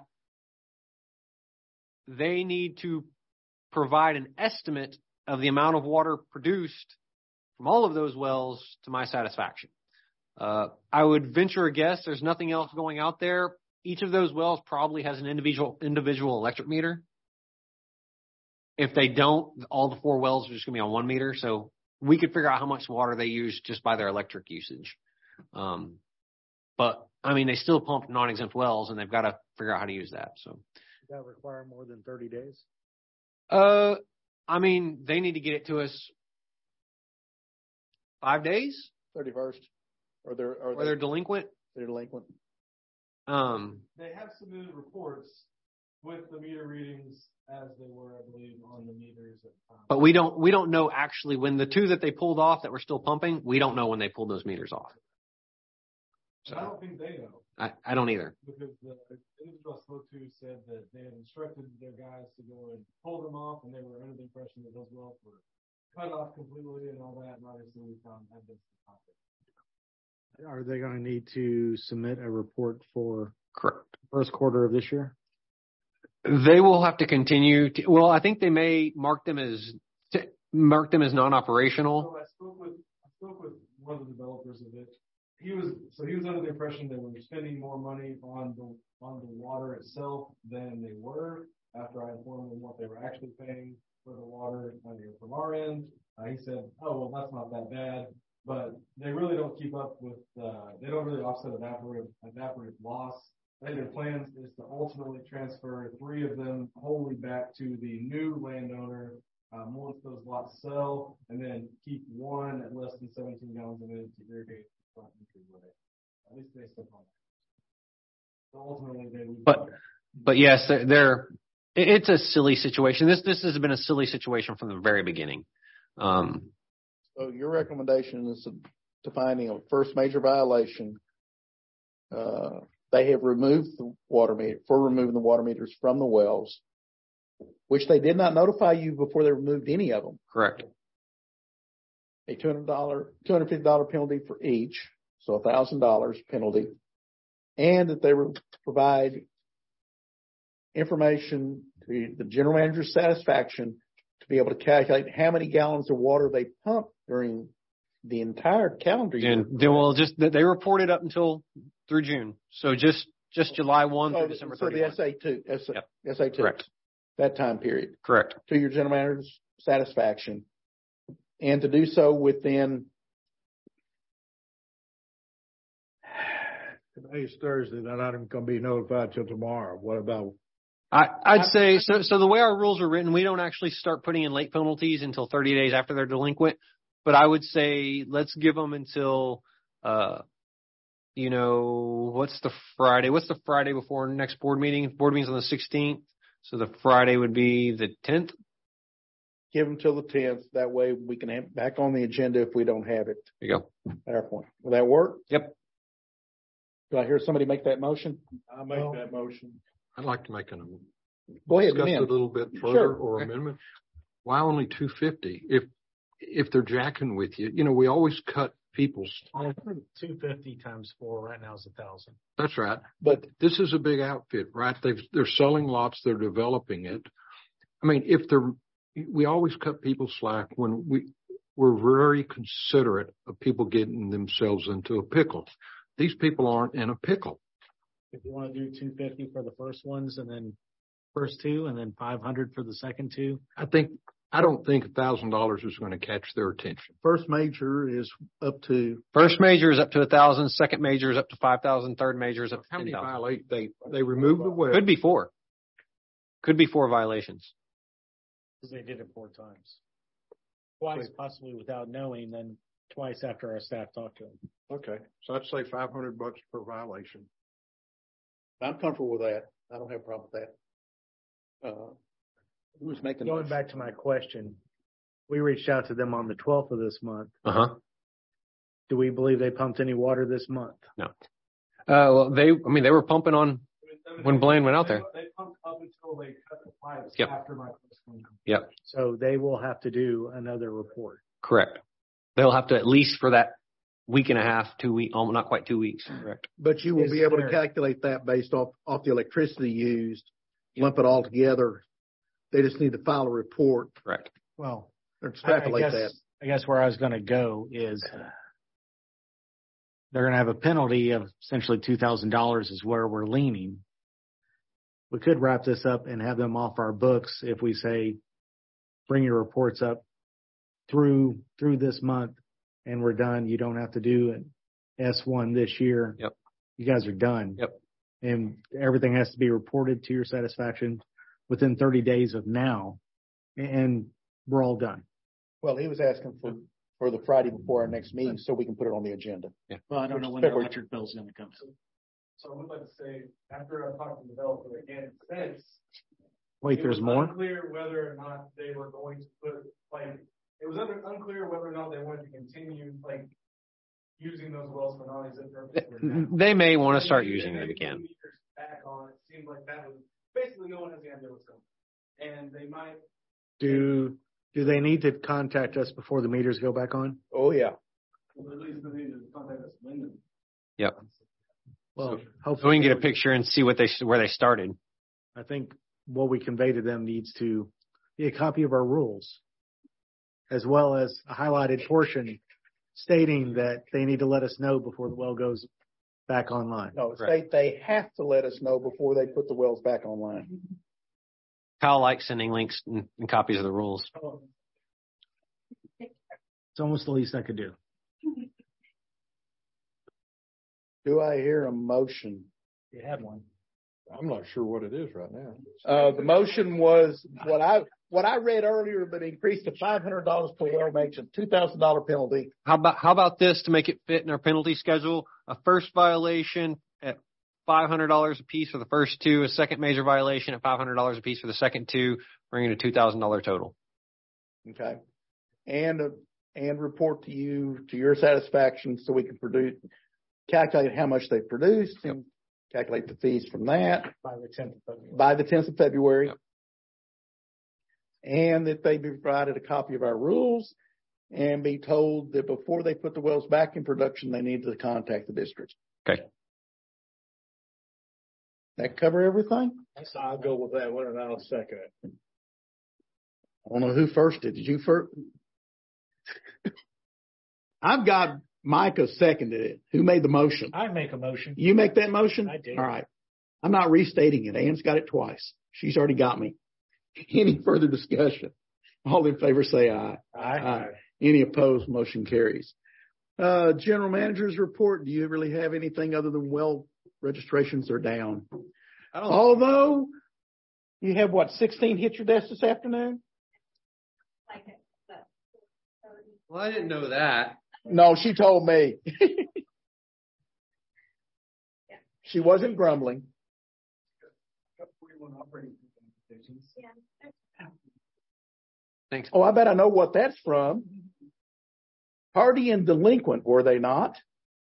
S1: they need to provide an estimate of the amount of water produced from all of those wells to my satisfaction. Uh, I would venture a guess there's nothing else going out there. Each of those wells probably has an individual individual electric meter. If they don't, all the four wells are just going to be on one meter. So we could figure out how much water they use just by their electric usage. Um, but I mean, they still pump non-exempt wells, and they've got to figure out how to use that. So,
S4: does that require more than thirty days?
S1: Uh, I mean, they need to get it to us five days.
S2: Thirty-first, or they're or,
S1: or they're delinquent.
S2: They're delinquent.
S1: Um,
S13: They have submitted reports with the meter readings as they were, I believe, on the meters at the time.
S1: but we don't, we don't know actually when the two that they pulled off that were still pumping, we don't know when they pulled those meters off.
S13: So I don't think they know.
S1: I, I don't either.
S13: Because the individual I spoke to said that they had instructed their guys to go and pull them off, and they were under the impression that those wells were cut off completely and all that, and obviously we found evidence of conflict.
S10: Are they going to need to submit a report for
S1: Correct.
S10: first quarter of this year?
S1: They will have to continue to, well, I think they may mark them as, mark them as non-operational.
S13: So I spoke with, I spoke with one of the developers of it. He was, so he was under the impression that we were spending more money on the, on the water itself than they were. After I informed them what they were actually paying for the water from our end, uh, he said, oh, well, that's not that bad. But they really don't keep up with, uh, they don't really offset evaporative, evaporative loss. Their plans is to ultimately transfer three of them wholly back to the new landowner um, once those lots sell, and then keep one at less than seventeen gallons a minute to irrigate the front entryway. At least based upon that. So ultimately, they would.
S1: But, but yes, they're, they're, it's a silly situation. This, this has been a silly situation from the very beginning. Um,
S2: So your recommendation is to finding a first major violation. Uh, they have removed the water meter for removing the water meters from the wells, which they did not notify you before they removed any of them.
S1: correct.
S2: A two hundred dollars, two hundred fifty dollars penalty for each, so a thousand dollars penalty, and that they would provide information to the general manager's satisfaction to be able to calculate how many gallons of water they pumped during the entire calendar year.
S1: And they will just, they reported up until through June. So just, just July first
S2: So,
S1: through December
S2: so the
S1: thirty-first.
S2: S A two, S A,
S1: Yep.
S2: S A two,
S1: Correct.
S2: that time period,
S1: Correct.
S2: to your general manager's satisfaction, and to do so within.
S9: Today's Thursday, they're not even gonna be notified till tomorrow. What about?
S1: I, I'd say, so, so the way our rules are written, we don't actually start putting in late penalties until thirty days after they're delinquent. But I would say, let's give them until, uh, you know, what's the Friday? What's the Friday before next board meeting? Board meeting's on the sixteenth. So the Friday would be the tenth.
S2: Give them till the tenth. That way we can have it back on the agenda if we don't have it
S1: There you go.
S2: at our point. Will that work?
S1: Yep.
S2: Do I hear somebody make that motion?
S9: I make that motion.
S3: I'd like to make an,
S2: Go ahead,
S3: discuss
S2: Lynn.
S3: it a little bit further
S2: Sure.
S3: or amendment. Why only two fifty? If, if they're jacking with you, you know, we always cut people's,
S10: Two fifty times four right now is a thousand.
S3: that's right.
S2: But
S3: This is a big outfit, right? They've, they're selling lots, they're developing it. I mean, if they're, we always cut people slack when we, we're very considerate of people getting themselves into a pickle. These people aren't in a pickle.
S10: If you want to do two fifty for the first ones and then first two and then five hundred for the second two.
S3: I think, I don't think a thousand dollars is going to catch their attention.
S2: first major is up to,
S1: First major is up to a thousand. Second major is up to five thousand. Third major is up to
S3: How
S1: ten
S3: many
S1: thousand.
S3: violate, they, they remove the well.
S1: Could be four. Could be four violations.
S10: Because they did it four times. Twice possibly without knowing, then twice after our staff talked to them.
S9: Okay, so I'd say five hundred bucks per violation.
S2: I'm comfortable with that. I don't have a problem with that. Uh, who's making? the
S10: Going
S2: motion?
S10: back to my question, we reached out to them on the twelfth of this month.
S1: Uh huh.
S10: Do we believe they pumped any water this month?
S1: No. Uh, well, they, I mean, they were pumping on when Blaine went out there.
S13: They pumped up until they cut the pipes
S1: Yep.
S13: after my first one.
S1: Yep.
S10: So they will have to do another report.
S1: Correct. They'll have to at least for that week and a half, two week, oh, not quite two weeks. Correct.
S2: But you will
S10: Is
S2: be able to
S10: there-
S2: calculate that based off, off the electricity used, lump it all together. They just need to file a report
S1: Correct.
S10: Well,
S2: or
S10: I- I
S2: extrapolate
S10: guess-
S2: that.
S10: I guess where I was going to go is they're going to have a penalty of essentially two thousand dollars is where we're leaning. We could wrap this up and have them off our books if we say, bring your reports up through, through this month and we're done. You don't have to do an S one this year.
S1: Yep.
S10: You guys are done.
S1: Yep.
S10: And everything has to be reported to your satisfaction within thirty days of now. And we're all done.
S2: Well, he was asking for, for the Friday before our next meeting so we can put it on the agenda.
S10: Well, I don't know
S2: when the
S10: electric bill's going to come.
S13: So I would like to say, after I talked to the developer again, since.
S10: Wait,
S13: it
S10: there's
S13: was
S10: more?
S13: Unclear whether or not they were going to put, like, it was under, unclear whether or not they wanted to continue, like, using those wells for non-exempt purposes. or not.
S1: They may want to
S13: So
S1: start
S13: they-
S1: using
S13: they
S1: them
S13: put
S1: again.
S13: meters Back on, it seemed like that was, basically no one has the idea what's going on. And they might,
S10: Do, do they need to contact us before the meters go back on?
S2: Oh, yeah.
S13: well, at least they need to contact us when the
S1: Yep.
S10: Well,
S1: So
S10: hopefully.
S1: we can get a picture and see what they, where they started.
S10: I think what we convey to them needs to be a copy of our rules, as well as a highlighted portion stating that they need to let us know before the well goes back online.
S2: No, state they have to let us know before they put the wells back online.
S1: Kyle likes sending links and, and copies of the rules.
S10: It's almost the least I could do.
S2: Do I hear a motion?
S10: You had one.
S3: I'm not sure what it is right now.
S2: Uh, the motion was what I, what I read earlier, but increased to five hundred dollars per well makes a two thousand dollars penalty.
S1: How about, how about this to make it fit in our penalty schedule? A first violation at five hundred dollars a piece for the first two, a second major violation at five hundred dollars a piece for the second two, bringing a two thousand dollars total.
S2: Okay. And, uh, and report to you, to your satisfaction, so we can produce, calculate how much they produced and calculate the fees from that
S10: By the tenth of February.
S2: by the tenth of February.
S1: Yep.
S2: And that they be provided a copy of our rules and be told that before they put the wells back in production, they need to contact the district.
S1: Okay.
S2: That cover everything?
S9: I'll go with that one and I'll second it.
S2: I don't know who first did. Did you first? I've got Micah seconded it. Who made the motion?
S10: I make a motion.
S2: You make that motion?
S10: I did.
S2: All right. I'm not restating it. Ann's got it twice. She's already got me. Any further discussion? All in favor say aye.
S10: Aye.
S2: Any opposed? Motion carries. Uh, general manager's report. Do you really have anything other than well registrations are down?
S1: I don't,
S2: Although you have what, sixteen hit your desk this afternoon?
S7: Like it, but.
S1: well, I didn't know that.
S2: No, she told me. She wasn't grumbling.
S1: Thanks.
S2: Oh, I bet I know what that's from. Hardy and delinquent, were they not?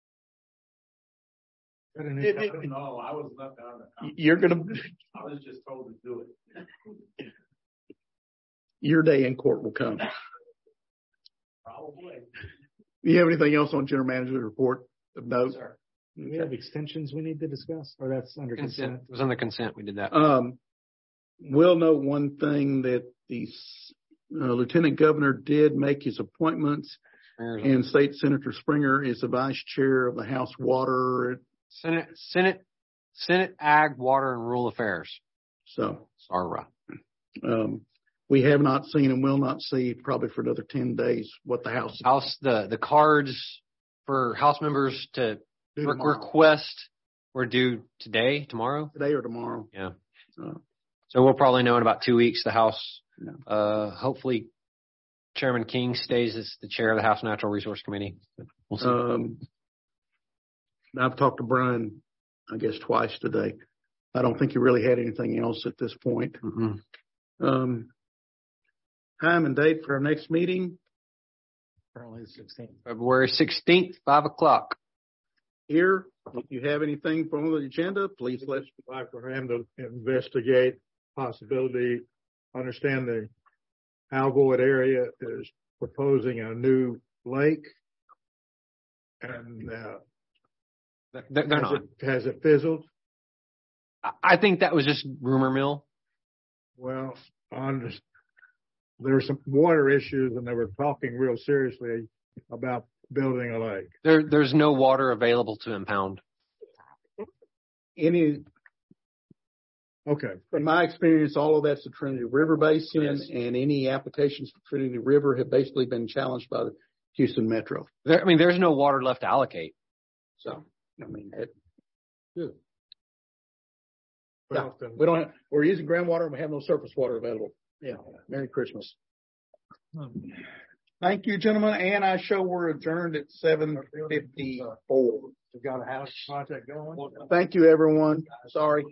S2: It- it-
S9: No, I was left out of it.
S2: You're gonna,
S9: I was just told to do it.
S2: your day in court will come.
S9: Probably.
S2: Do you have anything else on general manager's report of note?
S10: Do we have extensions we need to discuss, or that's under
S1: Consent.
S10: consent?
S1: It was under consent. We did that.
S2: Um, we'll note one thing that the uh, Lieutenant Governor did make his appointments, and State Senator Springer is the vice chair of the House Water.
S1: Senate, Senate, Senate Ag, Water, and Rural Affairs.
S2: So,
S1: Sorry.
S2: um, we have not seen and will not see probably for another ten days what the House
S1: House, the, the cards for House members to
S2: do
S1: re-
S2: tomorrow.
S1: request were due today, tomorrow.
S2: Today or tomorrow.
S1: Yeah.
S2: So,
S1: So we'll probably know in about two weeks. The House,
S2: Yeah.
S1: uh, hopefully Chairman King stays as the chair of the House Natural Resource Committee. We'll see.
S2: um, I've talked to Brian, I guess, twice today. I don't think he really had anything else at this point.
S1: Mm-mm.
S2: Um, time and date for our next meeting
S10: Apparently the sixteenth.
S1: February sixteenth, five o'clock.
S2: here. If you have anything from the agenda, please let.
S9: Like for him to investigate possibility, understand the Algoa area is proposing a new lake. And, uh,
S1: They're, they're
S9: has
S1: not.
S9: it, has it fizzled?
S1: I- I think that was just rumor mill.
S9: Well, on this, there are some water issues and they were talking real seriously about building a lake.
S1: There, there's no water available to impound.
S2: Any,
S9: Okay.
S2: from my experience, all of that's the Trinity River Basin,
S1: Yes.
S2: and any applications for Trinity River have basically been challenged by the Houston Metro.
S1: There, I mean, there's no water left to allocate.
S2: So, I mean, it,
S9: Well,
S2: yeah,
S9: then-
S2: we don't have, we're using groundwater and we have no surface water available. Yeah. Merry Christmas. Thank you, gentlemen. And I show we're adjourned at seven fifty-four.
S9: We've got a house project going.
S2: Thank you, everyone. Sorry.